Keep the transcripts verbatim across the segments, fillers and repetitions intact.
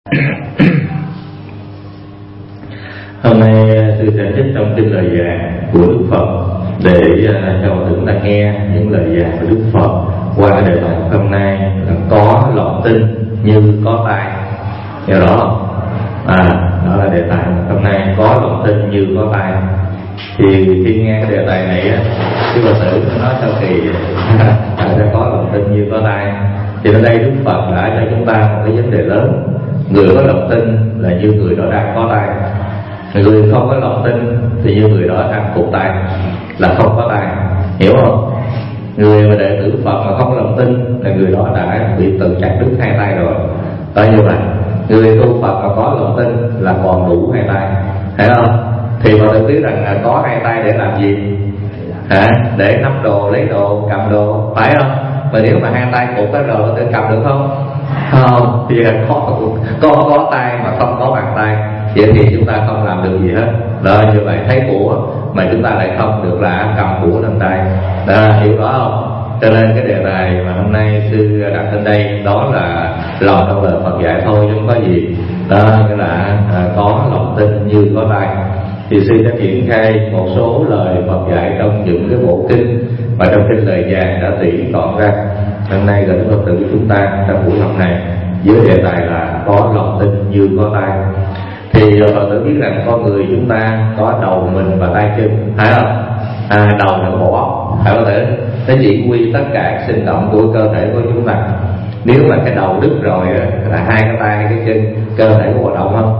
Hôm nay sư sẽ trích trong kinh lời giảng của Đức Phật để cho chúng ta nghe những lời giảng của Đức Phật qua cái đề tài hôm nay là có lòng tin như có tai. Hiểu rõ không? À, đó là đề tài hôm nay, có lòng tin như có tai. Thì khi nghe cái đề tài này á, sư Phật tử nói sao kỳ tại sẽ có lòng tin như có tai. Thì ở đây Đức Phật đã cho chúng ta một cái vấn đề lớn. Người có lòng tin là như người đó đang có tai. Người không có lòng tin thì như người đó đang cụt tai, là không có tai. Hiểu không? Người mà đệ tử Phật mà không có lòng tin là người đó đã bị tự chặt đứt hai tay rồi. Đó như vậy. Người tu Phật mà có lòng tin là còn đủ hai tay. Thấy không? Thì Phật tử biết rằng là có hai tay để làm gì? Hả? Để nắm đồ, lấy đồ, cầm đồ, phải không? Mà nếu mà hai tay cụt cái rồi tự cầm được không? Không, thì là có, có, có tay mà không có bàn tay. Vậy thì chúng ta không làm được gì hết. Đó, như vậy thấy của mà chúng ta lại không được là cầm của lên tay. Đó, hiểu rõ không? Cho nên cái đề tài mà hôm nay sư đặt lên đây đó là lòng trong lời Phật dạy thôi, chứ không có gì. Đó, nghĩa là à, có lòng tin như có tay. Thì sư sẽ triển khai một số lời Phật dạy trong những cái bộ kinh và trong kinh lời vàng đã tỉ gọn ra. Hôm nay gửi Phật tử của chúng ta trong buổi học này với đề tài là có lòng tin như có tay. Thì Phật tử biết rằng con người chúng ta có đầu mình và tay chân, phải không? À, đầu là bộ óc, phải không tử? Nó chỉ huy tất cả sinh động của cơ thể của chúng ta. Nếu mà cái đầu đứt rồi là hai cái tay cái chân, cơ thể có hoạt động không?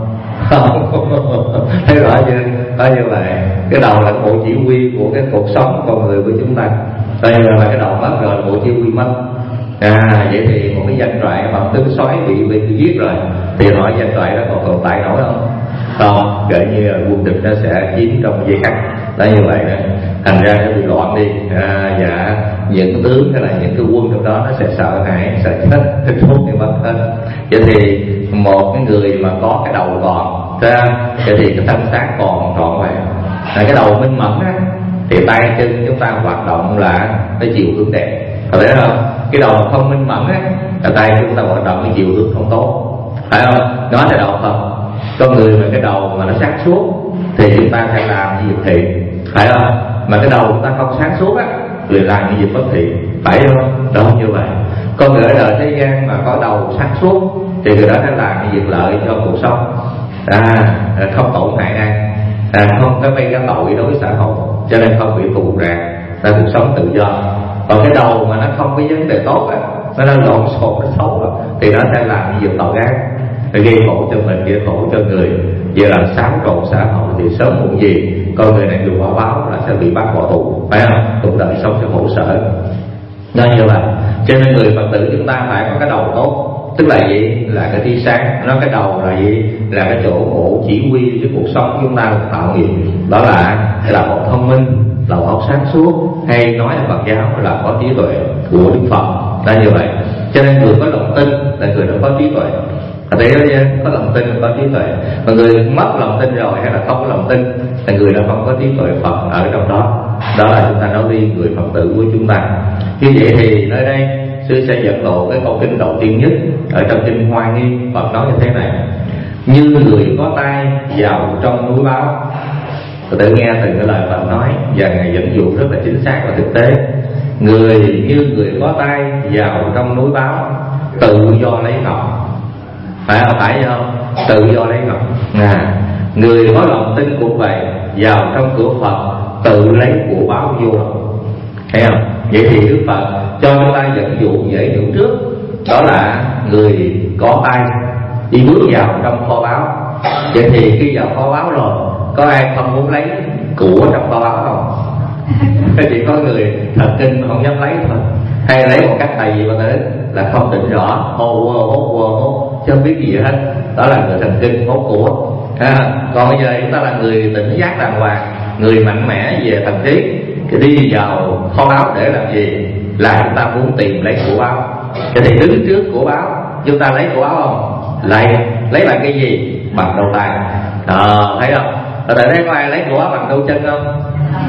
Không. Thấy rõ chưa? Đó như vậy. Cái đầu là cái bộ chỉ huy của cái cuộc sống của con người của chúng ta. Đây là cái đầu mất rồi, bộ chỉ huy mất. À, vậy thì một cái danh thoại mà tướng soái bị bị giết rồi thì nói danh thoại đó còn tồn tại nổi không? Không, kể như là quân địch nó sẽ chiếm trong giây khắc. Đó như vậy đó, thành ra nó bị loạn đi. À, và những cái tướng hay là những cái quân trong đó nó sẽ sợ hãi, sợ chết, thích thúc như mất hết. Vậy thì một cái người mà có cái đầu còn ra, vậy thì cái thân xác còn trọn vẹn. À, cái đầu minh mẫn á thì tay chân chúng ta hoạt động là nó chiều hướng đẹp, có thấy không? Cái đầu không minh mẫn á, là tay chúng ta hoạt động cái chiều hướng không tốt, phải không? Nói là đầu Phật, con người mà cái đầu mà nó sáng suốt thì chúng ta sẽ làm những việc thiện, phải không? Mà cái đầu chúng ta không sáng suốt á, thì làm những việc bất thiện, phải không? Đó như vậy. Con người ở đời thế gian mà có đầu sáng suốt thì người đó sẽ làm những việc lợi cho cuộc sống, à, không tổn hại ai, à, không có gây ra tội đối với xã hội, cho nên không bị tù ràng, là cuộc sống tự do. Còn cái đầu mà nó không có vấn đề tốt á, nó đang lộn xộn, nó xấu á, thì nó sẽ làm những việc tội ác, gây khổ cho mình, gây khổ cho người, giờ làm xáo trộn xã hội thì sớm muộn gì con người này được quả báo là sẽ bị bắt bỏ tù, phải không? Cuộc đời sống sẽ khổ sở. Đó như vậy. Cho nên người Phật tử chúng ta phải có cái đầu tốt. Tức là gì? Là cái tia sáng. Nó cái đầu là gì? Là cái chỗ bộ chỉ huy cái cuộc sống của chúng ta tạo nghiệp. Đó là là bộ thông minh, là bộ sáng suốt, hay nói là Phật giáo là có trí tuệ của Đức Phật. Đó như vậy. Cho nên người có lòng tin là người đó có trí tuệ. Ở đây có lòng tin có trí tuệ. Mà người mất lòng tin rồi hay là không có lòng tin là người đó không có trí tuệ Phật ở trong đó. Đó là chúng ta nói đi người Phật tử của chúng ta. Như vậy thì nơi đây sư sẽ dẫn lộ cái câu kinh đầu tiên nhất ở trong kinh Hoa Nghiêm. Phật nói như thế này: như người có tay vào trong núi báo. Tôi tự nghe từng cái lời Phật nói và ngài dẫn dụ rất là chính xác và thực tế. Người như người có tay vào trong núi báo, tự do lấy ngọc. Phải không? Phải không? Tự do lấy ngọc. À, người có lòng tin cũng vậy, vào trong cửa Phật tự lấy của báo vô lòng. Thấy không? Vậy thì Đức Phật cho chúng ta dẫn dụ dễ hiểu trước, đó là người có tay đi bước vào trong kho báu. Vậy thì khi vào kho báu rồi, có ai không muốn lấy của trong kho báu không? Chỉ có người thật kinh không dám lấy thôi, hay lấy một cách tại vì mà tới là không định rõ, hô hô hô hô hô chứ không biết gì hết. Đó là người thần kinh hốt của. À, còn bây giờ chúng ta là người tỉnh giác đàng hoàng, người mạnh mẽ về thần trí, thì đi vào kho báu để làm gì? Là chúng ta muốn tìm lấy của báo. Vậy thì đứng trước của báo, chúng ta lấy của báo không? Lấy. Lấy bằng cái gì? Bằng đầu tay. À, thấy không? Ở tại đây có ai lấy của báo bằng đôi chân không?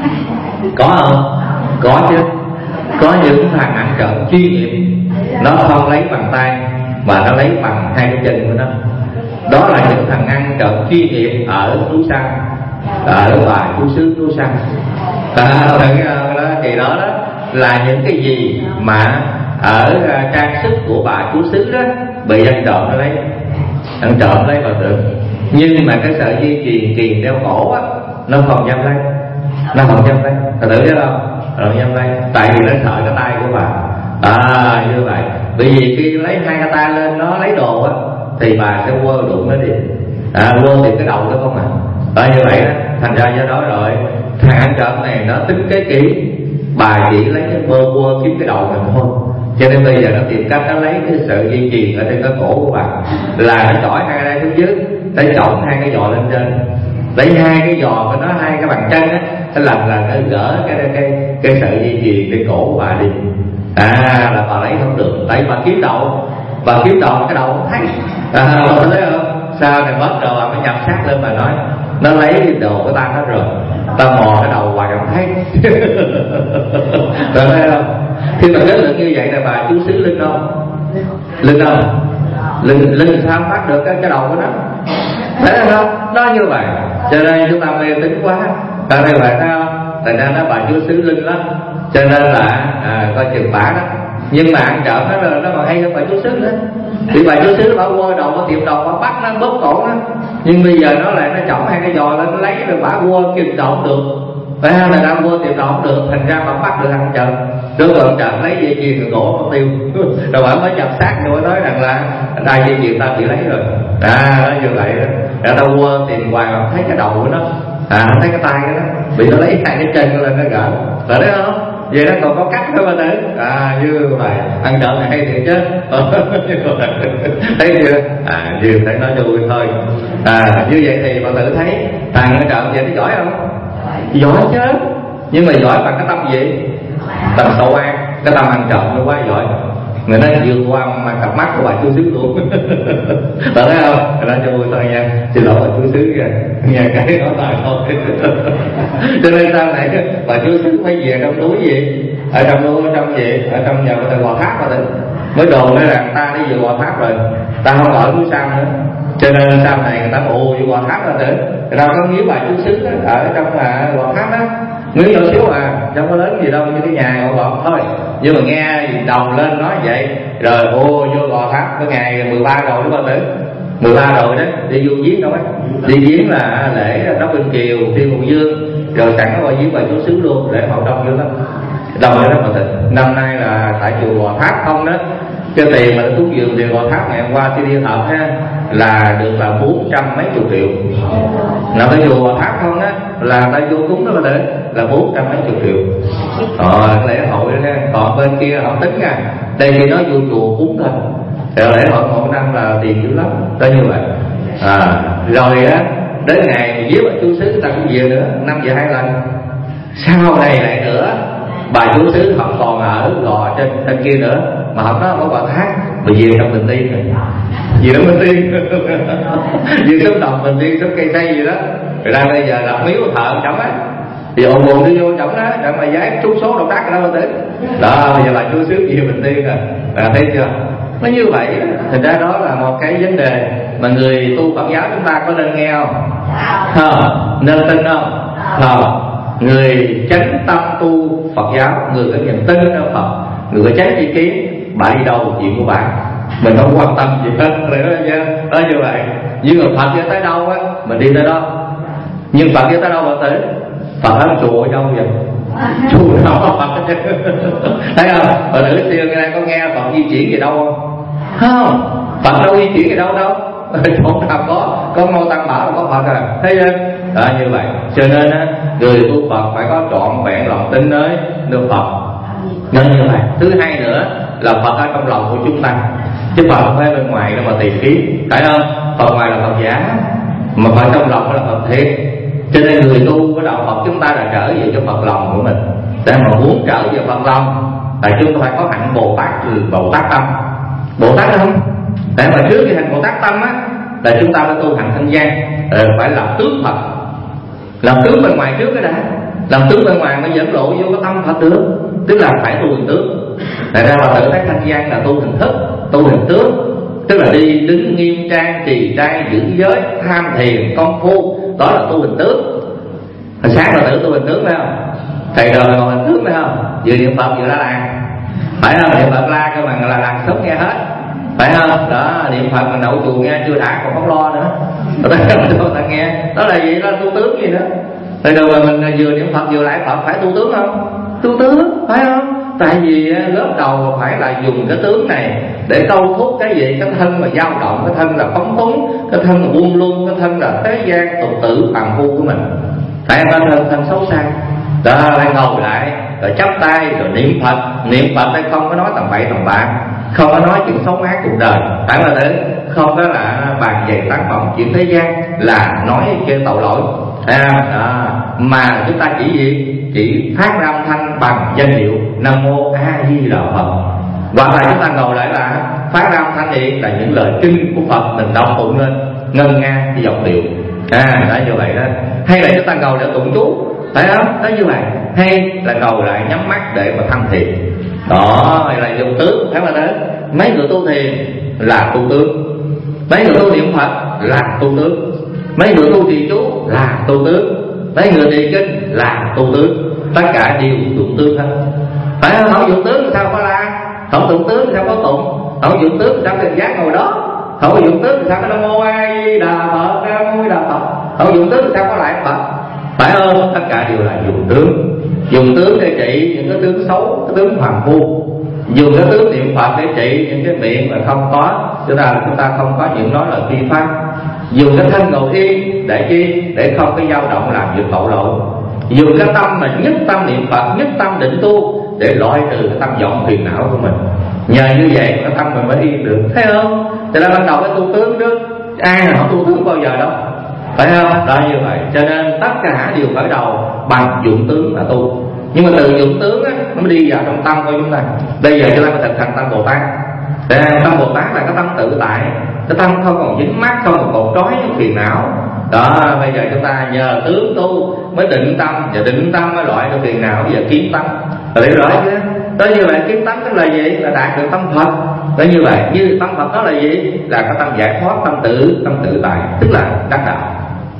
Có không? Có chứ. Có những thằng ăn trộm chuyên nghiệp, nó không lấy bằng tay mà nó lấy bằng hai cái chân của nó. Đó là những thằng ăn trộm chuyên nghiệp ở núi Sam, ở Bà Chúa Xứ núi Sam. À, đó, thì đó, đó là những cái gì mà ở trang sức của Bà Chúa Xứ đó bị ăn trộm nó lấy, ăn trộm lấy vào tượng. Nhưng mà cái sợi dây chuyền kiền đeo cổ á, nó không dám lấy, nó không dám lấy. Thật tử chứ không? Không dám lấy, tại vì nó sợ cái tay của bà. À như vậy, bởi vì khi lấy hai cái tay lên nó lấy đồ á, thì bà sẽ quơ đụng nó đi. À quơ thì cái đầu nó không à. Đó như vậy đó, thành ra do đó rồi thằng ăn trộm này nó tính cái kỹ, bà chỉ lấy cái quơ quơ kiếm cái đầu mình thôi. Cho nên bây giờ nó tìm cách nó lấy cái sợi dây chuyền ở trên cái cổ của bà, là nó chỏi hai cái đây xuống dưới, nó chỏng hai cái giò lên trên, lấy hai cái giò của nó, hai cái bàn chân á, nó làm là nó gỡ cái cái cái sợi dây chuyền trên cổ của bà đi. À là bà lấy không được, tại bà kiếm đầu, bà kiếm đầu cái đầu không thấy. À bà thấy không? Sao này mất rồi bà mới nhập sát lên bà nói nó lấy đồ của ta hết rồi, ta mò cái đầu hoài không thấy. Rồi thấy không? Khi mà kết luận như vậy là bà Chúa Xứ linh không? Linh không? Linh, linh sao phát được cái, cái đầu của nó? Thấy không? Nó như vậy. Cho nên chúng ta mê tín quá. Tại đây vậy sao? Tại ra nó bà Chúa Xứ linh lắm. Cho nên là à, coi chừng bả đó. Nhưng mà ăn trộm nó nó còn hay hơn bà Chúa Xứ nữa. Thì bà Chúa Xứ bà quơ đầu, bà tiệm đầu, bà bắt nó bóp cổ nó. Nhưng bây giờ nó lại nó chỏng hai cái giò lên, nó lấy rồi bà quơ kìm đầu không được. Phải không? Là đang quơ tiệm đầu không được, thành ra bà bắt được ăn trộm. Đúng rồi, trộm lấy dây chuyền rồi cổ nó tiêu. Rồi bà mới chặt xác rồi nói rằng là đai dây chuyền ta bị lấy rồi. À nó như vậy đó. Rồi tao quơ tìm hoài mà thấy cái đầu của nó, à không thấy cái tay của nó, bị nó lấy hai cái chân lên nó gỡ. Rồi đấy không? Vậy nó còn có cách thôi mà tử. À như vậy ăn trộm này hay thiệt chứ. Thấy chưa? À như thấy nói vui thôi. À như vậy thì bà tử thấy thằng ăn trộm vậy nó giỏi không? Giỏi chứ. Nhưng mà giỏi bằng cái tâm gì? Tâm sâu an. Cái tâm ăn trộm nó quá giỏi. Người nói vượt qua mà cặp mắt của bà Chúa Xứ luôn. Bạn thấy không? Người nói cho vui thôi nha. Xin lỗi bà Chúa Xứ kìa. Nghe cái nói tài thôi. Cho nên sau này bà Chúa Xứ phải về trong núi gì? Ở trong núi, ở trong gì? Ở trong nhà của Gò Tháp mà mới đồn nói rằng ta đi về Gò Tháp rồi, ta không ở núi Sam nữa. Cho nên sau này người ta ồ về Gò Tháp rồi tử. Người ta có nghiếu bà Chúa Xứ đó, ở trong là Gò Tháp đó. Nghiếu nhỏ xíu à, không có lớn gì đâu, như cái nhà họ gọt thôi. Nhưng mà nghe đồng lên nói vậy, rồi ô vô Gò Tháp cái ngày mười ba rồi đúng không tử? mười ba rồi đó, đi vô giếng đâu á. Đi giếng là lễ Đốc Binh Kiều, Thiên Hùng Dương, rồi sẵn nó qua giếng bà Chúa Xứ luôn, lễ hậu đông dữ lắm. Đông dữ lắm mà thịt. Năm nay là tại chùa Gò Tháp không đó, cái tiền mà cúng dường tiền Gò Tháp ngày hôm qua khi đi họp ha là được là bốn trăm mấy chục triệu. Là cái chùa Gò Tháp không á là ta vô cúng đó mà là bốn trăm mấy chục triệu. Ờ cái lễ hội đó ha. Còn bên kia không tính nha. Đây khi nói vô chùa cúng thôi. Thì lễ hội một năm là tiền dữ lắm. Tới như vậy. À rồi á đến ngày giết bà Chúa Xứ ta cũng về nữa, năm về hai lần. Sau này lại nữa bà Chúa Xứ không còn ở Gò trên trên kia nữa, mà không có có Gò Tháp, mà về trong Bình Tiên rồi. Về trong Bình Tiên. Về sống đồng Bình Tiên, sống cây xây gì đó. Rồi đang bây giờ lập miếu thợ chổng á. Thì ồn buồn đi vô chổng đó, để mà giấy trúng số động tác đó mà tới. Đó, bây giờ bà Chúa Xứ về Bình Tiên rồi. Bạn thấy chưa? Nó như vậy đó. Thành ra đó là một cái vấn đề mà người tu Phật giáo chúng ta có nên nghe không? Không. Nên tin không? Không. Người chánh tâm tu Phật giáo, người có niềm tin ở Phật, người có chánh tri kiến, bà đi đâu chuyện của bạn, mình không quan tâm gì hết. Đó như vậy. Nhưng mà Phật cho tới đâu á mình đi tới đó. Nhưng Phật cho tới đâu Phật tử? Phật ở chùa ở đâu vậy? Chùa đâu có Phật hết. Thấy không? Phật tử xưa nghe đây có nghe Phật di chuyển gì đâu không? Không. Phật đâu di chuyển gì đâu đâu. Chỗ nào có có Ngô Tăng Bảo là có Phật à. Thấy chưa? Đó như vậy. Cho nên á người tu Phật phải có trọn vẹn lòng tin tới được Phật. Nên như vậy. Thứ hai nữa là Phật ở trong lòng của chúng ta, chứ Phật không phải bên ngoài đâu mà tìm kiếm, phải không? Phật ngoài là Phật giả, mà Phật trong lòng là Phật thiệt. Cho nên người tu của đạo Phật chúng ta là trở về cho Phật lòng của mình. Để mà muốn trở về Phật lòng là chúng ta phải có hạnh Bồ Tát, từ Bồ Tát tâm. Bồ Tát không? Để mà trước cái hạnh Bồ Tát tâm á là chúng ta phải tu hành thanh gian, phải làm tướng Phật. Làm tướng bên ngoài trước cái đã. Làm tướng bên ngoài mới dẫn lộ vô cái tâm Phật được. Tức là phải tu hình tướng. Tại ra bà tự thấy thanh gian là tu hình thức, tu hình tướng. tức là đi đứng nghiêm trang, trì trai, giữ giới, tham thiền, công phu, đó là tu hình tướng. Hồi sáng là tự tu hình tướng phải không? Thầy đời ngồi hình tướng phải không? Vừa niệm Phật vừa la làng, phải không? Niệm Phật la cơ mà là làng sớm nghe hết, phải không? Đó, niệm Phật mà đậu chùa nghe chưa đã còn không lo nữa. Người ta nghe, đó là gì? Đó là tu tướng gì nữa? Thầy đời mà mình vừa niệm Phật vừa lại Phật phải tu tướng không? Tu tướng, phải không? Tại vì lớp đầu phải là dùng cái tướng này để câu thúc cái gì, cái thân mà dao động, cái thân là phóng túng, cái thân là buông lung, cái thân là thế gian tục tử phàm phu của mình, phải không? Thân thân xấu xa đó, lại ngồi lại rồi chắp tay rồi niệm Phật. Niệm Phật đây không có nói tầm bậy tầm bạ, không có nói chuyện xấu ác cuộc đời, phải là thế, không có là bàn về tán bọng chuyện thế gian, là nói kêu tội lỗi à, đó. Mà chúng ta chỉ gì? Chỉ phát ra âm thanh bằng danh hiệu Nam Mô A Di Đà Phật. Hoặc là chúng ta ngồi lại là phát ra âm thanh gì? Là những lời kinh của Phật mình đọc tụng lên ngân nga cái dòng điệu à, đó như vậy đó. Hay là chúng ta ngồi để tụng chú, phải không? Đó như vậy. Hay là ngồi lại nhắm mắt để mà tham thiền, đó là dùng tướng, phải không? Đó mấy người tu thiền là tu tướng, mấy người tu niệm Phật là tu tướng, mấy người tu trì chú là tu tướng, mấy người trì kinh là tu tướng, tất cả đều dụng tướng hết, phải không? Không dụng tướng sao có la, không dụng tướng sao có tụng, không dụng tướng sao có giác ngồi đó, không dụng tướng sao có Nam Mô A Di Đà Phật, Nam Mô A Di Đà Phật, không dụng tướng sao có lại Phật, phải không? Tất cả đều là dùng tướng, dùng tướng để trị những cái tướng xấu, cái tướng phàm phu, dùng cái tướng niệm Phật để trị những cái miệng mà không có, chúng ta chúng ta không có những nói lời phi pháp, dùng cái thân ngồi yên để chi? Để không cái dao động làm việc tội lỗi, dùng cái tâm mà nhất tâm niệm Phật, nhất tâm định tu để loại trừ cái tâm vọng phiền não của mình. Nhờ như vậy cái tâm mình mới yên được, thấy không? Cho nên ban đầu cái tu tướng trước, ai mà không tu tướng bao giờ đâu, phải không? Đó như vậy. Cho nên tất cả đều khởi đầu bằng dụng tướng mà tu. Nhưng mà từ dụng tướng á, nó mới đi vào trong tâm của chúng ta. Bây giờ chúng ta phải thực hành tâm Bồ Tát. Tâm Bồ Tát là cái tâm tự tại, cái tâm không còn dính mắc, không còn cột trói những phiền não. Đó, bây giờ chúng ta nhờ tướng tu mới định tâm, và định tâm mới loại được phiền não. Bây giờ kiến tánh, rồi để rõ chứ. Đó như vậy, kiến tánh tức là gì? Là đạt được tâm Phật. Đó như vậy, như tâm Phật đó là gì? Là cái tâm giải thoát, tâm tự, tâm tự tại, tức là đắc đạo.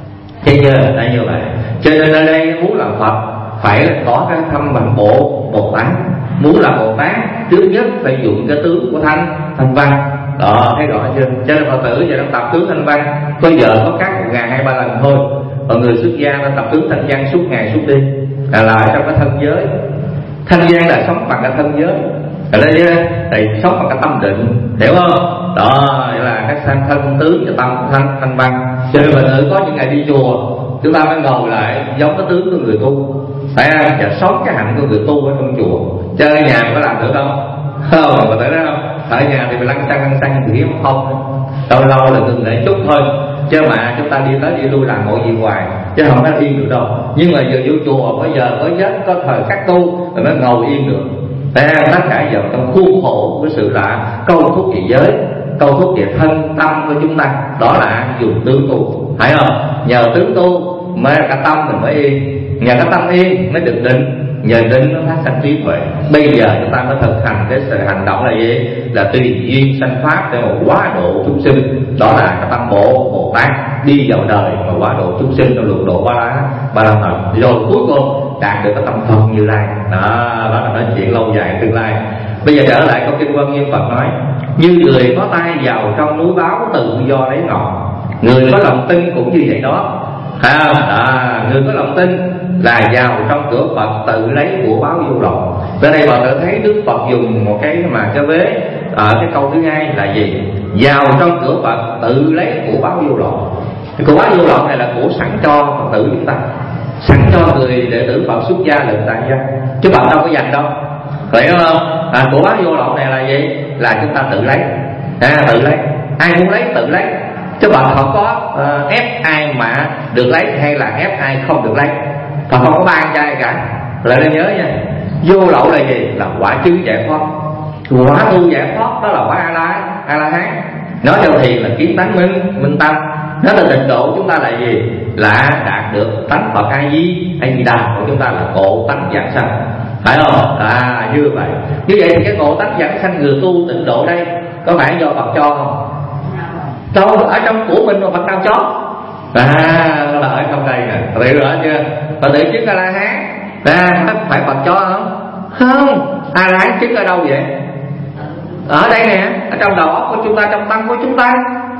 Thế chưa? Là như vậy. Cho nên ở đây muốn làm Phật phải có cái tâm bằng bộ Bồ Tát. Muốn làm Bồ Tát trước nhất phải dùng cái tướng của thanh thanh văn. Đó, thấy rõ chưa? Cho nên Phật tử giờ đang tập tướng thanh văn, có giờ có cắt một ngày hai ba lần thôi. Còn người xuất gia nó tập tướng thanh văn suốt ngày suốt đêm, là là trong cái thân giới. Thanh văn là sống bằng cái thân giới, ở đây thì sống bằng cái tâm định, hiểu không? Đó là cái thân thân tướng và tâm thanh thanh văn. Cho nên Phật tử có những ngày đi chùa, chúng ta mới ngồi lại giống cái tướng của người tu, phải không? Và sống cái hạnh của người tu ở trong chùa. Chơi ở nhà có làm được không? Không, mà tới đó không? Ở nhà thì mình lăn xăng lăn xăng thì hiếm không, lâu lâu là ngừng để chút thôi. Chứ mà chúng ta đi tới đi lui làm mọi gì hoài, chứ không có yên được đâu. Nhưng mà giờ vô chùa bây giờ có giấc có thời khắc tu rồi mới ngồi yên được. Tất cả giờ trong khuôn khổ của sự là câu thúc về giới, câu thúc về thân tâm của chúng ta, đó là dùng tướng tu, phải không? Nhờ tướng tu mới cả tâm mình mới yên, nhờ cái tâm yên mới được định, nhờ định nó phát sanh trí tuệ. Bây giờ chúng ta mới thực hành cái sự hành động là gì? Là tùy duyên sanh pháp để mà quá độ chúng sinh. Đó là cái tâm bộ Bồ Tát đi vào đời mà quá độ chúng sinh trong lục độ ba la ba la mật, rồi cuối cùng đạt được cái tâm Phật Như Lai. Đó, đó là nói chuyện lâu dài tương lai. Bây giờ trở lại câu kinh Quan Nghiêm Phật nói: như người có tay vào trong núi báo tự do lấy ngọn, người có lòng tin cũng như vậy đó. À, à, người có lòng tin là vào trong cửa Phật tự lấy của báo vô lậu. Ở đây bạn tự thấy Đức Phật dùng một cái mà cái vế ở cái câu thứ hai là gì? Vào trong cửa Phật tự lấy của báo vô lậu. Của báo vô lậu này là của sẵn cho Phật tử chúng ta, sẵn cho người đệ tử Phật xuất gia lực tại gia, chứ bạn đâu có dành đâu, hiểu không? À, của báo vô lậu này là gì? Là chúng ta tự lấy, à, tự lấy, ai muốn lấy tự lấy, chứ bạn không có uh, ép ai mà được lấy hay là ép ai không được lấy. Phật không có ban cho ai cả. Lại nên nhớ nha, vô lậu là gì? Là quả chứng giải thoát. Quả tu giải thoát đó là quả A La A La Hán. Nói theo thiền là kiến tánh minh minh tâm. Nói là tịnh độ chúng ta là gì? Là đạt được tánh Phật A Di A Di Đà của chúng ta là ngộ tánh giảng sanh, phải không? À, như vậy. Như vậy thì cái ngộ tánh giảng sanh người tu tịnh độ đây có phải do Phật cho không? đâu ở trong của mình mà Phật nào cho? À, nó là ở trong đây nè, hiểu rõ chưa? Phật tử chứng A La Hán, à, phải Phật cho không? Không, A La Hán chứng ở đâu vậy? Ở đây nè, ở trong đầu óc của chúng ta, trong tâm của chúng ta.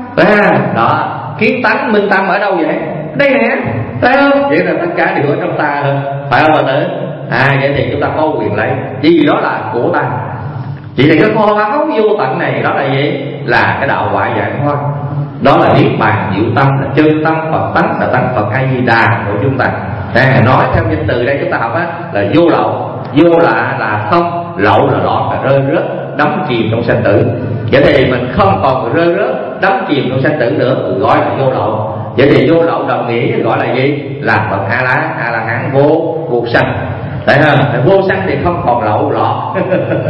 À, đó, kiến tánh minh tâm ở đâu vậy? Đây nè, thấy không? Vậy là tất cả đều ở trong ta thôi, phải không Phật tử? À, vậy thì chúng ta có quyền lấy, vì đó là của ta. Vậy thì cái kho báu vô tận này đó là gì? Là cái đạo quả giải thoát. Đó là niết bàn diệu tâm, là chân tâm Phật tánh, là tăng Phật A Di Đà của chúng ta. À, nói theo danh từ đây chúng ta học á, là vô lậu. Vô là là không, lậu là lọt, là rơi rớt, đắm chìm trong sanh tử. Vậy thì mình không còn rơi rớt, đắm chìm trong sanh tử nữa, gọi là vô lậu. Vậy thì vô lậu đồng nghĩa gọi là gì? Là Phật A La A La Hán vô vô sanh. Thấy không? Vô sanh thì không còn lậu lọt.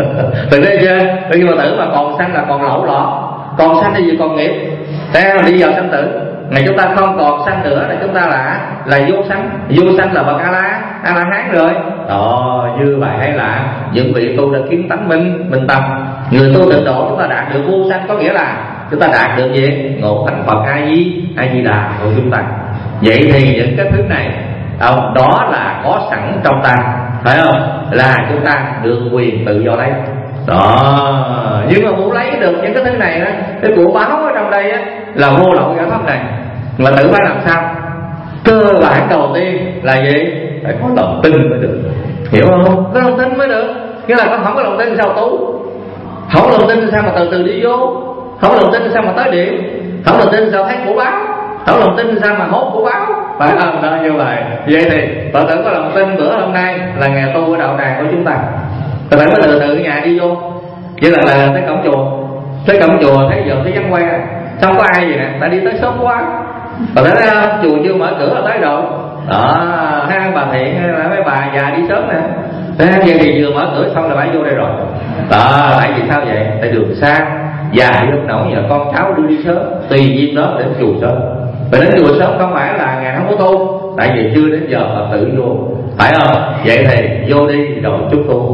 Từ đây chưa? Bây giờ tử mà còn sanh là còn lậu lọt, còn sanh thì gì? Còn nghiệp. Thấy không? Đi vào sanh tử. Ngày chúng ta không còn sanh nữa là chúng ta là là vô sanh. Vô sanh là Phật A La A La Hán rồi. Đó, như vậy hay là những vị tu đã kiến tánh minh minh tâm. Người tu tịnh độ chúng ta đạt được vô sanh, có nghĩa là chúng ta đạt được gì? Ngộ thành Phật A Di A Di Đà của chúng ta. Vậy thì những cái thứ này không, đó là có sẵn trong ta, phải không? Là chúng ta được quyền tự do lấy. Đó, nhưng mà muốn lấy được những cái thứ này đó, cái của báo ở trong đây á, là vô lậu giải thoát này, mà tự phải làm sao? Cơ bản đầu tiên là gì? Phải có lòng tin mới được, hiểu không? Có lòng tin mới được. Nghĩa là con không có lòng tin sao tu? Không có lòng tin sao mà từ từ đi vô? Không có lòng tin sao mà tới điểm? Không có lòng tin sao thấy của báo? Không có lòng tin sao mà hốt của báo? Phải không? Đó, như vậy. Vậy thì Phật tử có lòng tin bữa hôm nay là ngày tu ở đạo tràng của chúng ta. Phật tử mới từ từ nhà đi vô. Vậy là là tới cổng chùa, tới cổng chùa thấy giờ thấy vắng que, không có ai gì nè, tại đi tới sớm quá. Phật tử thấy chùa chưa mở cửa là tới rồi. Đó, hai bà Thiện hay là mấy bà già đi sớm nè. Thế vậy thì vừa mở cửa xong là phải vô đây rồi. Đó, tại vì sao vậy? Tại đường xa, già đi không nổi, nhờ con cháu đưa đi sớm, tùy duyên đó đến chùa sớm. Và đến chùa sớm không phải là ngày không có tu, tại vì chưa đến giờ Phật tử vô, phải không? Vậy thì vô đi rồi chút tu.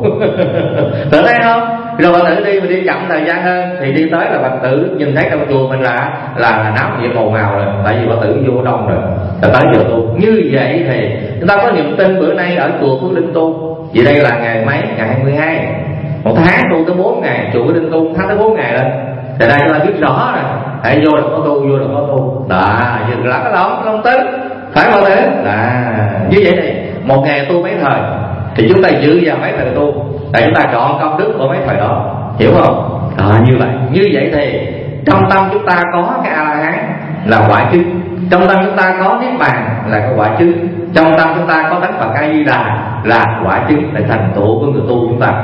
Tự thấy không? Rồi Phật tử đi mà đi chậm thời gian hơn thì đi tới là Phật tử nhìn thấy trong chùa mình là là, là náo nhiệt ồn ào rồi, tại vì Phật tử vô đông rồi, là tới giờ tu. Như vậy thì chúng ta có niềm tin bữa nay ở chùa Phước Linh tu. Vì đây là ngày mấy? Ngày hai mươi hai, một tháng tu tới bốn ngày, chùa Phước Linh tu tháng tới bốn ngày lên. Thì đây chúng ta biết rõ rồi, hãy vô là có tu, vô là có tu. Đó, dừng là cái lòng, lòng tin, phải không thế? À, như vậy này, một ngày tu mấy thời thì chúng ta giữ vào mấy thời tu, tại chúng ta chọn công đức của mấy thời đó, hiểu không? À, như vậy, như vậy thì trong tâm chúng ta có cái A La Hán là quả chứng, trong tâm chúng ta có niết bàn là cái quả chứng, trong tâm chúng ta có tánh Phật A Di Đà là quả chứng, là thành tựu của người tu chúng ta.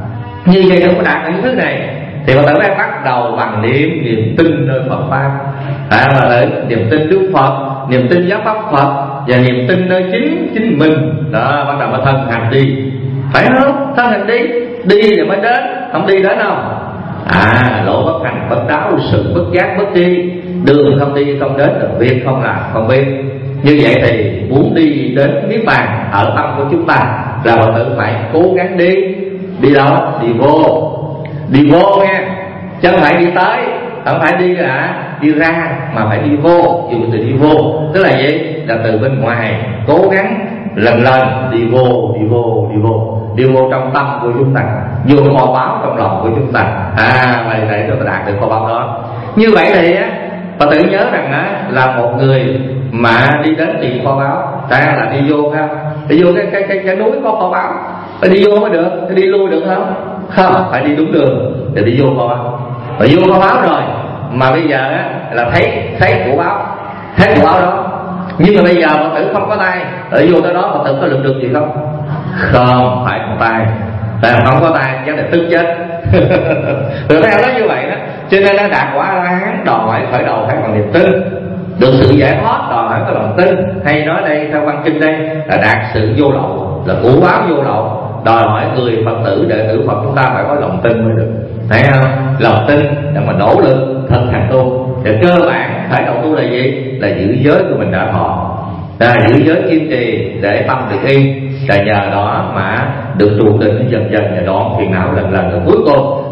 Như vậy nếu có đạt được những thứ này thì Phật tử phải bắt đầu bằng niệm niềm tin nơi Phật pháp, à, là niềm tin Đức Phật, niềm tin giáo pháp Phật và niềm tin nơi chính chính mình. Đó, bắt đầu mới thân hành đi, phải không? Thân hành đi, đi rồi mới đến, không đi đến không? À, lộ bất hành bất đáo, sự bất giác bất tri, đường không đi không đến, được việc không làm không biết. Như vậy thì muốn đi đến niết bàn ở tâm của chúng ta là Phật tử phải cố gắng đi. Đi đâu? Đi vô, đi vô nghe, chứ không phải đi tới, không phải đi là đi ra, mà phải đi vô. Dùng từ đi vô tức là gì? Là từ bên ngoài cố gắng lần lần đi vô, đi vô, đi vô, đi vô trong tâm của chúng ta, vô kho báu trong lòng của chúng ta. À, vậy để chúng ta đạt được kho báu đó. Như vậy thì á, Phật tử nhớ rằng á, là một người mà đi đến tìm kho báu, ta là đi vô không? Đi vô cái cái cái, cái núi có kho báu, phải đi vô mới được, phải đi lui được không? Không, phải đi đúng đường để đi vô kho báu. Và vô kho báu rồi mà bây giờ á, là thấy thấy của báu, thấy của báu đó. Nhưng mà bây giờ Phật tử không có tay, ở vô tới đó Phật tử có lực được gì không? Không, phải có tay. Tại không có tay chắc là tức chết. Từ theo đó như vậy đó, cho nên nó đạt quả A La Hán đòi hỏi khởi đầu phải bằng niềm tin, được sự giải thoát đòi hỏi có lòng tin. Hay nói đây theo văn kinh đây là đạt sự vô lậu, là của báo vô lậu, đòi hỏi người Phật tử đệ tử Phật chúng ta phải có lòng tin mới được, thấy không? Lòng tin để mà nỗ lực thực hành tu. Thì cơ bản khởi đầu tu là gì? Là giữ giới của mình đã thọ, là giữ giới kiên trì để tâm được yên, là nhờ đó mà được trụ định dần dần và đoạn phiền não lần lần. Rồi cuối cùng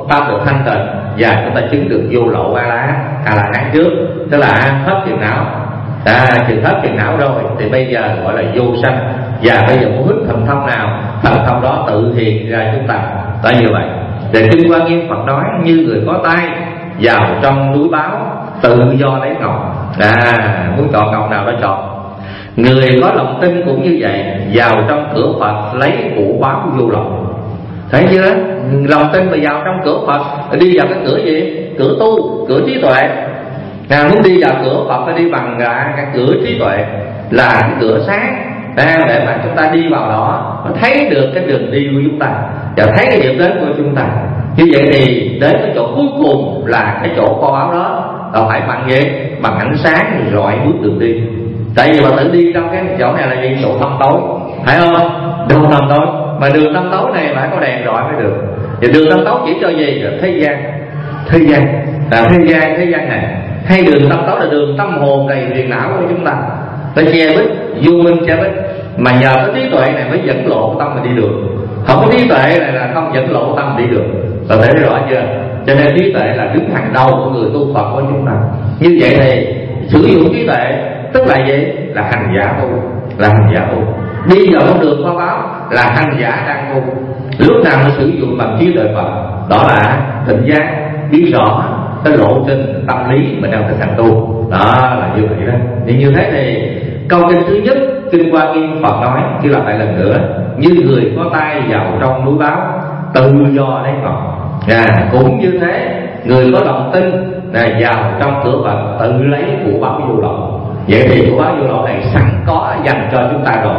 tâm được thanh tịnh, và chúng ta chứng được vô lậu a la a la hán trước, tức là hết phiền não. À, thì hết phiền não rồi thì bây giờ gọi là vô sanh, và bây giờ muốn hít thần thông nào, thần thông đó tự hiện ra chúng ta. Tại như vậy, để Kinh Hoa Nghiêm Phật nói như người có tay vào trong núi báo, tự do lấy ngọc. À, muốn chọn ngọc nào đó chọn. Người có lòng tin cũng như vậy, vào trong cửa Phật lấy của báo vô lậu. Thấy chưa? Lòng tin mà vào trong cửa Phật, đi vào cái cửa gì? Cửa tu, cửa trí tuệ. À, muốn đi vào cửa Phật phải đi bằng à, cái cửa trí tuệ, là cái cửa sáng, à, để mà chúng ta đi vào đó thấy được cái đường đi của chúng ta và thấy cái điểm đến của chúng ta. Như vậy thì đến cái chỗ cuối cùng là cái chỗ kho báu đó là phải bằng gì? Bằng ánh sáng rọi bước đường đi. Tại vì mà tự đi trong cái chỗ này là gì? Chỗ tăm tối, phải không? Đường tăm tối, mà đường tăm tối này phải có đèn rọi mới được. Và đường tăm tối chỉ cho gì? Là thế gian, thế gian, là thế gian, thế gian này. Hay đường tâm tối là đường tâm hồn đầy phiền não của chúng ta, phải che bít, vô minh che bít. Mà nhờ cái trí tuệ này mới dẫn lộ tâm mình đi được. Không có trí tuệ này là không dẫn lộ tâm đi được. Và thấy rõ chưa? Cho nên trí tuệ là đứng hàng đầu của người tu Phật của chúng ta. Như vậy thì sử dụng trí tuệ tức là gì? Là hành giả tu, là hành giả tu. Đi vào con đường kho báu là hành giả đang tu. Lúc nào mới sử dụng bằng trí tuệ Phật, đó là tỉnh giác, biết rõ cái lộ trình tâm lý mình đang thực hành tu. Đó là như vậy đó. Thì như thế thì câu kinh thứ nhất Kinh Hoa Nghiêm Phật nói, chứ lặp lại lần nữa, như người có tay vào trong núi báo, tự do lấy ngọc. À, cũng như thế, người có lòng tin là vào trong cửa Phật tự lấy của báo vô lậu. Vậy thì của báo vô lậu này sẵn có dành cho chúng ta rồi,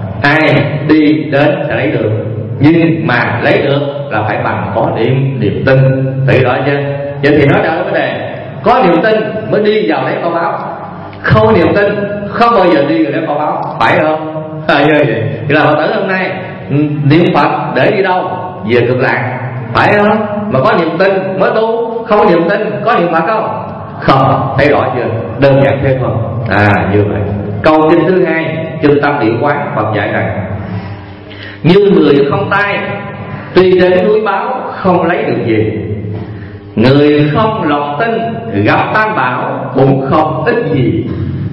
ai đi đến sẽ lấy được. Nhưng mà lấy được là phải bằng có điểm niềm tin. Tự đó chứ. Vậy thì nói ra cái vấn đề có niềm tin mới đi vào lấy kho báu, không niềm tin không bao giờ đi vào lấy kho báu, phải không? À, như vậy thì là Phật tử hôm nay niệm Phật để đi đâu? Về cực lạc, phải không? Mà có niềm tin mới tu, không có niềm tin có niệm Phật không? Không. Thấy rõ chưa? Đơn giản thế thôi. À, như vậy. Câu kinh thứ hai Kinh Tâm Địa Quán Phật dạy rằng, như người không tay tuy đến núi báo không lấy được gì, người không lòng tin gặp tam bảo cũng không ích gì.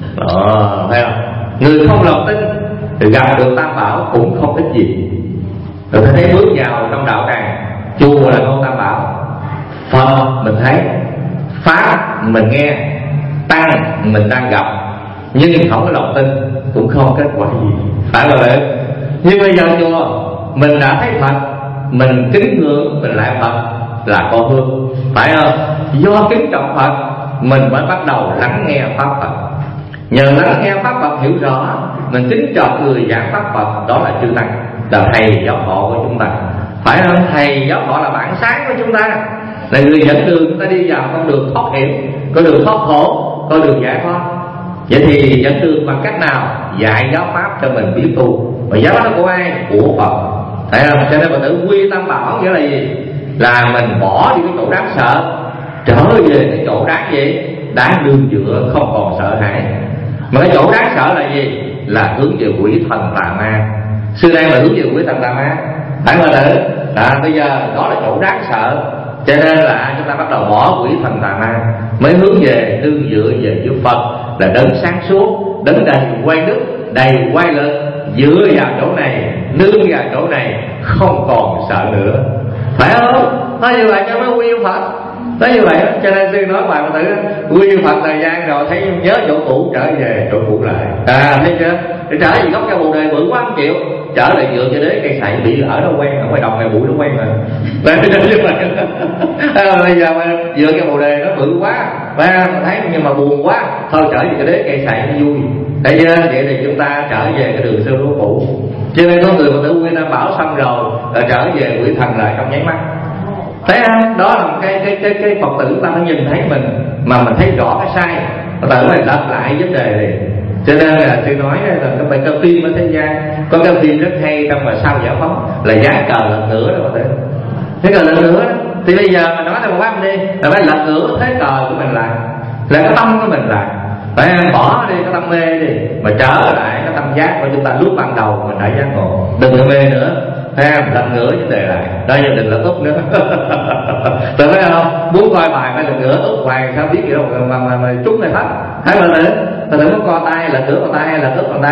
Đó, thấy không? Người không lòng tin gặp được tam bảo cũng không ích gì. Rồi thấy bước vào trong đạo tràng, chùa là ngôi tam bảo, Phật mình thấy, Pháp mình nghe, Tăng mình đang gặp, nhưng không có lòng tin cũng không kết quả gì, phải không vậy? Nhưng bây giờ chùa mình đã thấy Phật, mình kính ngưỡng mình lại Phật là có hương, phải không? Do kính trọng Phật mình mới bắt đầu lắng nghe pháp Phật. Nhờ lắng nghe pháp Phật hiểu rõ, mình kính trọng người giảng pháp Phật, đó là chư Tăng, là thầy giáo họ của chúng ta, phải không? Thầy giáo họ là bản sáng của chúng ta, là người dẫn đường chúng ta đi vào con đường thoát hiểm, con đường thoát khổ, con đường giải thoát. Vậy thì dẫn đường bằng cách nào? Dạy giáo pháp cho mình biết tu. Mà giáo pháp của ai? Của Phật, thấy không? Cho nên Phật tử quy tam bảo nghĩa là gì? Là mình bỏ đi cái chỗ đáng sợ, trở về cái chỗ đáng gì? Đáng đương dựa, không còn sợ hãi. Mà cái chỗ đáng sợ là gì? Là hướng về quỷ thần tà ma. Xưa đây mà hướng về quỷ thần tà ma, phải không Phật tử? À, bây giờ đó là chỗ đáng sợ, cho nên là chúng ta bắt đầu bỏ quỷ thần tà ma, mới hướng về đương dựa về với Phật, là đấng sáng suốt, đấng đầy quay đức, đầy quay lực, dựa vào chỗ này, nương vào chỗ này, không còn sợ nữa, phải không? Nói như vậy cho mới quy Phật. Nói như vậy đó, cho nên sư nói bài Phật tử quy Phật thời gian rồi thấy nhớ chỗ cũ trở về chỗ cũ lại. À, thấy chưa? Để trở về gốc cây bồ đề bự quá không chịu, trở lại dựa cho đế cây sậy bị ở đâu quen, ở ngoài đồng này bụi nó quen rồi. Bây giờ mà dựa cây bồ đề nó bự quá, và thấy nhưng mà buồn quá, thôi trở về cái đế cây sậy nó vui. Thấy chưa? Vậy thì chúng ta trở về cái đường xưa lúa cũ. Cho nên có người Phật tử quy tam bảo xong rồi, rồi trở về quỷ thần lại trong nháy mắt. Thấy không? Đó là cái cái cái cái Phật tử ta phải nhìn thấy mình, mà mình thấy rõ cái sai, Phật tử phải lật lại vấn đề này. Cho nên là sư nói là các bạn coi phim ở thế gian, có cái phim rất hay trong mà sau giải phóng là giá cờ lần nữa đó Phật tử. Thế cờ lần nữa thì bây giờ mà nói là một bác đi, là phải lật ngửa thế cờ của mình lại, là cái tâm của mình lại, phải bỏ đi cái tâm mê đi, mà trở lại cái tâm giác của chúng ta lúc ban đầu mình đã giác ngộ, đừng có mê nữa. ha, lần nữa vấn đề lại đó, nhưng đừng là túc nữa. Tự thấy không, muốn coi bài phải lần nữa túc hoài sao biết gì đâu mà mà, mà trúng này hết. Hay là nữa ta đừng có co tay lần nữa co tay hay là túc con tay,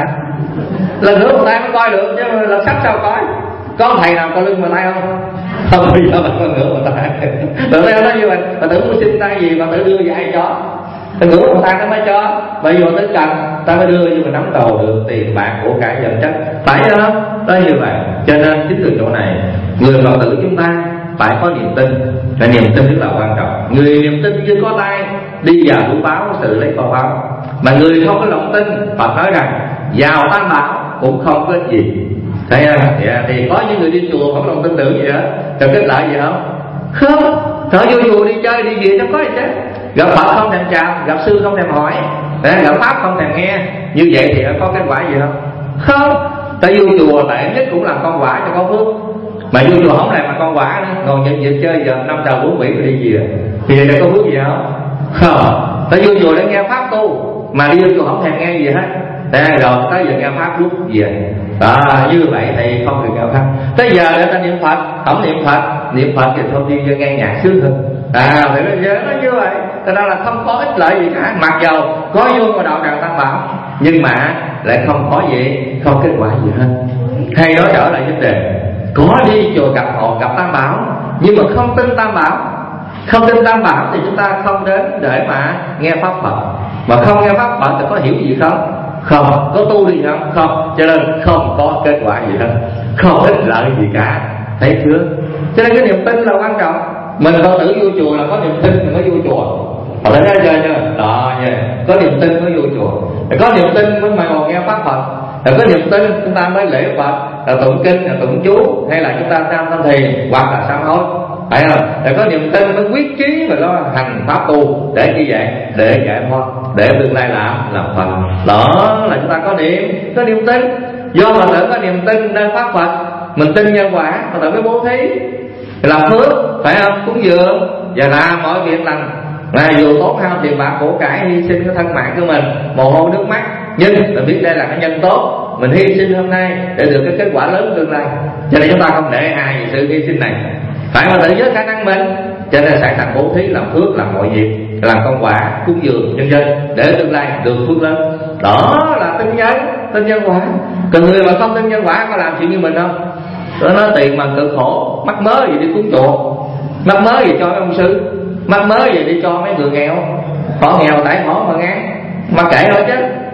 lần nữa con tay mới coi được chứ lần sắp sao coi. Có thầy nào coi lưng mà tay không? Không, bây giờ mà con ngửa mà tay. Tự theo nó như vậy, mà tưởng muốn xin tay gì mà tự đưa về ai cho? Ta ngửa một tay nó mới cho. Bây giờ tới cần ta mới đưa, nhưng mà nắm đầu được tiền bạc của cải vật chất, phải không? Đó như vậy. Cho nên chính từ chỗ này người Phật tử chúng ta phải có niềm tin, và niềm tin rất là quan trọng. Người niềm tin như có tay đi vào vũ báo tự lấy kho báu, mà người không có lòng tin, Phật nói rằng vào tam bảo cũng không có ích gì. Thấy không? Dạ, thì có những người đi chùa không có lòng tin tưởng gì hết, rồi kết lại gì không? Không, thở vô chùa đi chơi đi về đâu có gì chứ. Gặp Phật không thèm chào, gặp sư không thèm hỏi, gặp pháp không thèm nghe, như vậy thì có kết quả gì không? Không. Ta vô chùa tại nhất cũng làm con quả cho con phước, mà vô chùa không làm mà con quả nữa, ngồi nhận việc chơi giờ năm trời bốn biển đi gì rồi, thì vậy đã có phước gì không? Không. Ta vô chùa để nghe pháp tu, mà đi vô chùa không thèm nghe gì hết. À, rồi tới giờ nghe pháp lúc về đó, như vậy thì không được nghe pháp. Tới giờ để ta niệm Phật, không niệm Phật, niệm Phật thì thôi đi nghe nhạc sướng hơn. À, thì nó nhớ nó như vậy. Thật ra là không có ích lợi gì cả. Mặc dầu có vô vào đạo tràng Tam Bảo, nhưng mà lại không có gì, không kết quả gì hết. Hay đó, trở lại vấn đề có đi chùa gặp họ, gặp Tam Bảo, nhưng mà không tin Tam Bảo, không tin Tam Bảo thì chúng ta không đến để mà nghe pháp Phật. Mà không nghe pháp Phật thì có hiểu gì không? Không. Có tu đi không? Không. Cho nên không có kết quả gì hết, không ích lợi gì cả. Thấy chưa? Cho nên cái niềm tin là quan trọng. Mình Phật tử vô chùa là có niềm tin mình mới vô chùa. Họ thấy ra chơi chưa? Đó, yeah. Có niềm tin mới vô chùa, có niềm tin mới mà ngồi nghe pháp Phật, có niềm tin chúng ta mới lễ Phật, là tụng kinh, là tụng chú, hay là chúng ta tham tham thiền hoặc là sám hối, phải không? Để có niềm tin mới quyết chí mà lo hành pháp tu để như vậy, để giải thoát, để tương lai làm làm Phật. Đó là chúng ta có niệm, có niềm tin. Do mà tự có niềm tin nên pháp Phật, mình tin nhân quả, mà tự mới bố thí, làm phước, phải không? Cúng dường và làm mọi việc lành, là dù tốn hao tiền bạc của cải, hy sinh cái thân mạng của mình, mồ hôi nước mắt, nhưng mình biết đây là cái nhân tốt, mình hy sinh hôm nay để được cái kết quả lớn tương lai. Cho nên chúng ta không để ai vì sự hy sinh này, phải mà tự với khả năng mình. Cho nên sẵn sàng bố thí, làm phước, làm mọi việc, làm công quả, cúng dường nhân dân để tương lai được phước lớn. Đó là tin nhân, tin nhân quả. Còn người mà không tin nhân quả có làm chuyện như mình không? Nó nói tiền bằng cực khổ, mắc mớ gì đi cúng chùa, mắc mớ gì cho mấy ông sư, mắc mớ gì đi cho mấy người nghèo, họ nghèo tại họ mà ngán, mà kệ thôi chứ.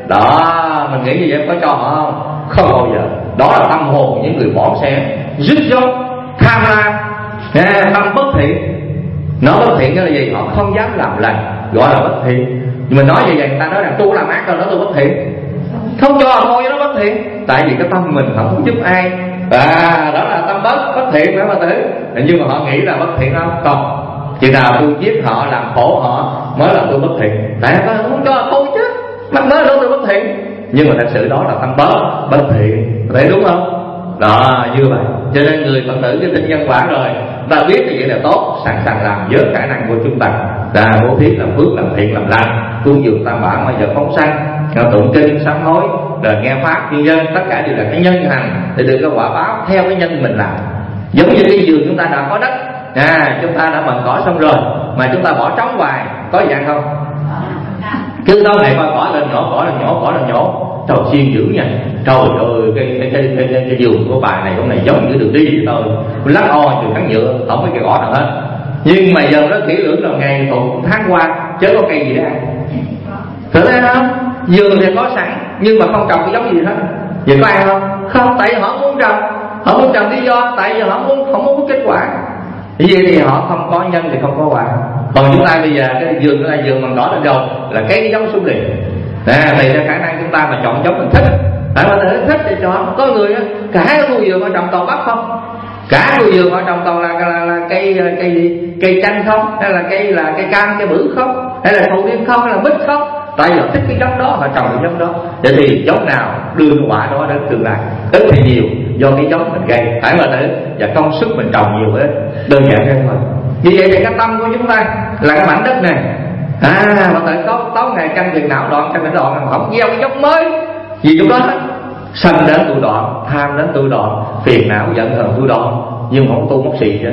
Đó, mình nghĩ như vậy có cho họ không? Không bao giờ. Đó là tâm hồn những người bỏ xe, dứt dốt, tham lam, tâm bất thiện. Nó bất thiện cái là gì? Họ không dám làm lành, gọi là bất thiện. Nhưng mình nói như vậy người ta nói rằng tu làm ác rồi nó tu bất thiện, không cho họ thôi nó bất thiện. Tại vì cái tâm mình không muốn giúp ai, à đó là tâm bất bất thiện phải mà tử. Nhưng mà họ nghĩ là bất thiện không? Không. Chừng nào tôi giết họ, làm khổ họ mới là tôi bất thiện. Tại sao không cho họ thôi chứ, mắc mới đâu tôi bất thiện. Nhưng mà thật sự đó là tâm bất bất thiện, thấy đúng không? Đó, như vậy. Cho nên người Phật tử cái tin nhân quả rồi, ta biết thì vậy là tốt, sẵn sàng làm với khả năng của chúng ta, là bố thí, làm phước, làm thiện, làm lành, cúng dường Tam Bảo, bây giờ phóng sanh, tụng kinh, sám hối, rồi nghe pháp, nhân dân, tất cả đều là cái nhân hành để được cái quả báo theo cái nhân mình làm. Giống như cái vườn chúng ta đã có đất, à, chúng ta đã mần cỏ xong rồi, mà chúng ta bỏ trống hoài, có dạng không? Cứ đâu này coi cỏ lên nhỏ, cỏ lên nhỏ, cỏ lên nhỏ, trời siêng dữ nha. Trời ơi, cái cái cái cái, cái, cái vườn của bà này, con này giống như đường đi vậy thôi, lắc o từ cắn nhựa, không có cây cỏ nào hết. Nhưng mà giờ nó kỹ lưỡng rồi, ngày tuần tháng qua chớ có cây gì đó ăn. Thử thấy không? Vườn thì có sẵn, nhưng mà không trồng cái giống gì hết. Vậy có ăn không? Không, tại vì họ muốn trồng, họ muốn trồng lý do tại vì họ muốn không muốn có kết quả. Vì vậy thì họ không có nhân thì không có quả. Còn chúng ta bây giờ cái vườn chúng ta vườn bằng đỏ lên rồi là cái giống sung liền. À, thì khả năng chúng ta mà chọn giống mình thích, tại mà mình thích thì chọn. Có người cả cái khu vườn họ trồng toàn bắp không, cả khu vườn họ trồng toàn là, là, là, là cây cây gì, cây chanh không, hay là cây là cây cam, cây bưởi không, hay là sầu riêng không, hay là mít không. Tại vì họ thích cái giống đó, họ trồng cái giống đó. Vậy thì giống nào đưa cái quả đó đến tương lai, ít thì nhiều do cái giống mình gây, phải mà tự và công sức mình trồng nhiều hết, đơn giản hơn thôi. Vì vậy thì cái tâm của chúng ta là cái mảnh đất này, à mà tại có tối ngày canh tiền não đoạn canh tiền đoạn không gieo cái giống mới gì chỗ đó hết. sân đến tôi đoạn, tham đến tôi đoạn, phiền não giận hờn tôi đoạn, nhưng không tu móc xì chứ,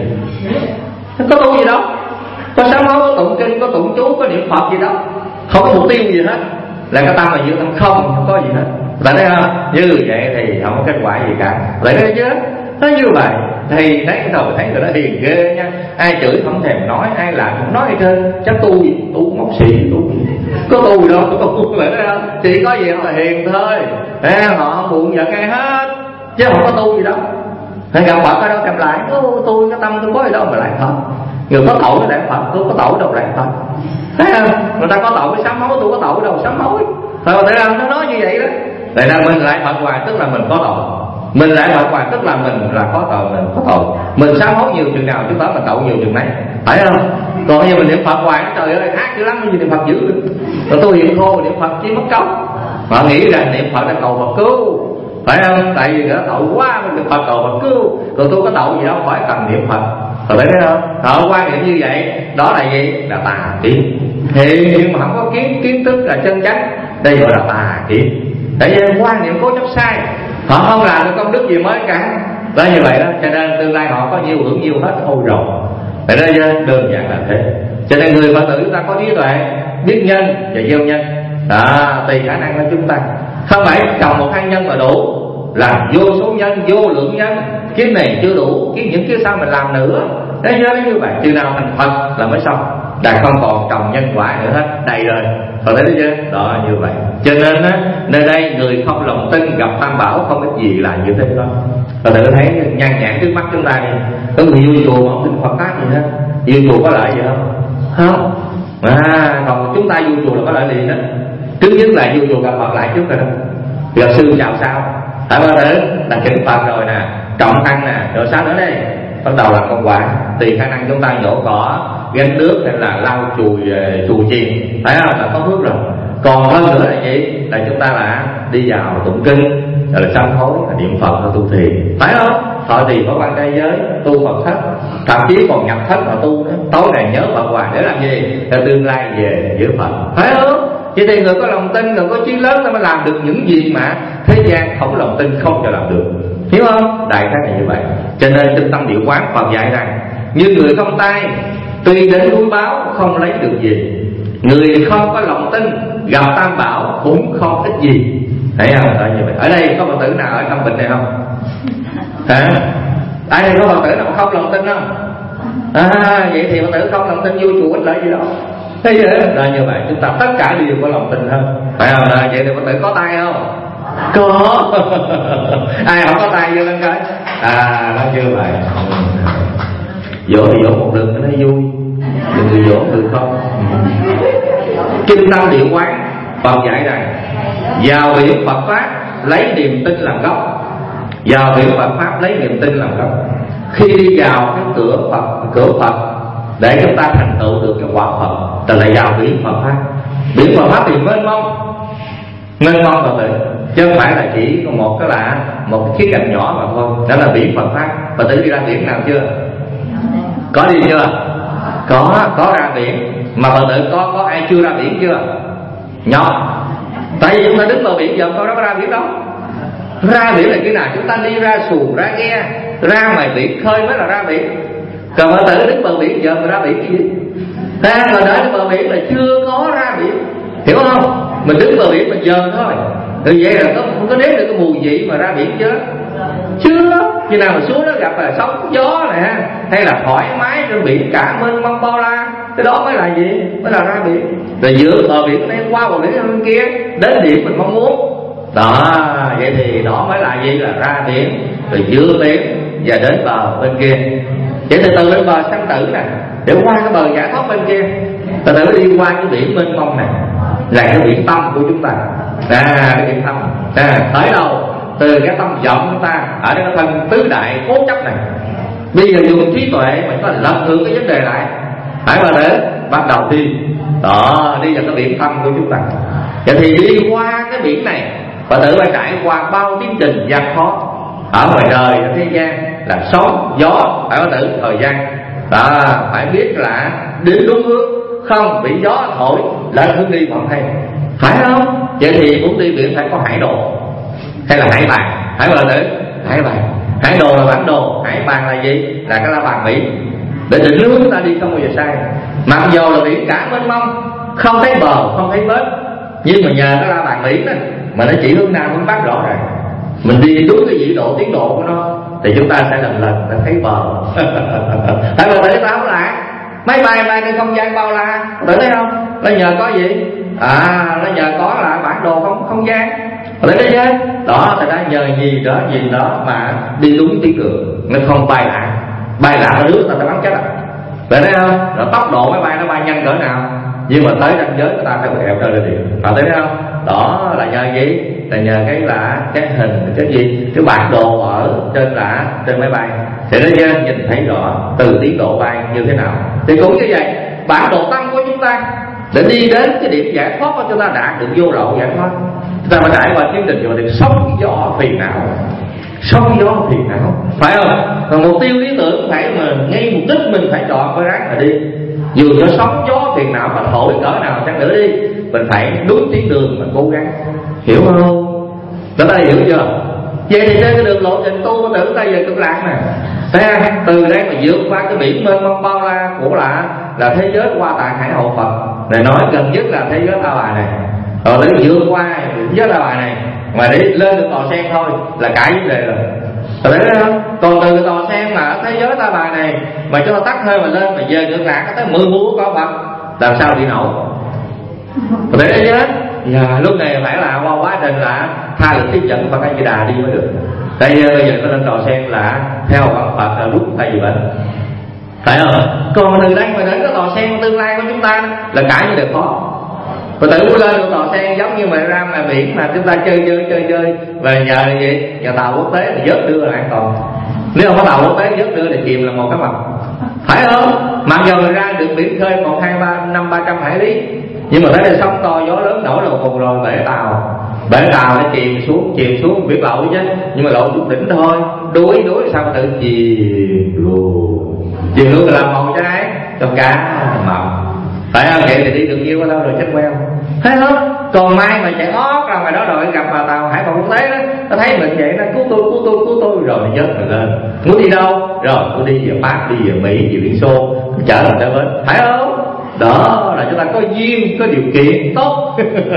có tu gì đâu, có sám hối, có tụng kinh, có tụng chú, có niệm Phật gì đâu, không có mục tiêu gì hết, là cái tâm là giữ tâm không, không có gì hết. Bạn thấy không? Như vậy thì không có kết quả gì cả. Vậy đấy chứ, nó như vậy thì thấy cái đầu thấy người đó hiền ghê nha, ai chửi không thèm nói, ai làm cũng nói hết trơn, chắc tu gì, tu móc xì, tu có tu đâu, có tu vậy đó, chỉ có gì họ là hiền thôi, à, họ không buồn giận ai hết, chứ không có tu gì đâu. Hay gặp Phật ở đâu gặp lại, tôi, tôi cái tâm tôi có gì đâu mà lại Phật, người có tội cái lại Phật, tôi có tội đâu lại Phật, thấy không? Người ta có tội với sám hối, tôi có tội đâu sám hối, thấy không? Nó nói như vậy đó. Vậy là mình lại Phật hoài tức là mình có tội, mình lại Phật hoài tức là mình là có tội, mình có tội, mình sám hối nhiều chừng nào chúng ta mình tội nhiều chừng đấy, phải không? Còn bây giờ mình niệm Phật hoài, trời ơi ác dữ lắm, như niệm Phật dữ, rồi tôi hiện khô niệm Phật chỉ mất công, họ nghĩ rằng niệm Phật là cầu Phật cứu, phải không? Tại vì nó tội quá mình niệm Phật cầu Phật cứu, rồi tôi có tội gì đâu phải cần niệm Phật, rồi thấy không? Họ quan niệm như vậy, đó là gì? Là tà kiến, thì nhưng mà không có kiến kiến thức là chân chánh, đây gọi là tà kiến. Tại vì quan niệm cố chấp sai, họ không làm được công đức gì mới cả, đó như vậy đó, cho nên tương lai họ có nhiều hưởng nhiều hết ôi rồi. Vậy đó đơn giản là thế. Cho nên người Phật tử ta có trí tuệ, biết nhân và gieo nhân, đó, tùy khả năng của chúng ta, không phải trồng một hai nhân mà đủ, làm vô số nhân, vô lượng nhân, kiếp này chưa đủ, kiếp những kiếp sau mình làm nữa. Nó nhớ như vậy, chừng nào thành Phật là mới xong, là không còn trồng nhân quả nữa hết, đầy rồi. Còn thấy chưa? Đó như vậy. Cho nên á, nơi đây người không lòng tin gặp Tam Bảo không ít gì là như thế đó. Và tự thấy nhan nhản trước mắt chúng ta đi, có người vui chùa mà không tin Phật pháp gì hết, vui chùa có lợi gì không? Không. À, còn chúng ta vui chùa là có lợi gì đó? Trước nhất là vui chùa gặp Phật lại trước rồi đó, gặp sư chào sao, phải bao tử là kính Phật rồi nè, trọng tăng nè, rồi sao nữa đây? Bắt đầu làm công quả, tùy khả năng chúng ta nhổ cỏ, gánh nước hay là lau chùi chùi chiền, phải không? Là có phước rồi. Còn hơn nữa là gì? Là chúng ta là đi vào tụng kinh, là sám hối, là niệm Phật, là tu thiền, phải không? Thọ trì có quan trai giới, tu Phật thất, thậm chí còn nhập thất mà tu nữa. Tối này nhớ Phật hoài để làm gì? Để tương lai về với Phật, phải không? Chỉ thì người có lòng tin, người có chí lớn ta mới làm được những gì mà thế gian không lòng tin không cho làm được, hiểu không? Đại khái là như vậy. Cho nên trong tâm Điệu Quán Phật dạy rằng, như người không tay tuy đến núi báo không lấy được gì, người không có lòng tin gặp Tam Bảo cũng không ít gì, thấy không? Tại như vậy. Ở đây có Phật tử nào ở Tâm Bình này không? Hả? Ở đây có Phật tử nào không lòng tin không? À, vậy thì Phật tử không lòng tin vui chùa ít lợi gì đâu. Thế vậy đó, như vậy chúng ta tất cả đều có lòng tin hơn, phải không? À, vậy thì Phật tử có tay không? Có. Ai không có tay vô lên coi. À, nó như vậy. Dỗ thì dỗ một lượt nó vui, đừng người dỗ người không. Kinh Tâm Điệu Quán Phật dạy rằng, vào biển Phật pháp lấy niềm tin làm gốc, vào biển Phật pháp lấy niềm tin làm gốc. Khi đi vào cái cửa Phật, cửa Phật để chúng ta thành tựu được cái quả Phật, ta lại vào biển Phật pháp. Biển Phật pháp thì mênh mông, mênh mông Phật tử, chứ không phải là chỉ có một cái là một cái khía cạnh nhỏ mà thôi. Đó là biển Phật pháp. Phật tử đi ra biển nào chưa? Có đi chưa? Có, có ra biển. Mà Phật tử có có ai chưa ra biển chưa? Nhỏ. Tại vì chúng ta đứng bờ biển giờ có ra biển đâu. Ra biển là cái nào? Chúng ta đi ra xuồng, ra ghe, ra ngoài biển khơi mới là ra biển. Còn Phật tử đứng bờ biển giờ mà ra biển cái gì? Ta mà đợi đến bờ biển là chưa có ra biển, hiểu không? Mình đứng bờ biển mình giờ thôi. Từ vậy là có, không có nếm được cái mùi vị mà ra biển chưa? Chưa. Khi nào mà xuống nó gặp là sóng gió nè, hay là thoải mái trên biển cả mênh mông bao la, cái đó mới là gì? Mới là ra biển. Rồi giữa bờ biển này qua bờ biển bên kia đến điểm mình mong muốn. Đó, vậy thì đó mới là gì? Là ra biển. Rồi giữa biển và đến bờ bên kia. Vậy từ từ đến bờ sanh tử nè, để qua cái bờ giải thoát bên kia, từ từ đi qua cái biển mênh mông này, là cái biển tâm của chúng ta. À, cái biển tâm. À, tới đâu? Từ cái tâm vọng chúng ta ở đây cái thân tứ đại cố chấp này, bây giờ dùng trí tuệ mình có lật ngược cái vấn đề lại, phải mà để bắt đầu đi. Đó, đi vào cái biển tâm của chúng ta. Vậy thì đi qua cái biển này, Phật tử phải trải qua bao tiến trình gian khó ở ngoài đời, ở thế gian là sóng gió, phải Phật tử thời gian. Đó, phải biết là đi đúng hướng, không bị gió thổi lại hướng đi còn hay, phải không? Vậy thì muốn đi biển phải có hải đồ. hay là hải bàn? Hải bàn tử, hải bàn. Hải đồ là bản đồ, hải bàn là gì? Là cái la bàn biển để định hướng chúng ta đi không bao giờ sai. Mặc dù là biển cả mênh mông, không thấy bờ, không thấy bến, nhưng mà nhờ cái la bàn biển đó mà nó chỉ hướng nam hướng bắc rõ ràng. Mình đi đúng cái vị độ tiến độ của nó thì chúng ta sẽ lần lần đã thấy bờ. Tại vì tự ta không lạ, máy bay bay trên không gian bao la, tự thấy không? Nó nhờ có gì? À, nó nhờ có là bản đồ không không gian. Tự thấy chứ? Đó, thì đã nhờ gì đó gì đó mà đi đúng tiến đường, nó không bay lại, bay lại ở nước ta sẽ bắn chết à. Vậy thấy không? Rồi tốc độ máy bay nó bay nhanh cỡ nào, nhưng mà tới ranh giới người ta phải bèo rơi lên điện. Bạn thấy không? Đó là nhờ gì? Là nhờ cái là cái hình cái gì, cái bản đồ ở trên là trên máy bay thì nó nhìn thấy rõ từ tiến độ bay như thế nào. Thì cũng như vậy, bản đồ tâm của chúng ta để đi đến cái điểm giải thoát của chúng ta đạt được vô lậu giải thoát, chúng ta phải trải qua chương trình gọi là sóng gió phiền não. Sóng gió phiền não, phải không? Còn mục tiêu lý tưởng phải mà ngay mục đích mình phải chọn phải ráng mà đi. Dù cho sóng gió phiền não có thổi cỡ nào chăng nữa đi, mình phải đúng tiến đường mà cố gắng, hiểu không? Đó ta hiểu chưa? Vậy thì trên cái đường lộ trình tu có tưởng ta về cực lạc nè, thấy từ đây mà vượt qua cái biển mênh mông bao la của là là thế giới qua tạng hải hậu Phật này, nói gần nhất là thế giới Ta Bà này, rồi để vượt qua thế giới Ta Bà này mà để lên được tòa sen thôi là cả vấn đề rồi. Rồi đấy không? Còn từ tòa sen mà ở thế giới Ta Bà này mà cho tắt hơi mà lên mà về ngược lạc có tới mười muôn có Phật, làm sao đi nổi? Rồi đấy chứ. Dạ, lúc này phải là qua quá trình là tha lực tiếp dẫn Phật A Di Đà đi mới được. Đây bây giờ có lên tòa sen là theo Phật Phật là rút thay vì bệnh, phải không? Còn từ đây mà đến cái tòa sen tương lai của chúng ta là cả như đều khó. Và tự muốn lên được tòa sen giống như mà ra ngoài biển mà chúng ta chơi chơi chơi chơi và nhờ gì? Nhờ tàu quốc tế thì vớt đưa là an toàn. Nếu không có tàu quốc tế vớt đưa thì chìm là một cái mặt, phải không? Mặc dù ra được biển khơi một hai ba năm ba trăm hải lý, nhưng mà thấy sóng to gió lớn nổi đầu cùng rồi bể tàu, bể tàu nó chìm xuống chìm xuống biết lội chứ, nhưng mà lội xuống đỉnh thôi, đuối đuối sao mà tự chìm luôn, chìm luôn là làm màu cho ai cho cá mập, phải không? Vậy thì đi được nhiêu ở đâu rồi chết queo, thấy không? Còn mai mà chạy ót ra ngoài đó rồi gặp bà tàu hải phòng quốc tế đó, nó thấy mình vậy nó cứu tôi cứu tôi cứu tôi rồi nó vớt mình lên, muốn đi đâu rồi tôi đi về Pháp, đi về Mỹ, về Liên Xô, chở mình tới bến, phải không? Đó là chúng ta có duyên, có điều kiện tốt.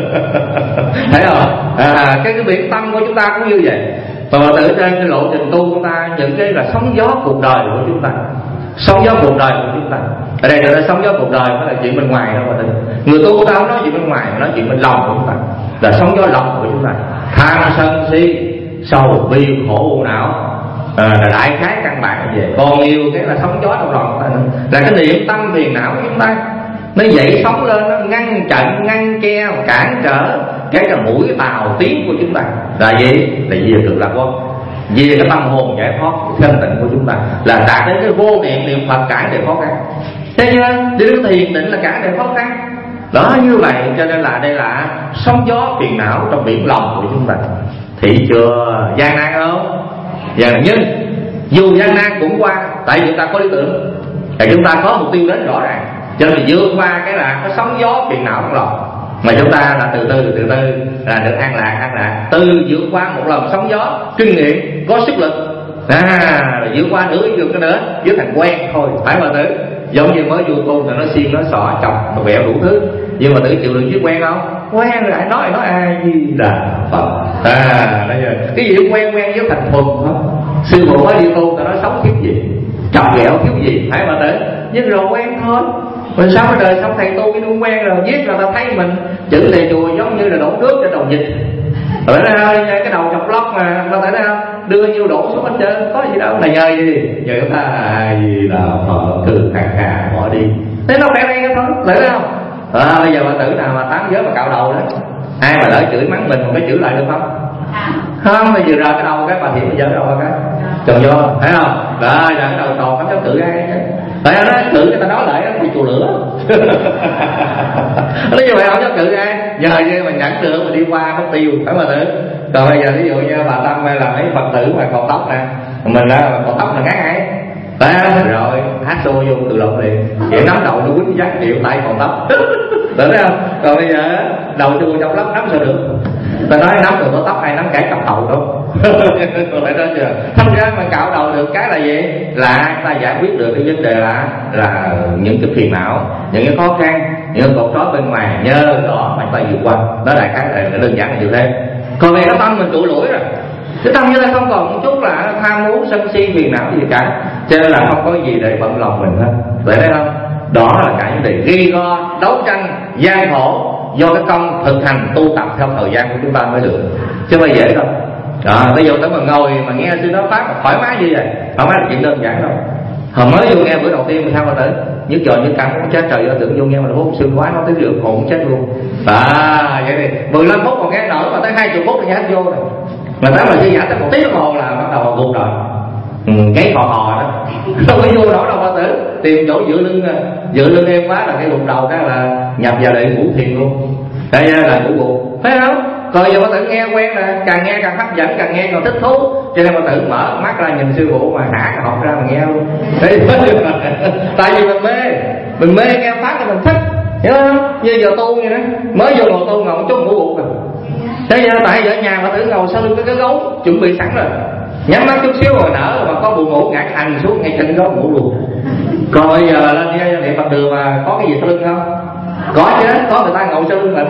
Thấy không? À, cái cái biển tâm của chúng ta cũng như vậy. Và từ trên cái lộ trình tu của ta, những cái là sóng gió cuộc đời của chúng ta, sóng gió cuộc đời của chúng ta. Ở đây là sóng gió cuộc đời không là chuyện bên ngoài đâu mà tình. Người tu của ta không nói chuyện bên ngoài, mà nói chuyện bên lòng của chúng ta, là sóng gió lòng của chúng ta. Tham sân si, sầu bi khổ u não, à, là đại khái căn bản là về. Còn nhiều cái là sóng gió trong lòng của ta, là cái niệm tâm phiền não của chúng ta nó dậy sóng lên, nó ngăn chặn, ngăn che, cản trở cái là mũi tàu tiến của chúng ta. Là gì? Là vì cực lạc quốc, vì cái tâm hồn giải thoát thanh tịnh của chúng ta, là đạt đến cái vô niệm niệm Phật cản đều khó khăn. Thế chưa? Đi đến thiền định là cản đều khó khăn. Đó, như vậy cho nên là đây là sóng gió phiền não trong biển lòng của chúng ta. Thì chưa gian nan không? Gian nhưng dù gian nan cũng qua, tại vì chúng ta có lý tưởng, thì chúng ta có mục tiêu đến rõ ràng, cho nên vượt qua cái là cái sóng gió phiền não trong lòng mà chúng ta là từ từ từ từ là được an lạc an lạc từ vượt qua một lần sóng gió kinh nghiệm có sức lực, à rồi vượt qua nữa vượt cái nữa vượt thành quen thôi, phải mà tử. Giống như mới vô tu là nó xiên nó sọ chọc nó bẹo đủ thứ, nhưng mà tự chịu được với quen không? Quen rồi nói nói ai gì là Phật, à bây giờ cái gì cũng quen quen với thành thuần không. Sư phụ mới đi tu ta nói sống thiếu gì, chọc ghẹo thiếu gì, phải mà tử. Nhưng rồi quen thôi. Mình sao cái đời xong thầy tu cái cũng quen rồi, viết là ta thấy mình chữ thầy chùa giống như là đổ nước trên đầu dịch. Rồi đó cái đầu chọc lóc mà ta thấy không? Đưa nhiêu đổ xuống hết trơn, có gì đâu, là nhờ gì? Nhờ chúng ta à gì là Phật cứ khà khà bỏ đi. Thế nó khỏe đây thôi, thấy không? À, bây giờ bà tử nào mà tám giới mà cạo đầu đó, ai mà lỡ chửi mắng mình mà mới chửi lại được không? Không, bây giờ rời cái đầu cái bà thiện bây giờ đâu cái tròn vô, thấy không? Đó, giờ cái đầu tròn không dám cự ai chứ. Tại nó cự người ta nói lại nó bị chùa lửa. Nó như vậy không dám cự ai, nhờ như mà nhận được mà đi qua không tiêu, phải mà tử. Còn bây giờ ví dụ như bà Tâm hay là mấy Phật tử mà còn tóc nè, mình ra còn tóc là ngắn ai, phải rồi hát xô vô tự lộn liền, vậy nắm đầu nó quýnh giác điệu tay còn tóc. Tưởng thấy không? Còn bây giờ đầu chùa trong lắm nắm sao được. Ta nói nắm được có tóc ai nắm cái cặp đầu đó. Còn lại đó chưa, thành ra mà cạo đầu được cái là gì, là ta giải quyết được cái vấn đề là là những cái phiền não, những cái khó khăn, những cái cột trói bên ngoài, nhờ đó mà ta vượt qua. Đó là cái là đơn giản là như thế. Còn về cái tâm mình trụ lũi rồi, cái tâm như là không còn một chút là tham muốn sân si phiền não gì cả, cho nên là không có gì để bận lòng mình hết. Vậy thấy không? Đó là cái vấn đề ghi go, đấu tranh, gian khổ, do cái công thực hành tu tập theo thời gian của chúng ta mới được, chứ không phải dễ đâu. Đó, bây giờ tới mà ngồi mà nghe sư nói pháp thoải mái như vậy, thoải mái là chuyện đơn giản đâu. Hồi mới vô nghe bữa đầu tiên mình sao mà tới nhức giờ nhức cẳng muốn chết, trời ơi, tưởng vô nghe mà hút sư quá nó tới rượu hồn chết luôn. À vậy thì mười lăm phút còn nghe nổi, mà tới hai mươi phút thì nghe hết vô rồi. Mà tới mà sư giả tới một tiếng đồng hồ là bắt đầu gục rồi. Ừ, gáy hò hò đó, không có vô nổi đâu mà tử, tìm chỗ dựa lưng dựa lưng em quá là cái gục đầu đó là nhập vào để ngủ thiền luôn. Đây là ngủ gục, thấy không? Rồi giờ mà tự nghe quen là càng nghe càng hấp dẫn, càng nghe càng thích thú, cho nên mà tự mở mắt ra nhìn sư phụ mà hả cái hộp ra mà nghe luôn. Đấy, tại vì mình mê, mình mê nghe pháp thì mình thích, hiểu không? Như giờ tu vậy đó, mới vô ngồi tu ngồi một chút ngủ gục rồi. Thế giờ tại giờ ở nhà mà tự ngồi sau lưng cái gấu chuẩn bị sẵn rồi, nhắm mắt chút xíu rồi nở mà có buồn ngủ ngã hành xuống ngay trên đó ngủ luôn. Còn bây giờ lên nghe niệm Phật đường mà có cái gì sau lưng không? Có chứ, có người ta ngồi sau lưng mình.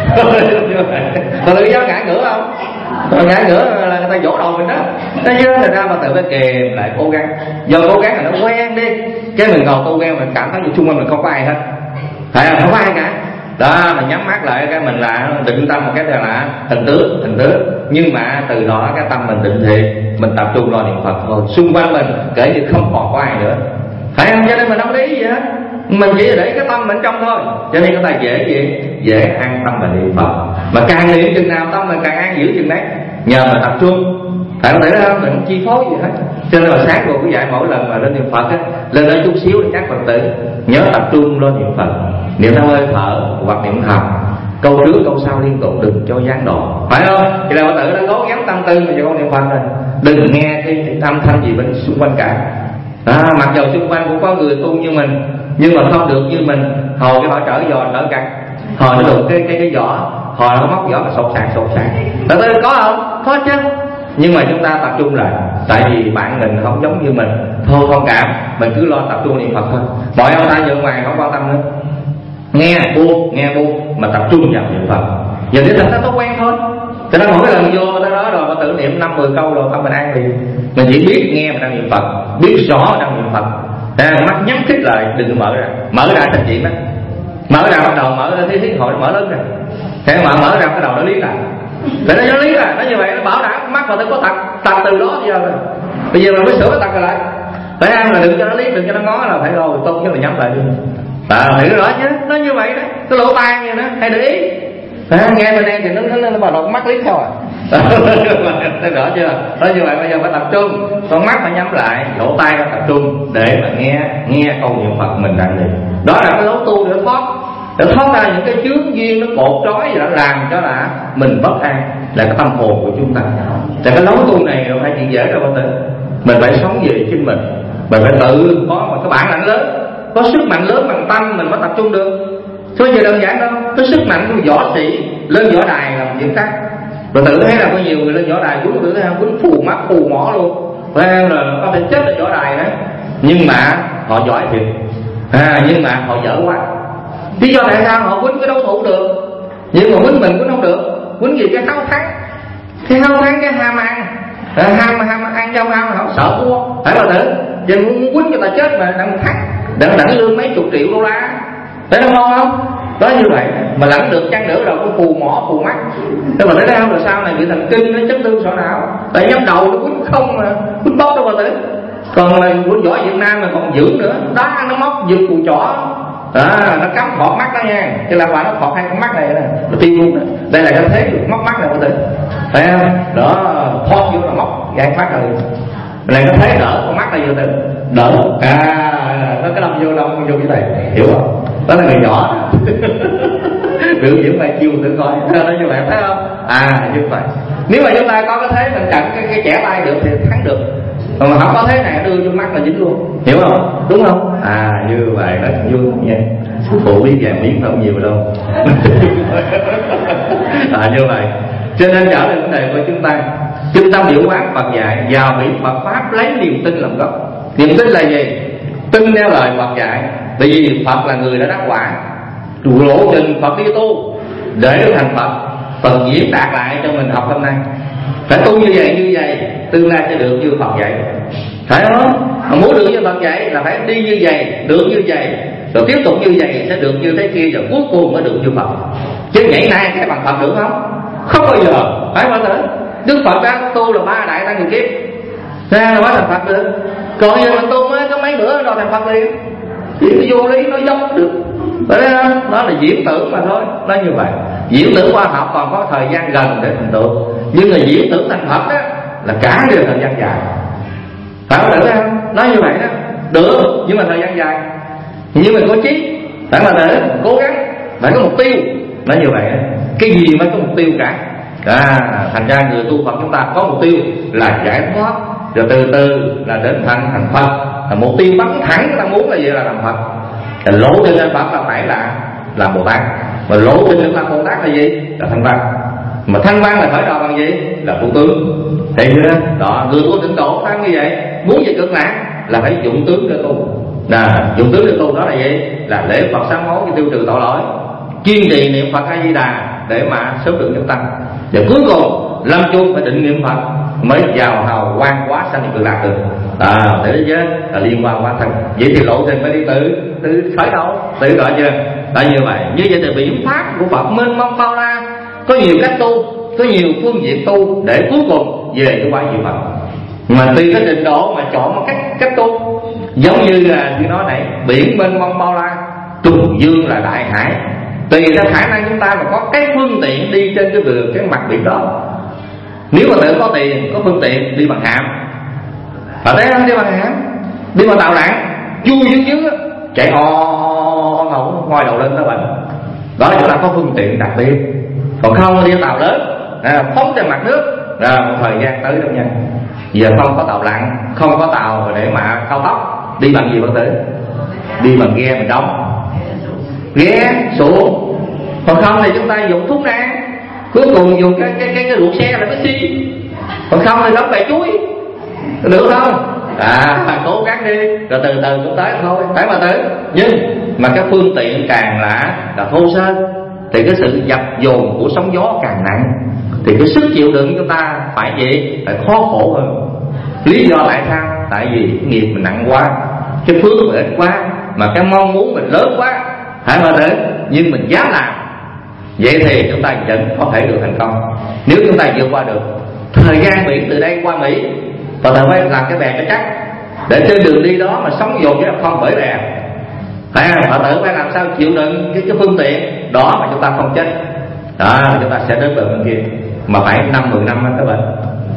Rồi tự do ngã ngửa không? Rồi ngã ngửa là người ta vỗ đầu mình đó. Thế chứ người ta mà tự phải kèm lại cố gắng. Giờ cố gắng là nó quen đi, cái mình ngồi tu quen mình cảm thấy xung quanh mình không có ai hết, phải không? Không có ai cả. Đó, mình nhắm mắt lại cái mình là định tâm một cái là hình tướng, hình tướng. Nhưng mà từ đó cái tâm mình định thiện, mình tập trung lo niệm Phật thôi. Xung quanh mình kể như không còn có ai nữa, phải không? Cho nên mình không để ý gì hết, mình chỉ để cái tâm mình trong thôi. Cho nên chúng ta dễ gì dễ an tâm mà niệm Phật. Mà càng niệm chừng nào tâm mình càng an giữ chừng đấy, nhờ mình tập trung. Phải không? Thấy đó, mình không chi phối gì hết. Cho nên là sáng rồi cứ dạy mỗi lần mà lên niệm Phật á, lên đó chút xíu để các Phật tử nhớ tập trung lo niệm Phật, niệm theo hơi thở hoặc niệm thầm, câu trước câu sau liên tục, đừng cho gián đoạn, phải không? Thì là Phật tử đã cố gắng tâm tư mà cho con niệm Phật rồi, đừng nghe cái âm thanh gì bên xung quanh cả. À, mặc dù xung quanh cũng có người tu như mình, nhưng mà không được như mình. Hồi cái họ trở giò trở căng, hồi nó được cái cái cái vỏ, hồi nó móc vỏ mà sột sạc sột sạc. Phật tử có không? Có chứ. Nhưng mà chúng ta tập trung lại, tại vì bạn mình không giống như mình, thôi thông cảm, mình cứ lo tập trung niệm Phật thôi. Mọi ông ta ở ngoài không quan tâm nữa, nghe buông nghe buông mà tập trung vào niệm Phật. Giờ để thành ra thói quen thôi. Cho nên mỗi lần vô tới đó rồi mà tự niệm năm mười câu rồi tâm mình an liền. Mình chỉ biết nghe mình đang niệm Phật, biết rõ mình đang niệm Phật. À, mắt nhắm khít lại, đừng mở ra, mở ra thành chuyện đó. Mở ra bắt đầu mở ra thấy tiếng hội nó mở lớn ra. Thế mà mở ra bắt đầu nó lý lại. Để nó cho lý là nó như vậy, nó bảo đảm mắt mà tôi có tật tật từ đó giờ rồi. Bây giờ mình mới sửa cái tật lại. Phải ăn là đừng cho nó lý, đừng cho nó ngó, là phải rồi tốt nhất là nhắm lại đi. À, hiểu rõ chứ, nó như vậy đó, cái lỗ tai như đó, hay để ý. À, nghe bên đây thì nó nó nó bắt đầu mắt liếc theo à. Thấy rõ chưa? Đó như vậy bây giờ phải tập trung, con mắt phải nhắm lại, lỗ tai phải tập trung để mà nghe nghe câu niệm Phật mình đang niệm. Đó là cái lối tu để thoát, để thoát ra những cái chướng duyên nó cột trói gì đó làm cho là mình bất an, là cái tâm hồn của chúng ta. Thì cái lối tu này đâu phải chuyện dễ đâu, bạn. Mình phải sống về chính mình, mình phải tự có một cái bản lãnh lớn, có sức mạnh lớn bằng tâm mình mới tập trung được. Thôi giờ đơn giản đâu, cái sức mạnh của võ sĩ lên võ đài là một chuyện khác. Và tự thấy là có nhiều người lên võ đài quýnh tự thấy không, quýnh phù mắt phù mỏ luôn, phải không? Là có thể chết ở võ đài đấy, nhưng mà họ giỏi thiệt, à, nhưng mà họ dở quá. Lý do tại sao họ quýnh cái đấu thủ được, nhưng mà quýnh mình quýnh không được? Quýnh gì? Cái háo thắng, cái háo thắng, cái ham ăn, à, ham ham ăn giao ham mà họ sợ thua, phải không tử? Giờ muốn quýnh người ta chết mà đang thắng, đang đẳng lương mấy chục triệu đô la, thấy nó ngon không? Đó như vậy mà lãnh được chăng nữa rồi có phù mỏ phù mắt. Thế mà thấy không, rồi sau này bị thần kinh nó chấn thương sọ não, tại nhóm đầu nó quýnh không mà quýnh bóc đâu mà tử. Còn là quýnh võ Việt Nam mà còn dưỡng nữa, đá nó móc giật cù chỏ, à, nó cắm thọt mắt đó nha, chứ là bà nó thọt hai con mắt này nè, nó tiêu luôn đó. Đây là cái thế móc mắt này mà tử, thấy không? Đó, thọt vô là móc gan phát rồi. Này nó thấy đỡ con mắt này vô tử, đỡ, à, nó cái đâm vô lông vô như này, hiểu không? Đó là người nhỏ biểu diễn bài chiêu tự coi nó như vậy, thấy không? À như vậy, nếu mà chúng ta có cái thế mình chặn cái, cái trẻ tay được thì thắng được, còn mà không có thế này đưa vô mắt là dính luôn, hiểu không? Đúng không? À như vậy đó, vui không nha? Sư phụ biết vàng miếng không nhiều đâu. À như vậy Cho nên trở lại vấn đề của chúng ta, chúng ta hiểu quán Phật dạy vào biển Phật pháp lấy niềm tin làm gốc. Niềm tin là gì? Tin theo lời Phật dạy. Tại vì Phật là người đã đắc quả, lộ trình Phật đi tu để được thành Phật. Phần diễn đạt lại cho mình học hôm nay, phải tu như vậy như vậy, tương lai sẽ được như Phật dạy, phải không? Mà muốn được như Phật dạy là phải đi như vậy, được như vậy, rồi tiếp tục như vậy sẽ được như thế kia, rồi cuối cùng mới được như Phật. Chứ nhảy nay cái bằng Phật được không? Không bao giờ, phải không? Thế Đức Phật đã tu là ba đại tăng kiếp ra là mới thành Phật được. Còn giờ mình tu mới có mấy bữa rồi thành Phật liền, thì nó vô lý, nó dốc được. Đó, đó là diễn tưởng mà thôi, nó như vậy. Diễn tưởng khoa học còn có thời gian gần để thành tựu, nhưng mà diễn tưởng thành Phật đó là cả đều thời gian dài, phải không? Được không? Nói như vậy đó được, nhưng mà thời gian dài. Nhưng mình có chí, phải mà để cố gắng, phải có mục tiêu. Nói như vậy, cái gì mới có mục tiêu cả. À, thành ra người tu Phật chúng ta có mục tiêu là giải thoát, rồi từ từ là đến thành thành Phật. Là mục tiêu bắn thẳng chúng ta muốn là gì? Là làm Phật. Là lộ trình lên Phật là phải là làm Bồ Tát. Mà lộ trình lên làm Bồ Tát là gì? Là thanh văn. Mà thanh văn là khởi đầu bằng gì? Là tu tướng. Thấy chưa? Đó, người tu tịnh độ phải như vậy. Muốn về cực lạc là phải dụng tướng để tu. Là dụng tướng để tu đó là gì? Là lễ Phật sám hối tiêu trừ tội lỗi, kiên trì niệm Phật A Di Đà để mà sớm được nhập tăng. Và cuối cùng lâm chung phải định niệm Phật mới vào hào quang quá sanh cực lạc được. À, để chứ là liên quan quá thân. Vậy thì lộ trình phải đi từ từ khởi đầu, tự gọi chưa? Là như vậy. Như vậy thì biện pháp của Phật mênh mông bao la, có nhiều cách tu, có nhiều phương diện tu để cuối cùng về cái quả vị Phật. Mà tùy cái trình độ mà chọn một cách cách tu. Giống như là như nói này, biển mênh mông bao la, trùng dương là đại hải. Tùy theo khả năng chúng ta mà có cái phương tiện đi trên cái vườn cái mặt biển đó. Nếu mà tự có tiền, có phương tiện đi bằng hạm, và thấy không? Đi bằng hạm, đi bằng tàu lặn, chui dưới dưới chạy ho ngầu ngoi đầu lên đó bệnh. Đó là chúng ta có phương tiện đặc biệt. Còn không đi tàu lớn à, phóng trên mặt nước à, một thời gian tới đâu nha. Giờ không có tàu lặn, không có tàu để mà cao tốc, đi bằng gì Phật tử? Đi bằng ghe mình đóng, ghe xuồng. Còn không thì chúng ta dùng thuốc nan, cuối cùng dùng cái cái cái, cái ruột xe là cái xi. Còn không thì đóng bè chuối, được không? À, cố gắng đi, rồi từ từ cũng tới thôi, phải mà tử. Nhưng mà cái phương tiện càng là là thô sơ thì cái sự dập dồn của sóng gió càng nặng, thì cái sức chịu đựng chúng ta phải gì? Phải khó khổ hơn. Lý do tại sao? Tại vì cái nghiệp mình nặng quá, cái phước mình ít quá, mà cái mong muốn mình lớn quá, phải mà tử. Nhưng mình dám làm, vậy thì chúng ta vẫn có thể được thành công. Nếu chúng ta vượt qua được thời gian biển từ đây qua Mỹ, và ta phải làm cái bè cho chắc, để trên đường đi đó mà sống dồn chứ không bởi bè. Phải không? Phật tử phải làm sao chịu đựng cái, cái phương tiện đó mà chúng ta không chết. Đó, chúng ta sẽ đến bờ bên kia. Mà phải năm mười năm các bạn.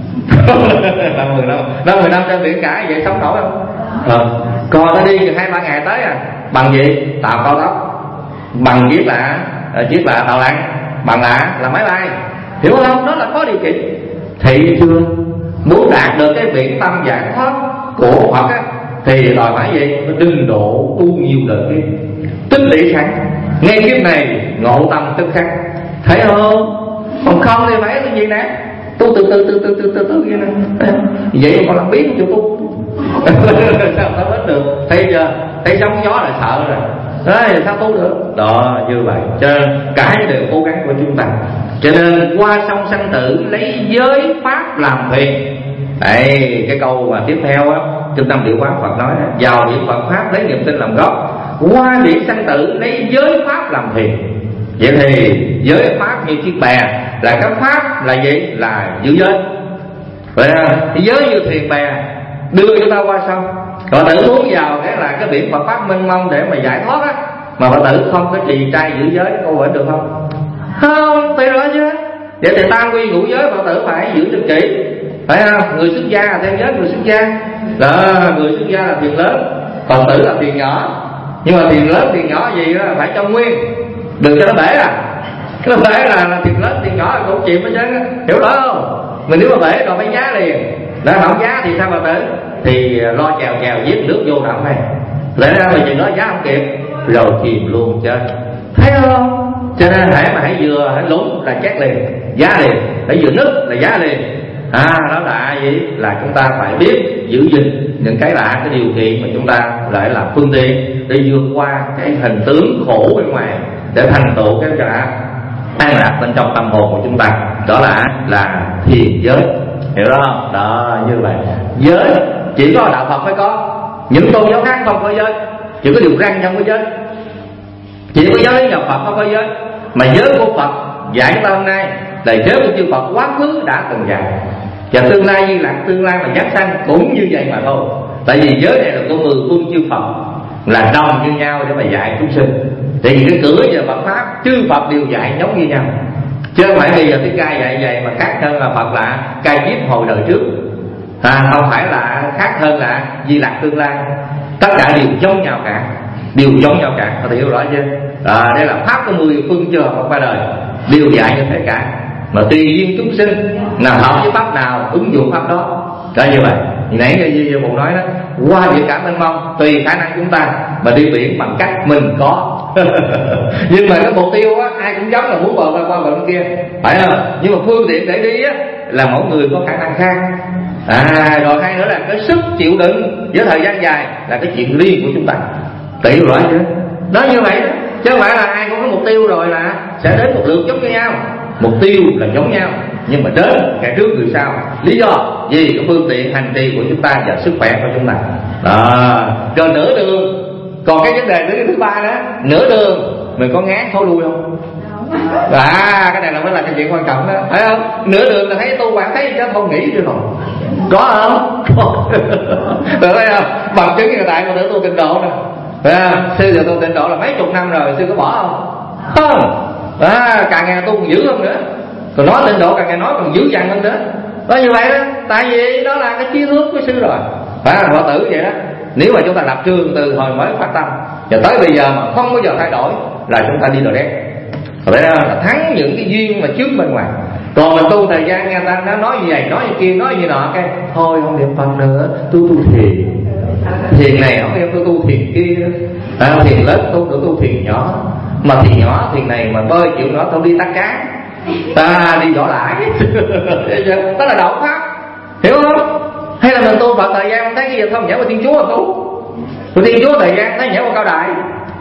năm mười năm, năm mười năm trên biển cả vậy sống nổi không? Ờ. Còn ta đi hai ba ngày tới à, bằng gì? Tàu cao tốc, bằng chiếc là chiếc là tàu lặn, bằng là là máy bay, hiểu không? Đó là có điều kiện. Thị chưa muốn đạt được cái biện tâm giải thoát của Phật á, thì đòi hỏi gì? Đừng độ tu nhiều đời kia, tích lũy sẵn, ngay kiếp này ngộ tâm tức khắc, thấy không? Còn không thì phải cái gì nè, tu từ từ từ từ từ từ từ vậy nè. Vậy mà còn làm biết cho tu sao ta hết được? Thấy chưa? Thấy sóng gió là sợ rồi. Đấy, sao tu được? Đó, như vậy. Cho nên cả đều cố gắng của chúng ta. Cho nên qua sông sanh tử lấy giới pháp làm thuyền. Đây, cái câu mà tiếp theo á, Trung tâm Diệu Quán Phật nói: vào niệm Phật pháp lấy niềm tin làm gốc, qua biển sanh tử lấy giới pháp làm thuyền. Vậy thì giới pháp như chiếc bè, là cái pháp là gì? Là giữ giới. Vậy thì giới như thuyền bè đưa chúng ta qua sông. Còn tự muốn vào cái là cái biển Phật pháp mênh mông để mà giải thoát á, mà Phật tử không có trì trai giữ giới, có phải được không? Không, phải rõ chứ. Vậy thì tam quy ngũ giới Phật tử phải giữ cho kỹ, phải không? Người xuất gia là theo giới người xuất gia. Đó, người xuất gia là thuyền lớn, Phật tử là thuyền nhỏ. Nhưng mà thuyền lớn thuyền nhỏ gì đó phải cho nguyên, đừng cho nó bể à. Cái bể là, là thuyền lớn thuyền nhỏ là cũng chìm hết trơn, hiểu đó không? Mình nếu mà bể rồi phải giá liền, đã không giá thì sao Phật tử? Thì lo chèo chèo giết nước vô nào này, lẽ ra mà chừng đó giá không kịp rồi chìm luôn chết, thấy không? Cho nên hãy mà hãy vừa hãy lúng là chết liền, giá liền. để vừa nứt là giá liền. À đó là gì? Là chúng ta phải biết giữ gìn những cái là cái điều kiện mà chúng ta lại là phương tiện để vượt qua cái hình tướng khổ bên ngoài, để thành tựu cái là an lạc bên trong tâm hồn của chúng ta. Đó là là thiền giới, hiểu đó không? Đó, như vậy giới chỉ có đạo Phật mới có, những tôn giáo khác không có giới. Chỉ có điều răn trong cái giới, chỉ có giới nhà Phật không có giới. Mà giới của Phật dạy chúng ta hôm nay là giới của chư Phật quá khứ đã từng dạy, và tương lai như là tương lai mà giáng sanh cũng như vậy mà thôi. Tại vì giới này là của mười phương chư Phật là đồng như nhau để mà dạy chúng sinh. Tại vì cái cửa về Phật pháp chư Phật đều dạy giống như nhau, chứ không phải bây giờ cái ca dạy vậy mà khác hơn là Phật là ca diếp hồi đời trước, à, không phải là khác hơn là Di Lặc tương lai. Tất cả đều giống nhau cả, đều giống nhau cả, có thể hiểu rõ chưa? À, đây là pháp của mười phương chư Phật qua đời đều dạy như thế cả, mà tùy duyên chúng sinh nào hợp với pháp nào ứng dụng pháp đó. Đó như vậy. Nãy như như Bồ nói đó, qua việc cả mênh mông tùy khả năng chúng ta mà đi biển bằng cách mình có. Nhưng mà cái mục tiêu á, ai cũng giống là muốn bờ qua qua bên kia, phải không? Nhưng mà phương tiện để đi á là mỗi người có khả năng khác. À, rồi hay nữa là cái sức chịu đựng với thời gian dài là cái chuyện riêng của chúng ta. Tỷ rõ chưa? Đó như vậy đó. Chứ không phải là ai cũng có mục tiêu rồi là sẽ đến một lượt giống như nhau. Mục tiêu là giống nhau, nhưng mà đến kẻ trước người sau. Lý do vì cái phương tiện hành trì của chúng ta và sức khỏe của chúng ta. Đó. Rồi nửa đường, còn cái vấn đề thứ thứ ba đó, nửa đường mình có ngán thối lui không? À, cái này là mới là cái chuyện quan trọng đó, phải không? Nửa đường là thấy tu bạn thấy chứ không nghĩ chứ rồi. Có không? Được thấy không? Bằng chứng hiện tại mà tự tu tịnh độ nè. Sư giờ tu tịnh độ là mấy chục năm rồi, sư có bỏ không? Không. À, càng ngày tu còn dữ hơn nữa. Còn nói tịnh độ càng ngày nói còn dữ dằn hơn nữa. Đó như vậy đó. Tại vì đó là cái chí hướng của sư rồi. Phải là Phật tử vậy đó. Nếu mà chúng ta lập trường từ hồi mới phát tâm và tới bây giờ mà không bao giờ thay đổi là chúng ta đi đò đen. Vậy đó là thắng những cái duyên mà trước bên ngoài. Còn mình tu thời gian nghe ta nó nói gì này, nói gì kia, nói gì nọ cái thôi không niệm Phật nữa, tu tu thiền. Thiền này không em tôi tu thiền kia, à, thiền lớn tu nữa tu thiền nhỏ. Mà thiền nhỏ thiền này mà bơi chịu nó tôi đi tắt cá, ta đi võ lại. Đó là đạo pháp, hiểu không? Hay là mình tu Phật thời gian không thấy cái gì không nhảy qua Thiên Chúa mà tu. Tôi Thiên Chúa thời gian thấy nhảy qua Cao Đại.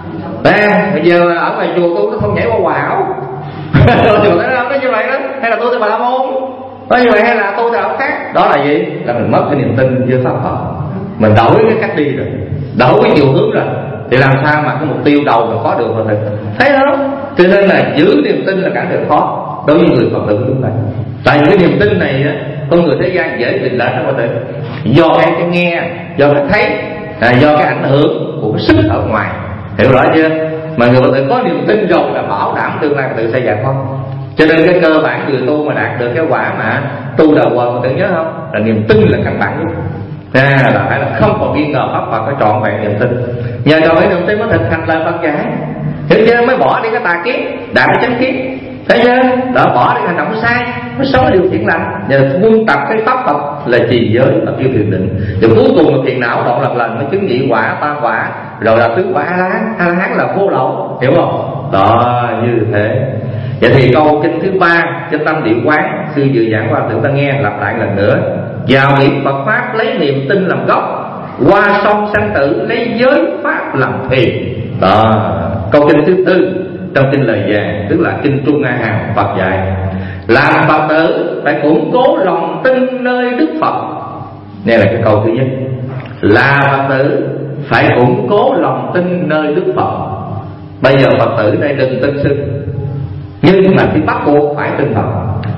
À, bây giờ ở ngoài chùa tôi nó không nhảy qua Hòa Hảo. Chùa đó nó như vậy đó. Hay là tôi theo Bà La Môn. Đó như vậy hay là tôi theo đạo khác. Đó là gì? Là mình mất cái niềm tin với pháp Phật. Mình đổi cái cách đi rồi, đổi cái chiều hướng rồi, thì làm sao mà cái mục tiêu đầu mà có được Phật tử, thấy không? Cho nên là giữ niềm tin là cả điều khó đối với người Phật tử của chúng ta. Tại vì cái niềm tin này á, con người thế gian dễ định lệch Phật tử, do cái, cái nghe, do cái thấy, là do cái ảnh hưởng của cái sức ở ngoài, hiểu rõ chưa? Mà người Phật tử có niềm tin rồi là bảo đảm tương lai Phật tử sẽ giải thoát. Cho nên cái cơ bản người tu mà đạt được cái quả mà tu đầu quần, Phật tử nhớ không? Là niềm tin là căn bản nhất. À, là phải là không còn nghi ngờ pháp Phật, phải trọn vẹn niềm tin. Nhờ trọn vẹn niềm tin mới thực hành lời Phật dạy, hiểu chưa? Mới bỏ đi cái tà kiến, đạt cái chánh kiến, thấy chưa? Đó, bỏ đi hành động sai, mới sống cái điều thiện lành. Nhờ quân tập cái pháp Phật là trì giới và yêu thiền định, rồi cuối cùng là thiền não đoạn lập lần mới chứng nhị quả, tam quả, rồi là tứ quả A La Hán. A La Hán là vô lậu, hiểu không? Đó, như thế. Vậy thì câu kinh thứ ba trên tâm địa quán, sư vừa giảng qua tự ta nghe, lặp lại lần nữa. Vào niệm Phật pháp lấy niềm tin làm gốc, qua sông sanh tử lấy giới pháp làm thiền. Đó, câu kinh thứ tư trong kinh lời vàng, tức là kinh Trung A Hàm Phật dạy, làm Phật tử phải củng cố lòng tin nơi Đức Phật. Đây là cái câu thứ nhất, là Phật tử phải củng cố lòng tin nơi Đức Phật. Bây giờ Phật tử đây đừng tin sư, nhưng mà thì bắt buộc phải tin Phật,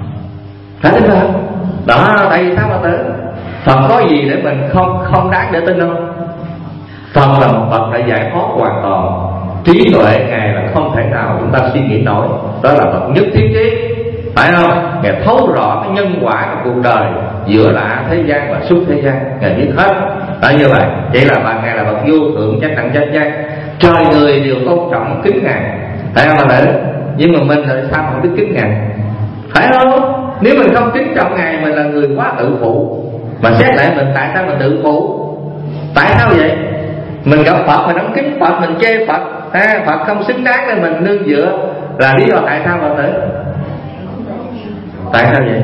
phải tin Phật. Đó, tại vì sao Phật tử? Phật có gì để mình không không đáng để tin không? Phật là một Phật đã giải thoát hoàn toàn, trí tuệ Ngài là không thể nào chúng ta suy nghĩ nổi. Đó là Phật nhất thiết trí, phải không? Ngài thấu rõ cái nhân quả của cuộc đời giữa là thế gian và xuất thế gian, Ngài biết hết. Đó như vậy, vậy là bà Ngài là Phật vô thượng chánh đẳng chánh giác, trời người đều tôn trọng kính Ngài, phải không Phật tử? Nhưng mà mình là sao không biết kính Ngài, phải không? Nếu mình không kính trọng Ngài, mình là người quá tự phụ. Mà xét lại mình, tại sao mình tự phụ? Tại sao vậy? Mình gặp Phật mình không kính Phật, mình chê Phật, à, Phật không xứng đáng để mình nương dựa, là lý do tại sao Phật tử? Tại sao vậy?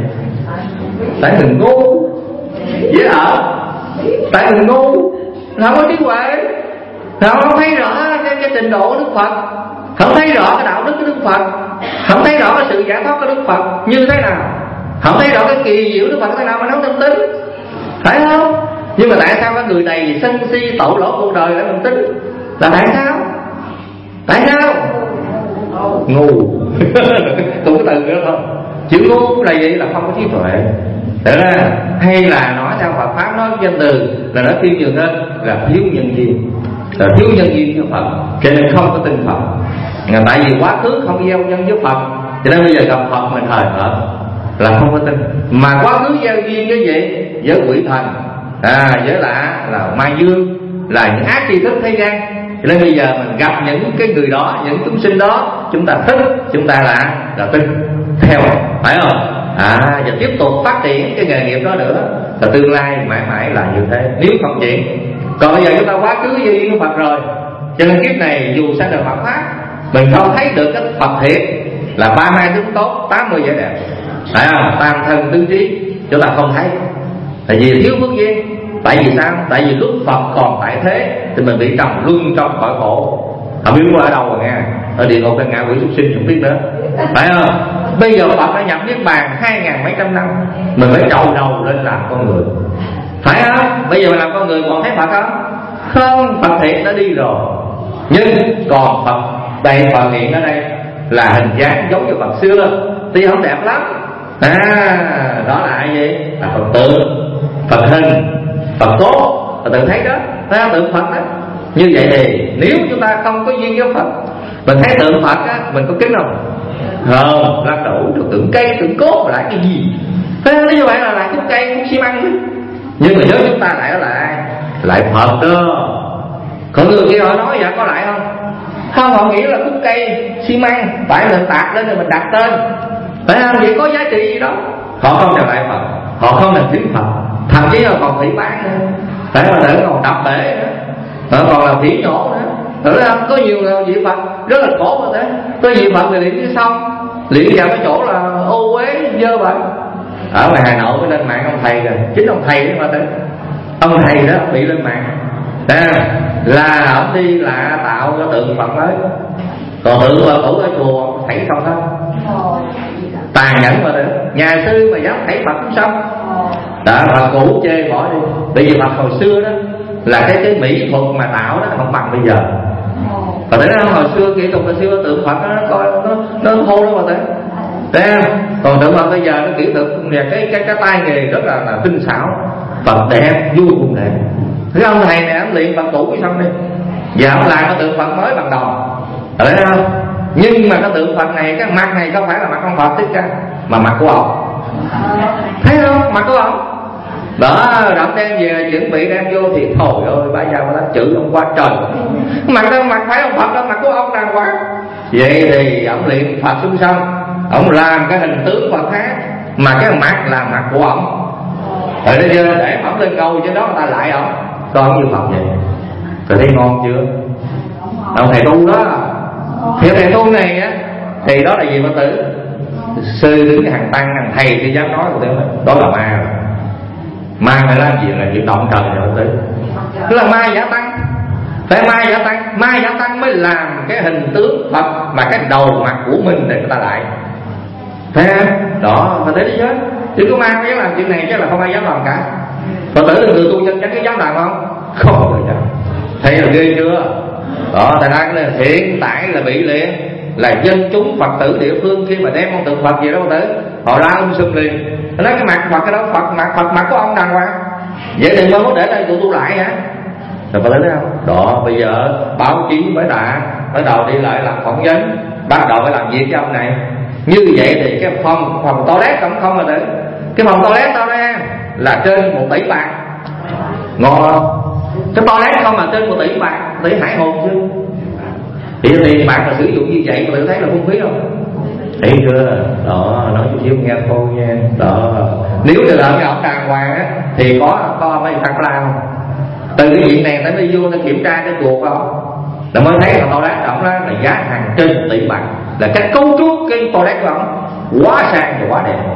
Tại mình ngu, dễ ở. Tại mình ngu, không có trí huệ, không thấy rõ cái, cái trình độ của Đức Phật, không thấy rõ cái đạo đức của Đức Phật, không thấy rõ cái sự giải thoát của Đức Phật như thế nào, không thấy rõ cái kỳ diệu Đức Phật thế nào mà nó không tin, phải không? Nhưng mà tại sao các người này sân si tội lỗi cuộc đời lại mình tin? Là tại sao? Tại sao? Ngu. Cũng cái từ đó thôi. Chữ ngu là gì? Là không có trí tuệ. Thật ra hay là nói theo Phật pháp nói danh từ là nó tiêu nhiều hơn là thiếu nhân duyên, là thiếu nhân duyên với Phật, cho nên không có tin Phật. Tại vì quá khứ không gieo nhân với Phật, cho nên bây giờ gặp Phật mình hời hợt là không có tin. Mà quá khứ gieo duyên cái gì? Với quỷ thần, à, với là là ma dương, là những ác tri thức thế gian. Cho nên bây giờ mình gặp những cái người đó, những chúng sinh đó, chúng ta thích, chúng ta là là tin theo, phải không? À, và tiếp tục phát triển cái nghề nghiệp đó nữa, và tương lai mãi mãi là như thế, nếu không chuyển. Còn bây giờ chúng ta quá khứ với duyên của Phật rồi, cho nên kiếp này dù sanh đời Phật pháp, mình không thấy được cái Phật thiệt là ba mươi hai tướng tốt, tám mươi vẻ đẹp, phải không? Tam thân tứ trí chúng ta không thấy, tại vì thiếu phước duyên. Tại vì sao? Tại vì lúc Phật còn tại thế thì mình bị trầm luân trong cõi khổ, không biết qua ở đâu rồi nghe, ở địa ngục hay ngạ quỷ súc sinh không biết nữa, phải không? Bây giờ Phật đã nhập niết bàn hai ngàn mấy trăm năm, mình phải trầu đầu lên làm con người, phải không? Bây giờ mình làm con người còn thấy Phật không? Không, Phật thiện đã đi rồi, nhưng còn Phật đây, Phật hiện ở đây là hình dáng giống như Phật xưa, tuy không đẹp lắm. À, đó là ai vậy? Là Phật tượng, Phật hình, Phật tốt, Phật tự thấy đó, thấy tượng Phật đó. Như vậy thì nếu chúng ta không có duyên với Phật, mình thấy tượng Phật á, mình có kính không? Không, lắc đủ được tượng cây, tượng cốt lại cái gì? Thế như vậy là lại khúc cây, khúc xi măng đó. Nhưng mà nếu chúng ta lại là ai? Lại Phật đó. Còn người kia họ nói vậy có lại không? Không, họ nghĩ là khúc cây, xi măng, phải mình tạc lên rồi mình đặt tên, phải không? Vậy có giá trị gì đó? Họ không là lại Phật, họ không là chính Phật, thậm chí là còn thủy bán nữa, phải không? Để còn đập bể nữa, họ còn là thủy nhổ nữa. Thử không? Có nhiều vị Phật rất là khổ như thế. Có vị Phật thì luyện cái xong, luyện vào cái chỗ là ô uế dơ bẩn. Ở ngoài Hà Nội mới lên mạng ông thầy rồi, chính ông thầy đó mà tới, ông thầy đó bị lên mạng, à, là ông đi là tạo cái tượng Phật mới, còn tượng Phật cũ ở chùa thảy xong hết, tàn nhẫn mà được. Nhà sư mà dám thảy Phật cũng xong, đã Phật cũ chê bỏ đi. Bởi vì Phật hồi xưa đó là cái cái mỹ thuật mà tạo đó không bằng bây giờ. Và thấy không, hồi xưa kỹ thuật hồi xưa tượng Phật nó coi nó nó thô đó mà thấy. Thấy không? Còn tượng Phật bây giờ nó kỹ thuật và cái cái cái tay nghề rất là, là tinh xảo, Phật đẹp, vô cùng đẹp. Thấy ông thầy này ông luyện Phật cũ cái xong đi, giờ ông làm cái tượng Phật mới bằng đồng, thấy không? Nhưng mà cái tượng Phật này, cái mặt này không phải là mặt ông Phật thích ra, mà mặt của ông. Thấy không? Mặt của ông. Đó, đậm đem về chuẩn bị đem vô thì thôi ơi, bả ra bả chữ ông quá trời. Mặt đó mặt phải ông Phật đâu, mặt của ông đàng hoàng. Vậy thì ông luyện Phật xuống xong, ông làm cái hình tướng Phật khác, mà cái mặt là mặt của ông. Rồi đó chưa, để ổng lên câu chứ đó người ta lại ổng, con như Phật vậy. Rồi thấy ngon chưa? Ông thầy tu đó, thì thầy tu này á, thì đó là gì Phật tử? Sư đứng hàng tăng, hàng thầy thì dám nói của tôi, đó là ma rồi. Ma phải làm gì là chuyện động trời rồi Phật tử. Tức là ma giả tăng, phải ma giả tăng, ma giả tăng mới làm cái hình tướng Phật mà cái đầu mặt của mình để người ta lại. Thấy không? Đó, Phật tử đi chứ. Chứ có ma không dám làm chuyện này chắc là không ai dám làm cả. Phật tử là người tu chân chắc cái dám làm không? Không bao giờ dám. Thấy là ghê chưa? Đó, tại ra cái hiện tại là bị liền là dân chúng Phật tử địa phương khi mà đem con tượng Phật gì đó Phật tử, họ la um sùm liền. Nói cái mặt Phật cái đó Phật mặt Phật mặt của ông đàng hoàng. Vậy thì mới có để đây tụi tu lại hả? Rồi Phật tử thấy không? Đó, bây giờ báo chí mới đã bắt đầu đi lại làm phỏng vấn, bắt đầu phải làm việc với ông này. Như vậy thì cái phòng phòng toilet không không mà tử, cái phòng toilet tao đây là trên một tỷ bạc, ngon không? Cái toilet không mà trên một tỷ bạc, tỷ hải hồn chứ. Thì tiền bạc mà sử dụng như vậy mà tự thấy là phung phí không? Thấy chưa? Đó, nói chút xíu nghe thôi nha. Đó, nếu trường hợp cái ông đàng hoàng á thì có có mấy thằng la không? Từ cái chuyện này tới đi vô nó kiểm tra cái chùa của ông là mới thấy là toilet ông đó là giá hàng trên một tỷ bạc, là cái cấu trúc cái toilet của ông quá sang và quá đẹp.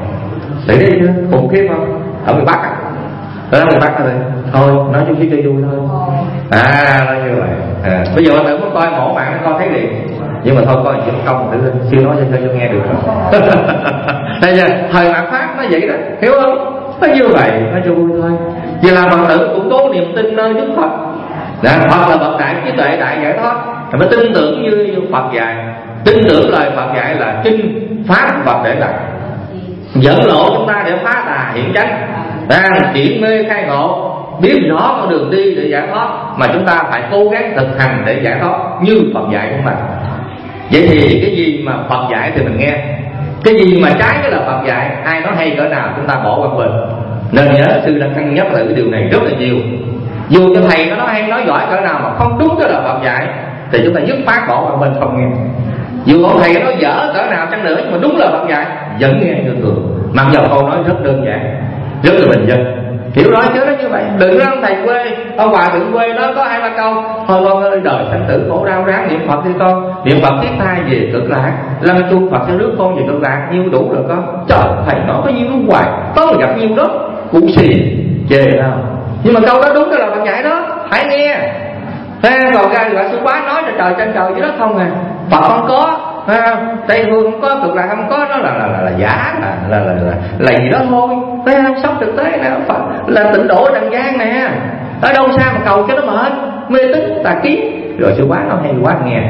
để đi khủng khiếp không? Ở miền Bắc à? Ở miền Bắc rồi thôi nói chút xíu cho vui thôi. À nói như vậy. À, bây giờ tự muốn coi mổ mạng nó coi thấy liền, nhưng mà thôi coi chữ công tự siêu nói cho cho nghe được rồi. Bây giờ thời mạt Pháp nó vậy đó, hiểu không? Nó như vậy, nó cho vui thôi. Vì là Phật tử cũng có niềm tin nơi Đức Phật. Đã, Phật là bậc đại trí tuệ đại giải thoát, mới tin tưởng như, như Phật dạy, tin tưởng lời Phật dạy là kinh pháp Phật để lại, dẫn lộ chúng ta để phá tà hiện chánh, đang chuyển mê khai ngộ, biết rõ con đường đi để giải thoát, mà chúng ta phải cố gắng thực hành để giải thoát như Phật dạy chúng ta. Vậy thì cái gì mà Phật dạy thì mình nghe, cái gì mà trái với là Phật dạy, ai nói hay cỡ nào chúng ta bỏ qua bên. Nên nhớ sư đã cân nhắc lại cái điều này rất là nhiều. Dù cho thầy nó nói hay nói giỏi cỡ nào mà không đúng cái lời Phật dạy thì chúng ta dứt khoát bỏ qua bên không nghe. Dù ông thầy nói dở cỡ nào chăng nữa nhưng mà đúng lời Phật dạy vẫn nghe thường thường, mặc dù câu nói rất đơn giản, rất là bình dân. Hiểu rõ chứ, nó như vậy. Đừng nói ông thầy quê, ông bà đừng quê nó có hai ba câu thôi con ơi, đời sanh tử khổ đau ráng niệm Phật đi con, niệm Phật thiết thai về cực lạc, lăn chuông Phật sẽ rước con về cực lạc, nhiêu đủ rồi con. Trời, thầy nói có nhiêu nó hoài, có mà gặp nhiêu đó cũng xì chê đâu. Nhưng mà câu đó đúng cái là Phật dạy đó, phải nghe. Thế còn ra gọi sư bá nói là trời trên trời dưới đất không à, Phật không có, Tây Phương không có, cực lạc không có, nó là là là, là giả, là là, là là là gì đó thôi. Thế sống thực tế nè, Phật là tịnh độ trần gian nè, ở đâu xa mà cầu cho nó mệt, mê tín tà kiến. Rồi sư bá nói hay quá nghe,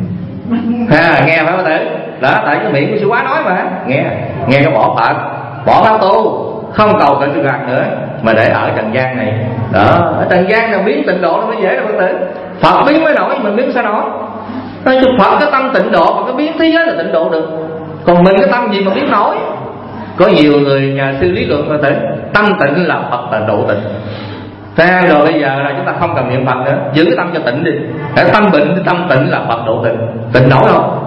ha, nghe phải không tử? Đó, tại cái miệng của sư bá nói mà nghe, nghe cái bỏ Phật, bỏ pháp tu, không cầu cạnh cực lạc nữa, mà để ở trần gian này. Đó, ở trần gian nào biến tịnh độ nó mới dễ đâu Phật tử. Phật biến mới nổi, mình biến sao nổi? Nói chung Phật cái tâm tịnh độ, mà cái biến thế giới là tịnh độ được. Còn mình cái tâm gì mà biến nổi? Có nhiều người nhà sư lý luận Phật tử, tâm tịnh là Phật là độ tịnh. Ra rồi bây giờ là chúng ta không cần niệm Phật nữa, giữ cái tâm cho tịnh đi. Để tâm bệnh, tâm tịnh là Phật độ tịnh. Tịnh nổi không?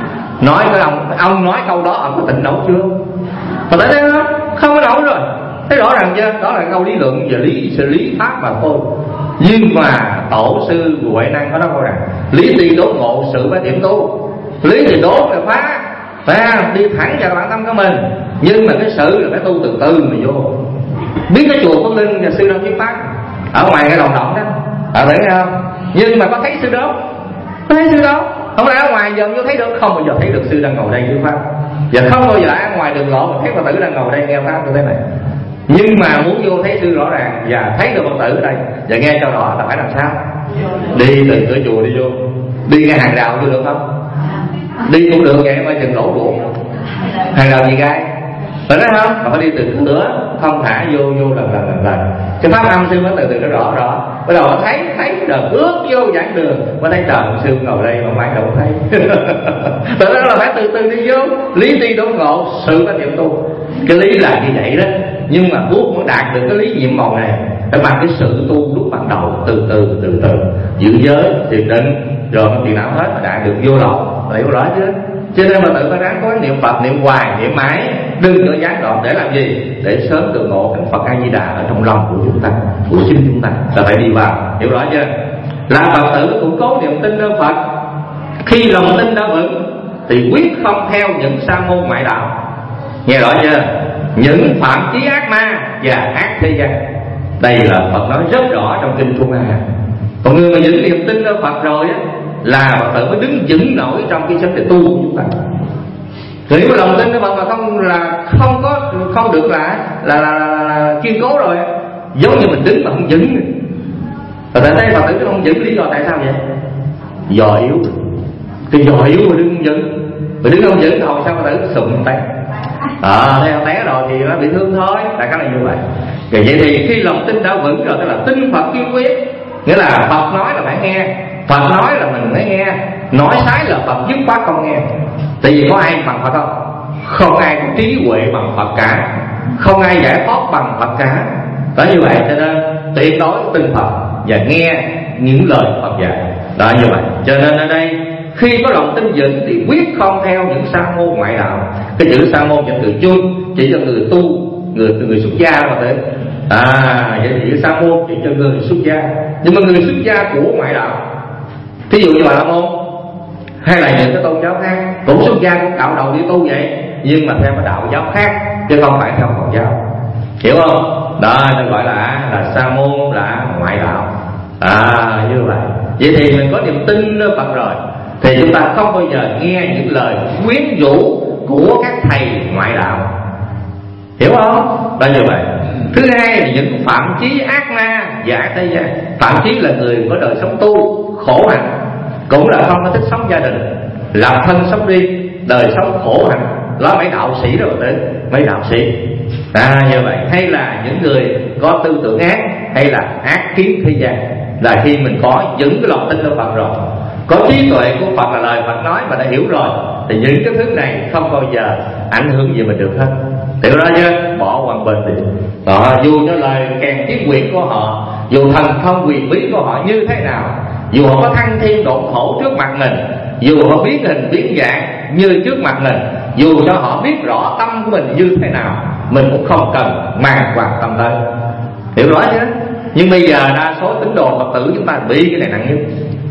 Nói cái ông, ông nói câu đó ông có tịnh nổi chưa? Phật tử thấy không? Không có nổi rồi. Thấy rõ ràng chưa? Đó là câu lý luận về lý sự lý pháp mà thôi. Nhưng mà tổ sư Huệ Năng có nói câu rằng lý thì đốn ngộ, sự phải điểm tu. Lý thì đốn là phá, phải đi thẳng vào bản tâm của mình. Nhưng mà cái sự là phải tu từ từ mà vô. Biết cái chùa Phước Linh và sư Đông Thuyết Pháp ở ngoài cái đồng động đó, ở thấy không? Nhưng mà có thấy sư đó? Có thấy sư đó? Không lẽ ở ngoài giờ vô thấy được? Không bao giờ thấy được sư đang ngồi đây thuyết pháp. Và không bao giờ ở ngoài đường lộ mà thấy Phật tử đang ngồi đây nghe pháp như thế này. Nhưng mà muốn vô thấy sư rõ ràng và thấy được Phật tử ở đây và nghe cho rõ là phải làm sao? Đi từ cửa chùa đi vô, đi ngay hàng rào vô được không? Đi cũng được vậy mà chừng lỗ ruột. Hàng rào gì gai? Phải nói không? Mà phải đi từ cửa, không thả vô vô lần lần lần lần. Cái pháp âm sư mới từ từ nó rõ rõ. Bắt đầu nó thấy thấy rồi bước vô giảng đường, mới thấy trời sư ngồi đây mà mai đâu thấy. Tự đó là phải từ từ đi vô. Lý ti đốn ngộ, sự phải niệm tu. Cái lý là như vậy đó. Nhưng mà muốn muốn đạt được cái lý nhiệm màu này phải bằng cái sự tu lúc ban đầu, từ từ từ từ giữ giới, thiền định, rồi nó tiền não hết mà đạt được vô lậu, hiểu rõ chứ? Cho nên mà tự phải ráng có niệm Phật, niệm hoài, niệm mãi, đừng có gián đoạn. Để làm gì? Để sớm được ngộ cảnh Phật A Di Đà ở trong lòng của chúng ta, của chính chúng ta. Là phải đi vào, hiểu rõ chưa? Là Phật tử cũng có niềm tin nơi Phật. Khi lòng tin đã vững thì quyết không theo những sa môn ngoại đạo. Nghe rõ chưa? Những phạm chí ác ma và ác thế gian. Đây là Phật nói rất rõ trong kinh Trung A. Còn người mà giữ niềm tin nơi Phật rồi á, là Phật tử mới đứng vững nổi trong cái vấn đề tu của chúng ta. Nếu mà lòng tin nơi Phật mà không là không có không được là là là, là, là kiên cố rồi, giống như mình đứng mà không vững. Rồi tại đây Phật tử không vững, lý do tại sao vậy? Dò yếu. Thì dò yếu mà đứng không vững, mà đứng không vững hồi sao Phật tử sụm tay. À, theo té rồi thì nó bị thương thôi, đại khái là như vậy. Vậy thì khi lòng tin đã vững rồi, tức là tin Phật kiên quyết, nghĩa là Phật nói là phải nghe, Phật nói là mình phải nghe, nói sai là Phật dứt khoát không nghe. Tại vì có ai bằng Phật không? Không ai có trí huệ bằng Phật cả, không ai giải thoát bằng Phật cả. Đó như vậy cho nên tuyệt đối tin Phật và nghe những lời Phật dạy. Đó như vậy. Cho nên ở đây khi có lòng tin vững thì quyết không theo những sa môn ngoại đạo. Cái chữ sa môn cho từ chung chỉ cho người tu, người người xuất gia mà thế. À, vậy thì chữ sa môn chỉ cho người xuất gia. Nhưng mà người xuất gia của ngoại đạo, thí dụ như Bà La Môn hay là những cái tôn giáo khác, cũng xuất gia cũng cạo đầu đi tu vậy, nhưng mà theo cái đạo giáo khác. chứ không phải theo Phật giáo, hiểu không? Đó nó gọi là là sa môn, là ngoại đạo. À như vậy. Vậy thì mình có niềm tin nơi Phật rồi thì chúng ta không bao giờ nghe những lời quyến rũ của các thầy ngoại đạo, hiểu không? Đó như vậy. Thứ hai là những phạm chí ác ma và thế gian. Phạm chí là người có đời sống tu khổ hạnh, cũng là không có thích sống gia đình, làm thân sống riêng, đời sống khổ hạnh, đó mấy đạo sĩ rồi tới mấy đạo sĩ. À như vậy. Hay là những người có tư tưởng ác, hay là ác kiến thế gian. Là khi mình có những cái lòng tin ở Phật rồi, có trí tuệ của Phật là lời Phật nói mà đã hiểu rồi, thì những cái thứ này không bao giờ ảnh hưởng gì mình được hết. Hiểu đó chứ? Bỏ hoàn bình đi. Đó, dù cho lời kèn tiếng quyền của họ, dù thần thông quyền bí của họ như thế nào, dù họ có thăng thiên độ khổ trước mặt mình, dù họ biến hình biến dạng như trước mặt mình, dù cho họ biết rõ tâm của mình như thế nào, mình cũng không cần mang quan tâm tới. Hiểu rõ chứ? Nhưng bây giờ đa số tín đồ Phật tử chúng ta bị cái này nặng nhất.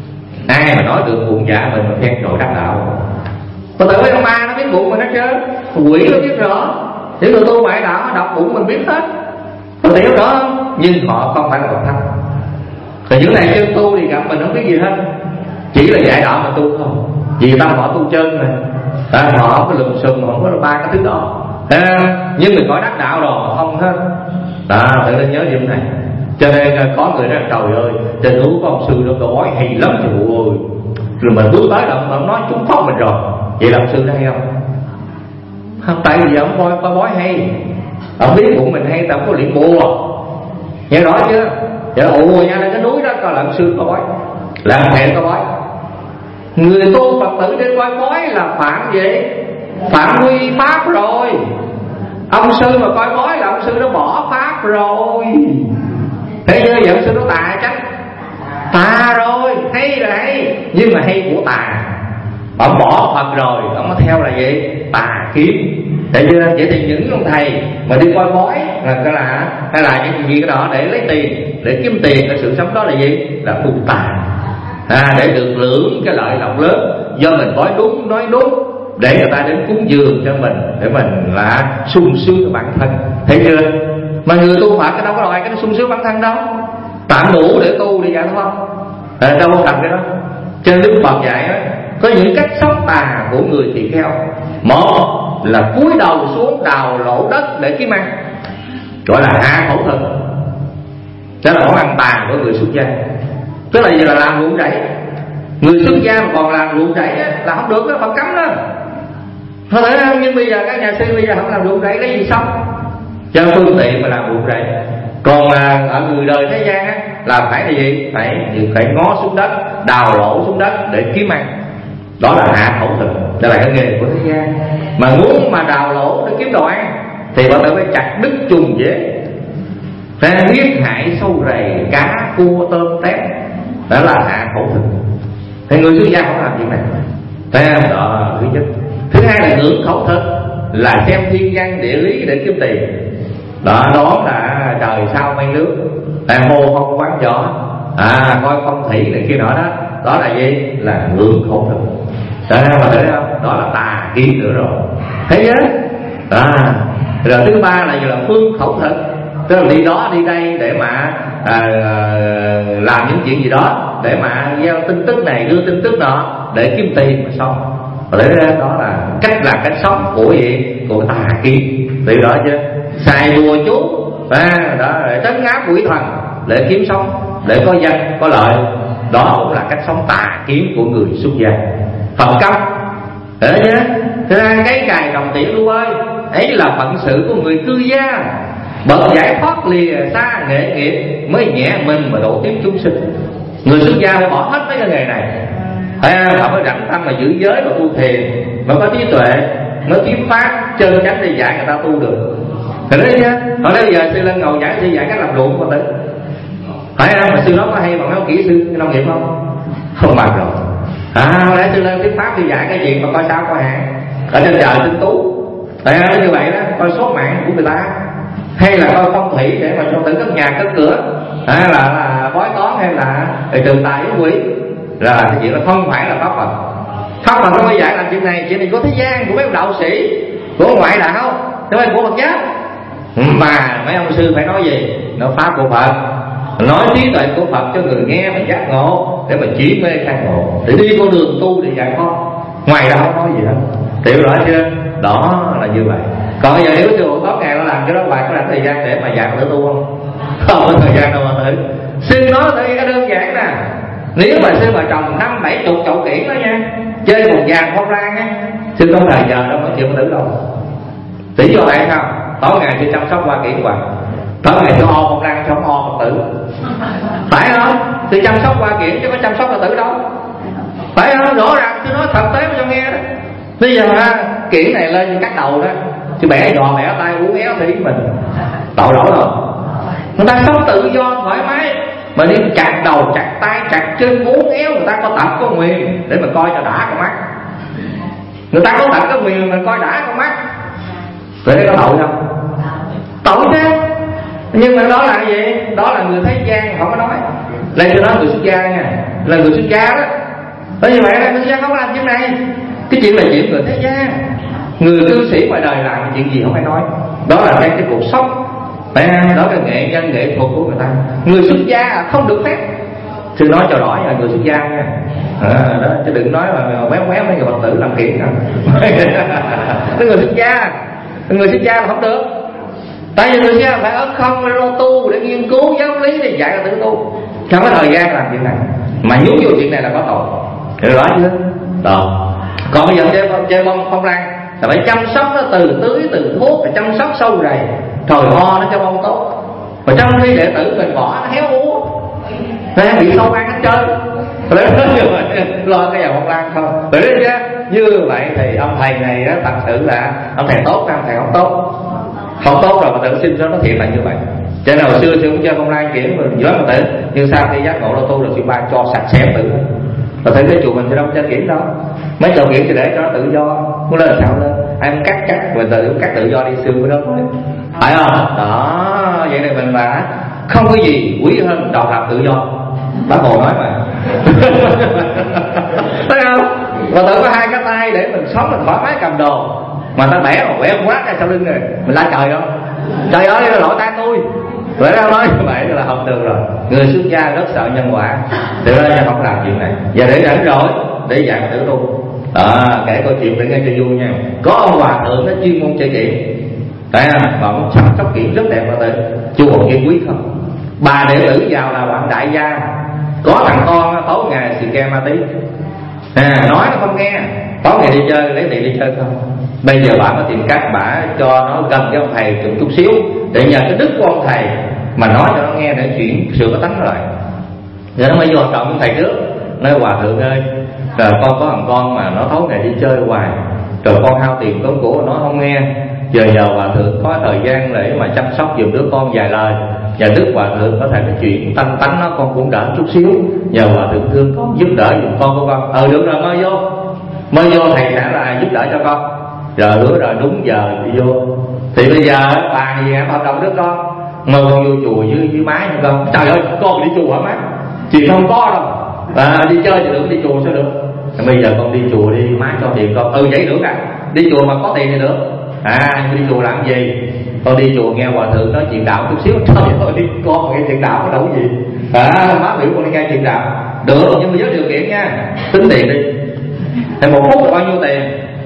Ai mà nói được buồn dạ mình mà khen rồi đắc đạo. Phật tử với ông ma nó biết bụng mình hết trơn, quỷ nó biết rõ. Những người tu ngoại đạo nó đọc bụng mình biết hết, có hiểu rõ không? Nhưng họ không phải là Phật thánh. Thì những này chân tu thì gặp mình không biết gì hết, chỉ là dạy đạo mà tu không. Vì tâm họ tu chân này, à, họ có lùm xùm, không có ba cái thứ đó. À, nhưng mình gọi đắc đạo rồi mà không hết. À, tự nên nhớ điểm này. Cho nên có người nói trời ơi, trên núi có ông sư đó tôi bói hay lắm trời ơi. Rồi mình bước tới là ông nói trúng phóc mình rồi. Vậy là ông sư đó hay không? Không, tại vì ông coi coi bói hay, ông biết bụng mình hay, tao có luyện bùa, nghe rõ chưa? Vậy là ồ nha, lên cái núi đó coi là ông sư có bói, là thầy có bói. Người tu Phật tử đi coi bói là phạm gì? Phạm quy pháp rồi. Ông sư mà coi bói là ông sư nó bỏ pháp rồi. Thế như vậy ông sư nó tà chắc, tà rồi. Hay là hay, nhưng mà hay của tà. Ông bỏ Phật rồi, ông có theo là gì? Tà kiếm. Để chưa? Vậy thì những ông thầy mà đi coi bói là cái là hay là những gì cái đó để lấy tiền, để kiếm tiền, cái sự sống đó là gì? Là tu tà. À, để được lưỡng cái lợi lộc lớn do mình nói đúng nói đúng, để người ta đến cúng dường cho mình, để mình là sung sướng bản thân. Thấy chưa? Mà người tu Phật cái đâu có đòi cái sung sướng bản thân đâu, tạm đủ để tu đi vậy đúng không? À, đâu có cần cái đó. Cho nên Đức Phật dạy đó, có những cách sống tà của người tỳ kheo. Một là cúi đầu xuống đào lỗ đất để kiếm ăn, gọi là hạ khẩu thực. Đó là món ăn tà của người xuất gia. Tức là gì? Là làm ruộng rẫy. Người xuất gia mà còn làm ruộng rẫy là không được, đó Phật cấm đó. Không thể không? Nhưng bây giờ các nhà sư bây giờ không làm ruộng rẫy lấy gì sống? Cho phương tiện mà làm ruộng rẫy. Còn là ở người đời thế gian á, là phải là gì? Phải phải ngó xuống đất, đào lỗ xuống đất để kiếm ăn. Đó là hạ khẩu thực, đó là cái nghề của thế gian. Mà muốn mà đào lỗ để kiếm đồ ăn thì bạn phải chặt đứt trùng dế, ra giết hại sâu rầy, cá, cua, tôm, tép. Đó là hạ khẩu thực. Thì người xuất gia không làm chuyện này. Thấy không? Đó thứ nhất. Thứ hai là ngưỡng khẩu thực, là xem thiên văn địa lý để kiếm tiền. Đó, đó là trời sao mây nước, à, hô không quán gió, à, coi phong thủy này kia nọ đó. Đó là gì? Là ngưỡng khẩu thực. Đó mà thấy không? Đó là tà kiến nữa rồi. Thấy chứ? À, rồi thứ ba là gì? Là phương khẩu thực, tức là đi đó đi đây để mà à, làm những chuyện gì đó, để mà gieo tin tức này đưa tin tức nọ để kiếm tiền mà sống. Và đấy đó là cách làm cách sống của gì? Của tà kiến. Từ đó chứ xài bùa chú, à, đó để trấn áp quỷ thần để kiếm sống, để có danh có lợi. Đó cũng là cách sống tà kiến của người xuất gia. Phật cấm. Đấy chứ. Thế ra cái cài đồng tiền luôn ơi, ấy là phận sự của người cư gia. Bậc giải thoát lìa xa nghệ nghiệp mới nhẹ mình mà độ tiếp chúng sinh. Người xuất gia phải bỏ hết mấy cái nghề này. Phải họ mới rảnh tâm mà giữ giới và tu thiền, mà có trí tuệ, mới kiếm pháp chân chánh để dạy người ta tu được. Thì đấy chứ. Hồi nãy giờ sư Lân ngồi giảng sư dạy cách làm ruộng Phật tử. Phải không? Mà sư đó có hay bằng mấy kỹ sư nông nghiệp không? Không bằng rồi. À, hồi nãy sư Lân thuyết pháp thì dạy cái gì mà coi sao coi hạn. Ở trên trời tinh tú. Tại như vậy đó, coi số mạng của người ta. Hay là coi phong thủy để mà cho tự cất nhà cất cửa, à, là, là bói toán hay là trừ tài với quỷ, là cái chuyện đó không phải là pháp Phật. Pháp Phật nó mới dạy làm chuyện này, chuyện này của thế gian, của mấy đạo sĩ, của ngoại đạo. chứ không phải của Phật giáo. Mà mấy ông sư phải nói gì? Nó pháp của Phật, nói trí tuệ của Phật cho người nghe mà giác ngộ, để mà chuyển mê khai ngộ, để đi con đường tu để giải thoát. Ngoài ra không nói gì hết. Hiểu rõ chưa? Đó là như vậy. Còn bây giờ nếu sư có ngày nó làm cái đó hoài, có làm thời gian để mà dạy tự tu không? Không có thời gian đâu mà thử. Sư nói thì cái đơn giản nè. Nếu mà sư mà trồng năm bảy chục chậu kiển đó nha, chơi một vàng phong lan á, sư không thời giờ đâu mới chịu tử đâu. Tỷ cho bạn không? Tối ngày sư chăm sóc hoa kiển hoài, tối ngày sư ho phong lan cho không ho Phật tử, phải không? Sư chăm sóc hoa kiển chứ có chăm sóc Phật tử đâu, phải không? Rõ ràng sư nói thực tế cho nghe đó. Bây giờ ha, kiển này lên cắt đầu đó, chứ bẻ giò bẻ tay uống éo thì mình tội lỗi rồi. Người ta sống tự do thoải mái, mà đi chặt đầu chặt tay chặt chân uống éo, người ta có tập có nguyền để mà coi cho đã con mắt. Người ta có tập có nguyền mà coi đã con mắt, vậy đấy có tội không? Tội chứ. Nhưng mà đó là gì? Đó là người thế gian không có nói. Đây tôi nói người xuất gia nha, là người xuất gia đó. Bởi như vậy là người xuất gia không có làm chuyện này. Cái chuyện là chuyện người thế gian. Người cư sĩ ngoài đời làm chuyện gì không phải nói. Đó là cái, cái cuộc sống. Đó là nghệ nhân nghệ thuật của người ta. Người xuất gia không được phép. Sư nói cho rõ là người xuất gia nha. À, đó, chứ đừng nói mà méo méo mấy người Phật tử làm kiện. Cái người xuất gia, người xuất gia là không được. Tại vì người xuất gia phải ở không để lo tu, để nghiên cứu giáo lý để dạy là tự tu. Không có thời gian làm chuyện này. Mà nhúng vô chuyện này là có tội. Hiểu rõ chưa? Đó. Còn bây giờ chơi chơi bông phong lan là phải chăm sóc nó từ tưới từ thuốc, phải chăm sóc sâu rầy, thời ho nó cho bông tốt. Và trong khi đệ tử mình bỏ nó héo úa, nó bị sâu ăn hết trơn. Lo cái dòng phong lan không. Vậy đấy chứ. Như vậy thì ông thầy này đó, thật sự là ông thầy tốt, ông thầy không tốt. Không tốt rồi mà tự xin cho nó thiệt là như vậy. Cho nên hồi xưa sư cũng chơi phong lan kiểm rồi nhớ mà tử, nhưng sau khi giác ngộ là tu rồi sư ba cho sạch sẽ tự. Và thấy cái chùa mình sẽ đâu chơi kiểm đâu. Mấy chầu kiểm thì để cho nó tự do, muốn lên sao lên, ai muốn cắt cắt, mình tự cắt tự do đi xương của nó thôi, phải không? Đó, vậy này mình mà không có gì quý hơn độc lập tự do. Bác Hồ nói mà. Thấy không? Và tự có hai cái tay để mình sống mình thoải mái cầm đồ, mà ta bẻ một bẻ quá cái sau lưng rồi mình la trời không? Trời ơi nó lỗi tay tôi. Vậy đó nói như vậy là không được rồi. Người xuất gia rất sợ nhân quả, từ đó nha không làm chuyện này. Và để rảnh rỗi để dạy tử tu. Đó, kể câu chuyện để nghe cho vui nha. Có ông hòa thượng nó chuyên môn chơi kiển, tại mà ông chăm sóc kiển rất đẹp mà tự chùa một kiển quý không. Bà đệ tử vào là bạn đại gia, có thằng con tối ngày xì ke ma tí, à, nói nó không nghe, tối ngày đi chơi lấy tiền đi chơi không. Bây giờ bà mới tìm cách bà cho nó gần với ông thầy chút xíu, để nhờ cái đức của ông thầy mà nói cho nó nghe để chuyển sửa cái tánh nó lại. Rồi nó mới vô trọng ông thầy trước, nói hòa thượng ơi, rồi con có thằng con mà nó tối ngày đi chơi hoài, rồi con hao tiền tốn của nó không nghe, giờ nhờ hòa thượng có thời gian để mà chăm sóc giùm đứa con vài lời, và đức hòa thượng có thể cái chuyện tăng tánh nó con cũng đỡ chút xíu, nhờ hòa thượng thương con giúp đỡ giùm con của con. Ờ được rồi, mới vô mới vô thầy sẽ là giúp đỡ cho con. Rồi hứa rồi đúng giờ đi vô. Thì bây giờ bà gì em hợp đồng đứa con mà con vô chùa với với má nha con. Trời ơi con đi chùa hả má? Chị không có đâu. À, đi chơi thì được, đi chùa sao được? Bây giờ con đi chùa đi, má cho tiền con. Ừ vậy được à? Đi chùa mà có tiền thì được. À đi chùa làm gì? Con đi chùa nghe hòa thượng nói chuyện đạo chút xíu. Trời ơi đi con nghe chuyện đạo có đâu gì. À má biểu con đi nghe chuyện đạo. Được nhưng mà với điều kiện nha, tính tiền đi. Thì một phút là bao nhiêu tiền?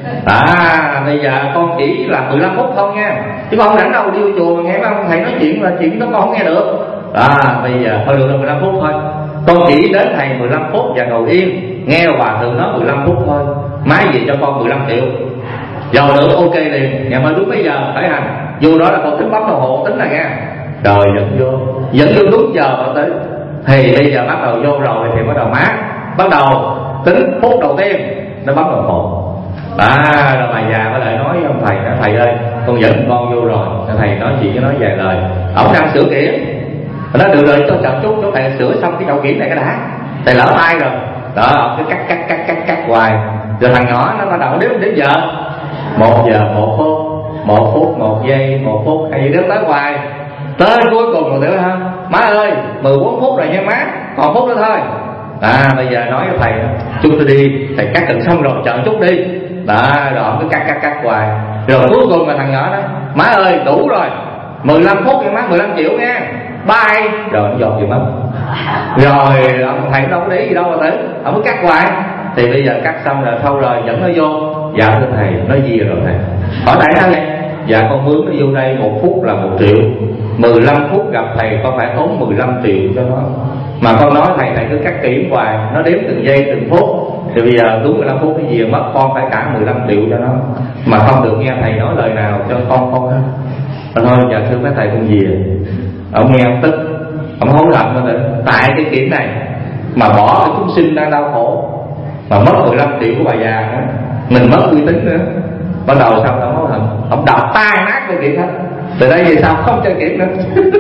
À bây giờ con chỉ là mười lăm phút không nha, chứ con không rảnh đâu đi vô chùa nghe mấy ông thầy nói chuyện là chuyện đó con không nghe được. À bây giờ thôi được là mười lăm phút thôi, con chỉ đến thầy mười lăm phút và ngồi yên nghe hòa thượng nói mười lăm phút thôi, má gì cho con mười lăm triệu. Rồi được ok liền, ngày mai đúng mấy giờ khởi hành vô đó là con tính bấm đồng hồ tính là nghe. Rồi dẫn vô dẫn vô đúng giờ mà tới thì bây giờ bắt đầu vô rồi thì bắt đầu má bắt đầu tính phút đầu tiên nó bấm đồng hồ. À rồi bà già mới lại nói với ông thầy, nói thầy ơi con dẫn con vô rồi. Thầy nói chuyện với nó vài lời, ổng đang sửa kiển. Nó được rồi tôi chờ chút, chỗ thầy sửa xong cái chậu kiển này cái đã, thầy lỡ tay rồi. Đó ông cứ cắt cắt cắt cắt cắt hoài. Rồi thằng nhỏ nó bắt đầu đếm đếm giờ, một giờ một phút, một phút một giây, một phút hay gì đó tới hoài. Tới cuối cùng rồi tưởng ha, má ơi mười bốn phút rồi nha má, còn phút nữa thôi. À bây giờ nói với thầy chút tôi đi, thầy cắt gần xong rồi chờ chút đi. đó, rồi ông cứ cắt cắt cắt hoài. Rồi cuối cùng là thằng nhỏ đó: má ơi đủ rồi, mười lăm phút nha má, mười lăm triệu nha, bye. Rồi nó dọn gì mất. Rồi ông thầy đâu có để gì đâu mà tử, ông cứ cắt hoài. Thì bây giờ cắt xong rồi thôi rồi dẫn nó vô. Dạ thưa thầy, nói gì rồi thầy? Hỏi tại sao vậy? Dạ con mướn nó vô đây một phút là một triệu, mười lăm phút gặp thầy con phải tốn mười lăm triệu cho nó. Mà con nói thầy thầy cứ cắt kỹ hoài, nó đếm từng giây từng phút. Thì bây giờ đúng mười lăm phút cái gì mất, con phải trả mười lăm triệu cho nó. Mà không được nghe thầy nói lời nào cho con con hết. Thôi dạ thưa mấy thầy con gì. Ông nghe ông tức, ông hối hận nữa. Tại cái kiểu này mà bỏ cái chúng sinh đang đau khổ, mà mất mười lăm triệu của bà già nữa, mình mất uy tín nữa. Bắt đầu xong ông hối hận, ông đập tan nát cái kiện hết. Từ đây về sau không chơi kiện nữa.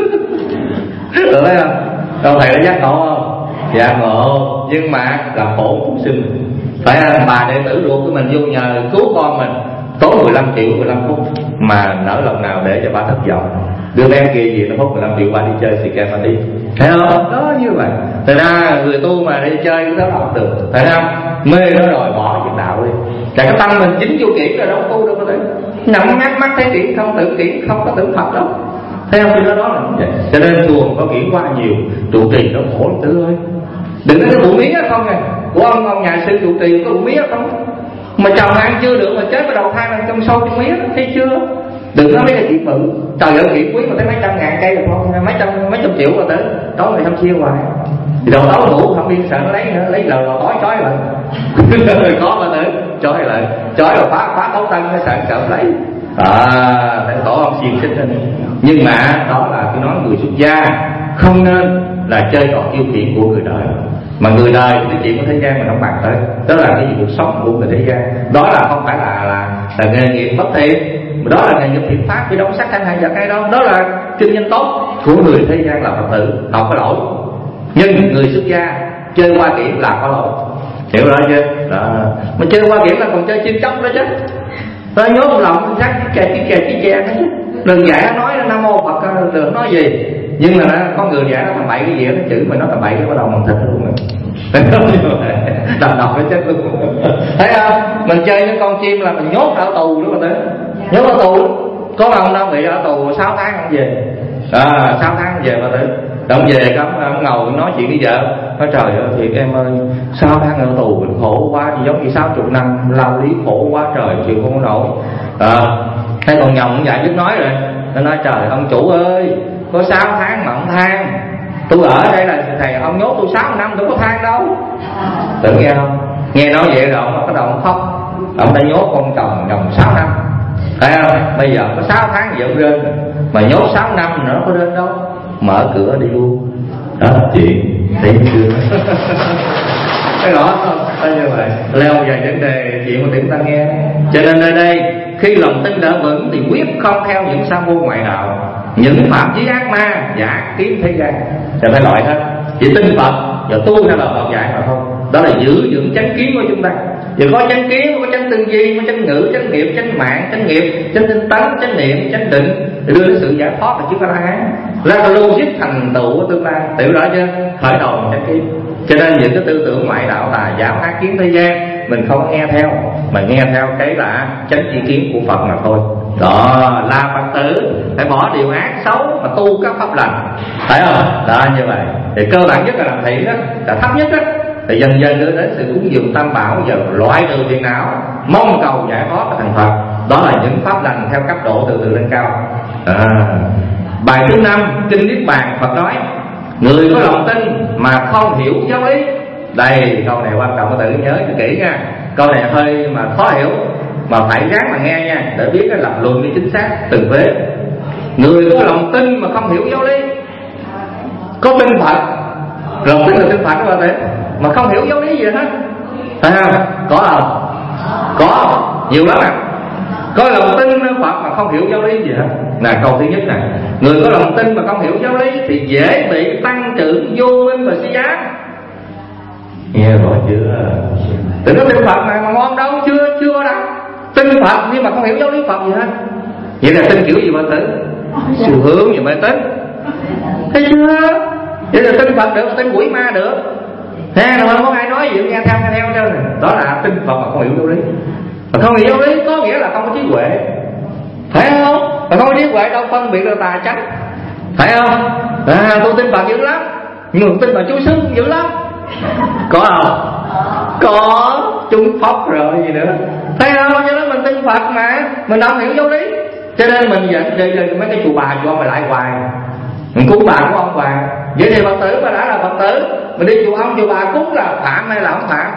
Được thấy không? Đâu thầy đã giác ngộ không? Dạ ngộ, nhưng mà là khổ chúng sinh. Phải là bà đệ tử ruột của mình vô nhờ cứu con mình, tốn mười lăm triệu mười lăm phút, mà nỡ lòng nào để cho bà thất vọng. Đứa bé kia gì nó hút mười lăm triệu bà đi chơi xì ke mà đi, thấy không? Đó như vậy. Thật ra người tu mà đi chơi cái đó là không được, thấy không? Mê nó rồi bỏ chuyện đạo đi. Tại cái tâm mình chính vô kiển rồi đâu tu đâu có thể nằm mắt mắt thấy kiển không, tưởng kiển không có tưởng Phật đâu. Thấy không? Cái đó là vậy. Cho nên chùa có kiển quá nhiều, trụ trì nó khổ lắm tử ơi. Đừng có cái vụ mía không nè, của ông ông nhà sư trụ trì có vụ mía không? Mà chồng ăn chưa được mà chết cái đầu thai là trong sâu trong mía, thấy chưa? Đừng nói mấy cái chuyện bự. Trời ơi kiển quý mà thấy mấy trăm ngàn cây là không, mấy trăm mấy trăm triệu rồi tới tối ngày không chia hoài. Thì đầu tối ngủ không đi sợ nó lấy nữa, lấy lờ lò tối chói lại. Có mà tử chói lại, chói rồi phá phá cấu tân nó sợ sợ lấy. À, để tổ ông xiên xích lên. Nhưng mà đó là tôi nói người xuất gia không nên là chơi trò tiêu khiển của người đời. Mà người đời thì cái chuyện của thế gian mình không bằng tới. Đó là cái gì cuộc sống của người thế gian. Đó là không phải là là, là nghề nghiệp bất thiện, mà đó là nghề nghiệp thiện pháp, vì đóng sắc thanh hai vật hay đâu. Đó là kinh doanh tốt của người thế gian là Phật tử, không có lỗi. Nhưng người xuất gia chơi qua kiển là có lỗi, hiểu rõ chưa? Đó. Mà chơi qua kiển là còn chơi chim chóc đó chứ. Nó nhốt lòng chắc cái kè cái kè cái kè đó chứ. Đừng dạy nó nói Nam Mô Phật, đừng nói gì. Nhưng mà nó, có người dạy nó tầm bậy cái gì đó, nó chửi mình nó tầm bậy cái bắt đầu mình thịt luôn rồi. Đập đập cái chết luôn. Thấy không? Mình chơi với con chim là mình nhốt ở tù đó mà tới. Nhốt ở tù. Có ông đâu bị ở tù sáu tháng không về. À sáu tháng về mà tới. Động về ông, ông ngồi nói chuyện với vợ. Nói trời ơi thiệt em ơi, sáu tháng ở tù mình khổ quá, giống như sáu chục năm lao lý khổ quá trời chịu không có nổi. À, thấy còn nhồng cũng dạy biết nói rồi. Nó nói trời ông chủ ơi, có sáu tháng mà ông than, tôi ở đây là thầy ông nhốt tôi sáu năm tôi có than đâu. Tưởng nghe không? Nghe nói vậy rồi ông bắt đầu ông khóc. Ông đã nhốt con chồng chồng sáu năm, thấy không? Bây giờ có sáu tháng giờ ông rên, mà nhốt sáu năm nữa có rên đâu, mở cửa đi luôn. Đó chuyện thấy chưa? Cái rõ không? Thế như vậy leo vào vấn đề chuyện mà chúng ta nghe. Cho nên nơi đây khi lòng tin đã vững thì quyết không theo những sa môn ngoại đạo, những phạm chí ác ma giả kiếm thế gian. Thì phải loại hết, chỉ tin Phật và tu theo lời Phật dạy mà thôi. Đó là giữ vững chánh kiến của chúng ta. Và có chánh kiến, có chánh tư duy, có chánh ngữ, chánh nghiệp, chánh mạng, chánh nghiệp, chánh tinh tấn, chánh niệm, chánh định, để đưa đến sự giải thoát là chứ có ai là logic thành tựu của tương lai. Tiểu rõ chưa? Khởi đầu chánh kiến. Cho nên những cái tư tưởng ngoại đạo là giáo ác kiến thế gian mình không nghe theo, mà nghe theo cái là chánh chi kiến của Phật mà thôi. Đó là Phật tử phải bỏ điều ác xấu mà tu các pháp lành, phải không? Đó như vậy thì cơ bản nhất là làm thiện đó, là thấp nhất đó, thì dần dần đưa đến sự cúng dường tam bảo, giờ loại trừ phiền não, mong cầu giải thoát và thành Phật. Đó là những pháp lành theo cấp độ từ từ lên cao. À, bài thứ năm kinh Niết Bàn Phật nói: người có lòng tin mà không hiểu giáo lý. Đây câu này quan trọng, tự nhớ cho kỹ nha. Câu này hơi mà khó hiểu, mà phải ráng mà nghe nha, để biết cái lập luận đi chính xác từng vế. Người có lòng tin mà không hiểu giáo lý, có tin Phật, lòng tin là tin Phật các bạn thấy, mà không hiểu giáo lý gì hết, phải không? Có không? Có nhiều lắm à. Có lòng tin Phật mà không hiểu giáo lý gì hết là câu thứ nhất này. Người có lòng tin mà không hiểu giáo lý thì dễ bị tăng trưởng vô minh và si ác. Nghe rõ chưa? Đừng có tin Phật mà mà ngon đâu, chưa chưa đâu. Tin Phật nhưng mà không hiểu giáo lý Phật gì hết. Vậy là tin kiểu gì mà tử? Sự hướng gì mà tin? Thấy chưa? Vậy là tin Phật được, tin quỷ ma được. Nè, mà không ai nói gì nghe theo nghe theo trơn. Đó là tin Phật mà không hiểu giáo lý. Mà không hiểu giáo lý có nghĩa là không có trí huệ, phải không? Mà không có trí huệ đâu phân biệt được tà chánh, phải không? À, tôi tin Phật dữ lắm, nhưng mà tin bà chú xứ cũng dữ lắm, có không? Có, chúng phóc rồi gì nữa, thấy không? Cho nên mình tin Phật mà mình không hiểu giáo lý, cho nên mình dẫn đi lên mấy cái chùa bà cho mày lại hoài, mình cúng bà của ông hoài. Vậy thì Phật tử mà đã là Phật tử, mình đi chùa ông chùa bà cúng là phạm hay là không phạm?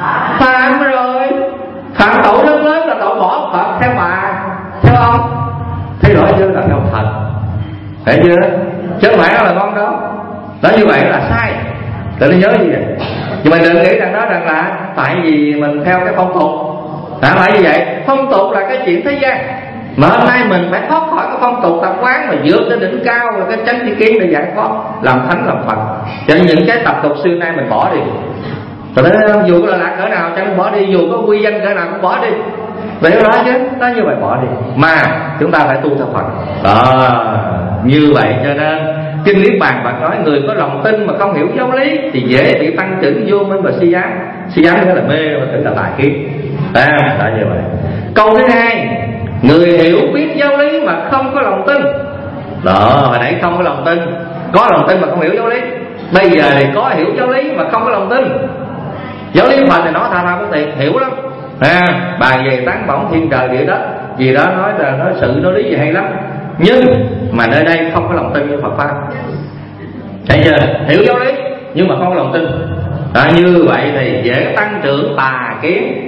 Phạm rồi, phạm tội rất lớn là tội bỏ Phật theo bà, theo ông, thấy rõ chưa? Là theo Phật, thấy chưa? Chứ không phải là con đó. Đó như vậy là sai. Tự nó nhớ như vậy. Nhưng mà đừng nghĩ rằng đó rằng là tại vì mình theo cái phong tục. Đã phải như vậy. Phong tục là cái chuyện thế gian, mà hôm nay mình phải thoát khỏi cái phong tục tập quán mà vượt tới đỉnh cao và cái chánh tri kiến để giải thoát, làm thánh làm Phật. Cho nên những cái tập tục xưa nay mình bỏ đi. Rồi đó, dù có là lạc cỡ nào chẳng bỏ đi, dù có quy danh cỡ nào cũng bỏ đi. Vậy đó chứ, nó như vậy bỏ đi. Mà chúng ta phải tu theo Phật. Đó, như vậy cho nên Kinh Niết Bàn Phật nói người có lòng tin mà không hiểu giáo lý thì dễ bị tăng trưởng vô minh và si ám. Si ám nghĩa là mê và tức là tà kiến. À, đã như vậy. Câu thứ hai, người hiểu biết giáo lý mà không có lòng tin. Đó, hồi nãy không có lòng tin, có lòng tin mà không hiểu giáo lý. Bây giờ thì có hiểu giáo lý mà không có lòng tin. Giáo lý Phật thì nó tha tha có tiền, hiểu lắm. À, bàn về tán bổng thiên trời địa đất gì đó, nói là nói sự nói lý gì hay lắm, nhưng mà nơi đây không có lòng tin như Phật pháp. Thấy chưa? Hiểu giáo lý nhưng mà không có lòng tin. À, như vậy thì dễ tăng trưởng tà kiến.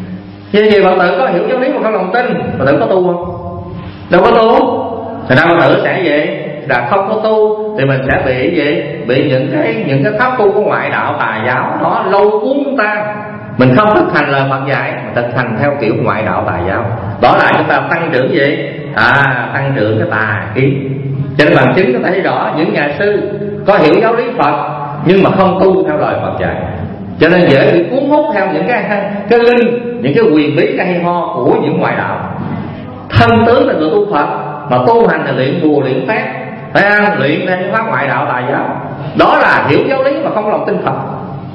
Như vậy Phật tử có hiểu giáo lý mà không lòng tin, Phật tử có tu không? Đâu có tu. Thì ra Phật tử sẽ vậy, là không có tu thì mình sẽ bị gì? Bị những cái những cái pháp tu của ngoại đạo tà giáo nó lâu cuốn chúng ta. Mình không thực hành lời Phật dạy, mình thực hành theo kiểu ngoại đạo tà giáo. Đó là chúng ta tăng trưởng gì? À, tăng trưởng cái tà kiến. Cho nên bằng chứng có thể thấy rõ những nhà sư có hiểu giáo lý Phật nhưng mà không tu theo lời Phật dạy, cho nên dễ bị cuốn hút theo những cái cái linh, những cái quyền bí cái hay ho của những ngoại đạo. Thân tướng là người tu Phật mà tu hành là luyện bùa luyện phép, phải không? Luyện theo những pháp ngoại đạo tà giáo. Đó là hiểu giáo lý mà không lòng tin Phật.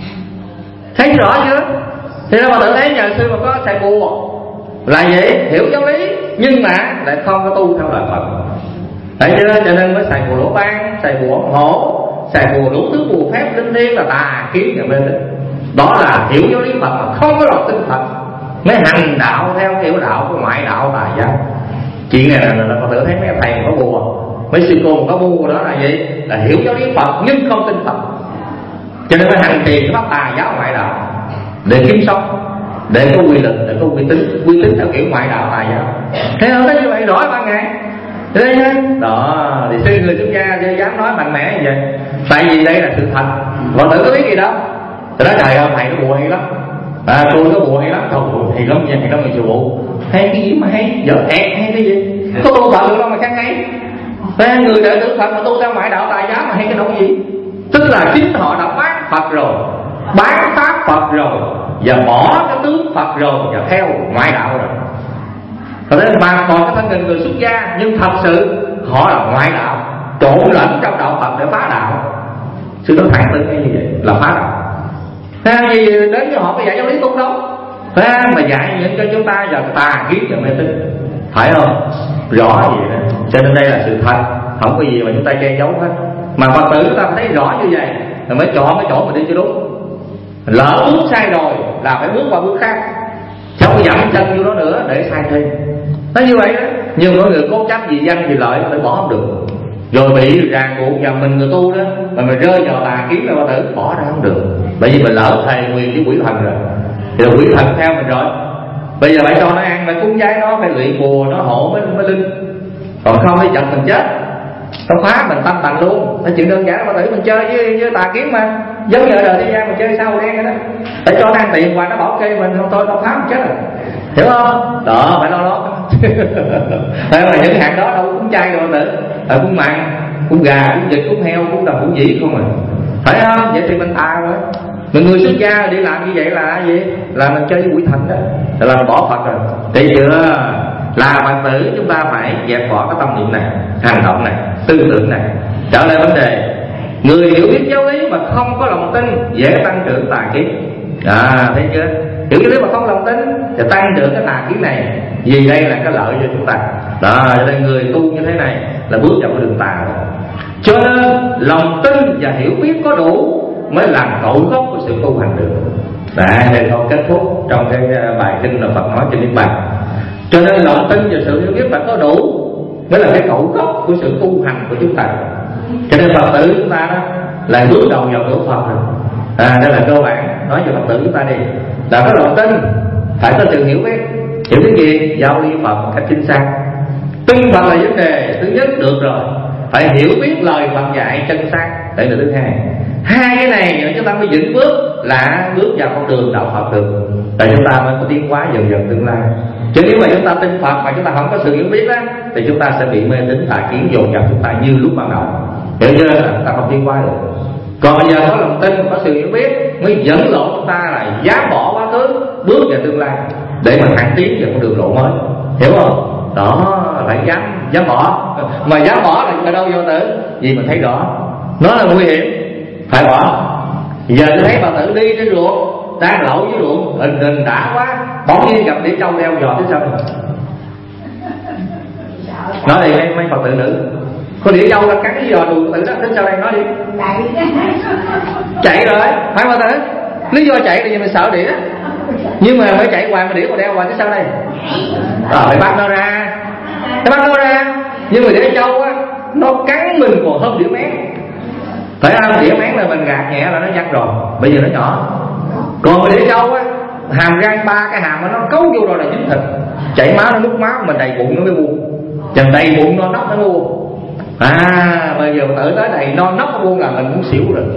Thấy rõ chưa? Thì nó mà tự thấy nhà sư mà có xài bùa là vậy, hiểu giáo lý nhưng mà lại không có tu theo lời Phật. Thấy chưa? Cho nên mới xài bùa lỗ ban, xài bùa hổ, xài bùa đủ thứ bùa phép linh thiêng là tà kiến và mê tín. Đó là hiểu giáo lý Phật mà không có lòng tin Phật, mới hành đạo theo kiểu đạo của ngoại đạo tà giáo. Chuyện này là Phật tử thấy mấy thầy có bùa, mấy sư cô có bùa, đó là gì? Là hiểu giáo lý Phật nhưng không tin Phật, cho nên phải hành trì cái pháp tà giáo ngoại đạo để kiếm sống, để có quy lực, để có uy tín, uy tín theo kiểu ngoại đạo tà giáo. Thế không? Thế như vậy rõ ban ngày. Thế nhá. Đó, thì sư người xuất gia dám nói mạnh mẽ như vậy, tại vì đây là sự thật. Phật tử có biết gì đâu. Thì nói trời ơi thầy nó bùa hay lắm, à, tôi có bùa hay lắm, thôi hay lắm nha, hay lắm người chịu bộ. Hay cái gì mà hay, dở ẹt hay cái gì? Có tu Phật được đâu mà khác hay. Thế người đệ tử Phật mà tu theo ngoại đạo tà giáo mà hay cái đâu gì? Tức là chính họ đã bán Phật rồi, bán pháp Phật rồi, và bỏ cái tướng Phật rồi, và theo ngoại đạo rồi. Rồi thế mà còn cái thân hình người xuất gia, nhưng thật sự họ là ngoại đạo, trộn lẫn trong đạo Phật để phá đạo. Sư nói thẳng tới như vậy là phá đạo. Thế gì đến với họ có dạy giáo lý tu đâu, thế mà dạy những cho chúng ta giờ tà kiến và mê tín, phải không? Rõ gì đó. Cho nên đây là sự thật, không có gì mà chúng ta che giấu hết. Mà Phật tử chúng ta thấy rõ như vậy rồi mới chọn cái chỗ mình đi cho đúng. Lỡ bước sai rồi là phải bước qua bước khác, không có dậm chân vô đó nữa để sai thêm. Nó như vậy đó. Nhưng mọi người cố chấp vì danh vì lợi phải bỏ không được, rồi bị ràng buộc vào mình người tu đó, mà mình rơi vào tà kiến là Phật tử bỏ ra không được. Bởi vì mình lỡ thầy quyền với quỷ thần rồi, thì là quỷ thần theo mình rồi. Bây giờ phải cho nó ăn, phải cúng giái nó, phải luyện bùa nó hộ mới mới linh. Còn không thì chật mình chết, nó phá mình tâm tành luôn. Cái chuyện đơn giản là Phật tử mình chơi với, với tà kiến mà, giống như ở đời thế gian mình chơi sao đen vậy đó. Để cho nó ăn tiền hoài nó bảo kê mình, không thôi nó phá mình chết rồi, hiểu không? Đó, phải lo đó. Phải là những hàng đó đâu cúng chay rồi Phật tử, phải cúng mặn, cúng gà, cúng vịt, cúng heo, cúng đồng, cúng dĩ không à, phải không? Vậy thì mình tà rồi. Mình người xuất gia đi làm như vậy là gì? Là mình chơi với quỷ thần đó, là mình bỏ Phật rồi. Thấy chưa? Là Phật tử chúng ta phải dẹp bỏ cái tâm niệm này, hành động này, tư tưởng này. Trở lại vấn đề, người hiểu biết giáo lý mà không có lòng tin dễ tăng trưởng tà kiến. À, thấy chưa? hiểu như thế mà không lòng tin thì tăng trưởng cái tà kiến này, vì đây là cái lợi cho chúng ta. Đó, cho nên người tu như thế này là bước vào cái đường tà rồi. Cho nên lòng tin và hiểu biết có đủ mới làm cội gốc của sự tu hành được. Đấy, đây câu kết thúc trong cái bài kinh là Phật nói trên Niết Bàn. Cho nên lòng tin và sự hiểu biết phải có đủ mới là cái cội gốc của sự tu hành của chúng ta. Cho nên Phật tử chúng ta đó là bước đầu vào cửa Phật rồi. À, đây là cơ bản nói cho Phật tử chúng ta đi, là có lòng tin, phải có sự hiểu biết. Hiểu biết gì? Giao lý Phật một cách chính xác. Tin Phật là vấn đề thứ nhất được rồi, phải hiểu biết lời Phật dạy chân xác. Đây là thứ hai. Hai cái này chúng ta mới vững bước là bước vào con đường đạo Phật được, tại chúng ta mới có tiến hóa dần dần tương lai. Chứ nếu mà chúng ta tin Phật mà chúng ta không có sự hiểu biết á, thì chúng ta sẽ bị mê tín tà kiến dồn dập chúng ta như lúc ban đầu. Hiểu chưa? Là chúng ta không tiến hóa được. Còn bây giờ có lòng tin, có sự hiểu biết mới dẫn lộ chúng ta là dám bỏ quá khứ, bước vào tương lai để mà thẳng tiến vào con đường lộ mới. Hiểu không? Đó, phải dám dám bỏ. Mà dám bỏ là ở đâu vô tử? Vì mình thấy rõ nó là nguy hiểm, phải bỏ. Giờ tôi thấy bà tử đi trên ruộng, đang lậu với ruộng, hình hình đã quá, bỗng nhiên gặp đĩa trâu đeo giò tới sao này. Nói đi mấy, mấy Phật tử nữ, con đĩa trâu là cắn cái giò đùi tử đó, đến sau đây nói đi. Chạy rồi, phải bà tử. Lý do chạy là vì mình sợ đĩa, nhưng mà mới chạy hoài mà đĩa còn đeo hoài tới sau đây. Rồi phải bắt nó ra, phải bắt nó ra. Nhưng mà đĩa trâu á, nó cắn mình còn hơn đĩa mén. Phải không? Đĩa mén là mình gạt nhẹ là nó văng rồi, bây giờ nó nhỏ. Còn đĩa trâu á, hàm răng ba cái hàm nó cấu vô rồi là dính thịt, chảy máu nó nút máu, mình đầy bụng nó mới buông, chừng đầy bụng no nóc nó mới buông. À bây giờ tự tới đầy no nóc nó buông là mình muốn xỉu rồi.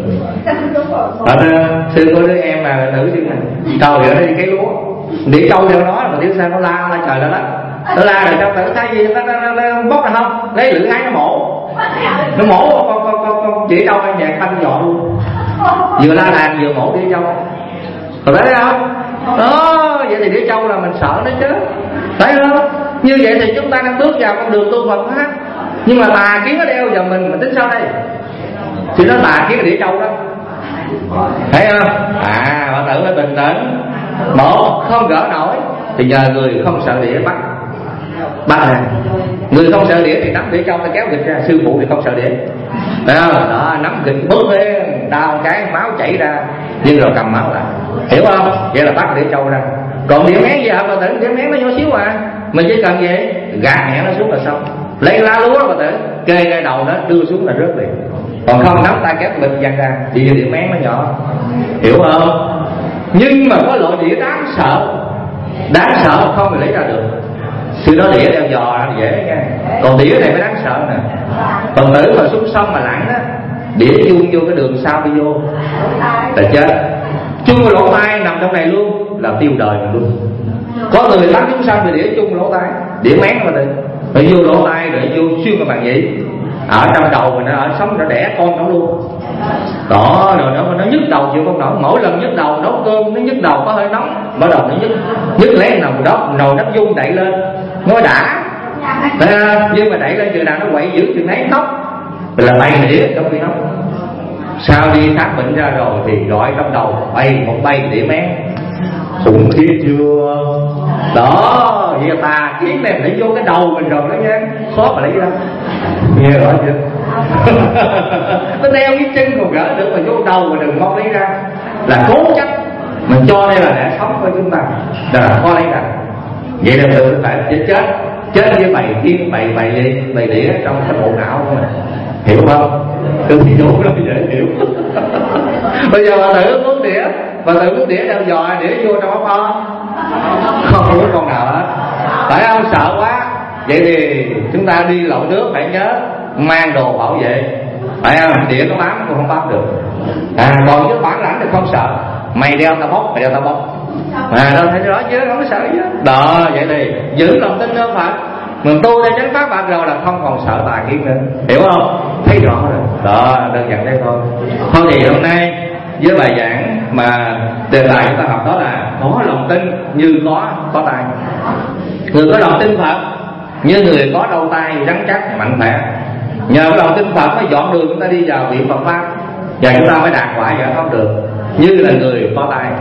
Ở sư có đứa em mà nữ xin này, trời ơi nó đi cái lúa, đĩa trâu theo nó mà tiếng sao nó la la trời la đất, nó la rồi sao tự thấy gì nó, nó, nó, nó bóc ra không, lấy lưỡi hái nó mổ, nó mổ con con con con đĩa trâu ăn nhạc banh dọn luôn, vừa la làng vừa mổ đĩa trâu. Rồi thấy không? Đó, vậy thì đĩa trâu là mình sợ nó chứ, thấy không? Như vậy thì chúng ta đang bước vào con đường tu Phật hết. Nhưng mà tà kiến nó đeo vào mình, mình tính sao đây? Thì nó tà kiến là đĩa trâu đó, thấy không? À, bạn tự phải bình tĩnh. Một, không gỡ nổi thì nhờ người không sợ đĩa bắt bắt ra. Người không sợ đĩa thì nắm đĩa trâu ta kéo gịch ra. Sư phụ thì không sợ đĩa, thấy không? Đó, nắm gịch bước lên, đau cái máu chảy ra, nhưng rồi cầm máu lại, hiểu không? Vậy là bắt đĩa trâu ra. Còn đĩa mén gì hả bà tử? Đĩa mén nó nhỏ xíu à, mình chỉ cần vậy gạt nhẹ nó xuống là xong. Lấy lá lúa bà tử kê ngay đầu nó đưa xuống là rớt liền. Còn không nắm tay kéo bịch văng ra, chỉ vì đĩa mén nó nhỏ, hiểu không? Nhưng mà có loại đĩa đáng sợ, đáng sợ không thì lấy ra được. Sư đó đĩa đeo giò là dễ nha, còn đĩa này mới đáng sợ nè. Còn tử mà xuống sông mà lặn á, đĩa chung vô cái đường sau đi vô là chết. Chung cái lỗ tai nằm trong này luôn là tiêu đời mình luôn. Có người bắn chúng sông thì đĩa chung lỗ tai, đĩa mén mà thì phải vô lỗ tai rồi vô xuyên vào bàn nhĩ, ở trong đầu mình nó ở sống nó đẻ con nó luôn. Đó, rồi nó nó nhức đầu chịu không nổi, mỗi lần nhức đầu nấu cơm nó nhức đầu có hơi nóng, bắt đầu nó nhức nhức lén nằm đó, nồi nắp dung đậy lên nói đã, nhưng mà đẩy lên chừng nào nó quậy dữ chừng nấy khóc là bay đĩa trong khi khóc. Sau đi khám bệnh ra rồi thì gọi trong đầu bay một bay đĩa mén, khủng khiếp chưa? Đó, vậy là tà kiến này để vô cái đầu mình rồi đó nha, khó mà lấy ra, nghe rõ chưa? Nó đeo cái chân còn gỡ được mà vô đầu mà đừng mong lấy ra, là cố chấp mình cho đây là để sống của chúng ta, là khó lấy ra. Vậy là tự phải chết chết chết với bầy thiên bầy bầy bầy đĩa trong cái bộ não của mình, hiểu không? Cứ thì vô nó dễ hiểu. Bây giờ bà tự uống đĩa, bà tự uống đĩa đeo giò đĩa vô trong ốc o, không có con nào hết, phải không? Sợ quá. Vậy thì chúng ta đi lội nước phải nhớ mang đồ bảo vệ, phải không? Đĩa nó bám cũng không bám được. À, còn với bản lãnh thì không sợ, mày đeo tao bóc, mày đeo tao bóc, à đâu thấy rõ chứ, không có sợ chứ. Đó, vậy thì giữ lòng tin hơn Phật, mình tu theo chánh pháp Phật rồi là không còn sợ tà kiến nữa, hiểu không? Thấy rõ rồi. Đó, đơn giản thế thôi. Thôi thì hôm nay với bài giảng mà đề tài chúng ta học đó là có lòng tin như có có tay. Người có lòng tin Phật như người có đau tay rắn chắc mạnh khỏe. Nhờ cái lòng tin Phật mới dọn đường chúng ta đi vào viện Phật pháp, và chúng ta mới đạt quả giải thoát được như là người có tay.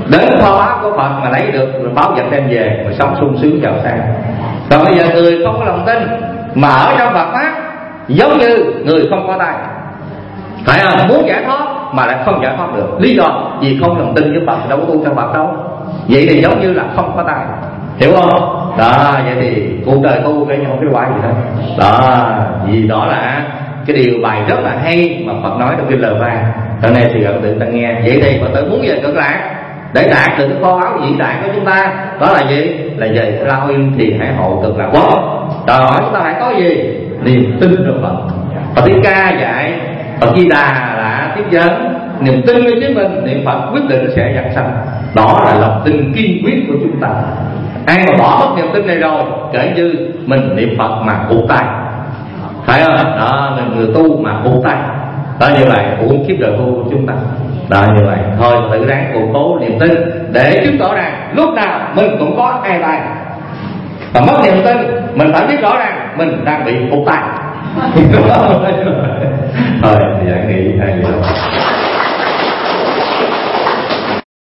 đến kho báu của Phật mà lấy được rồi báo vật đem về mà sống sung sướng giàu sang. Còn bây giờ người không có lòng tin mà ở trong Phật pháp giống như người không có tay, phải không? Muốn giải thoát mà lại không giải thoát được. Lý do vì không lòng tin với Phật, đâu có tu theo Phật đâu. Vậy thì giống như là không có tay, hiểu không? Đó, vậy thì cuộc đời tu cái không cái quái gì hết. Đó, vì đó là cái điều bài rất là hay mà Phật nói trong kinh Lời Vàng. Hôm nay thì Phật tử ta nghe. Vậy thì Phật tử muốn về cực lạc để đạt được cái kho báu vĩ đại của chúng ta, đó là gì? Là về lao yên thì hải hộ cực lạc quốc. Đòi hỏi chúng ta phải có gì? Niềm tin vào Phật. Phật Thích Ca dạy, Phật Di Đà là tiếp dẫn, niềm tin với chính mình, niệm Phật quyết định sẽ giảng sanh. Đó là lòng tin kiên quyết của chúng ta. Ai mà bỏ mất niềm tin này rồi, kể như mình niệm Phật mà cụt tay, phải không? Đó, mình người tu mà cụt tay. Đó, như vậy uổng kiếp đời tu của chúng ta. Đó, như vậy thôi tự ráng củng cố niềm tin để chứng tỏ rằng lúc nào mình cũng có hai tay. Và mất niềm tin mình phải biết rõ ràng mình đang bị cụt tay. Thôi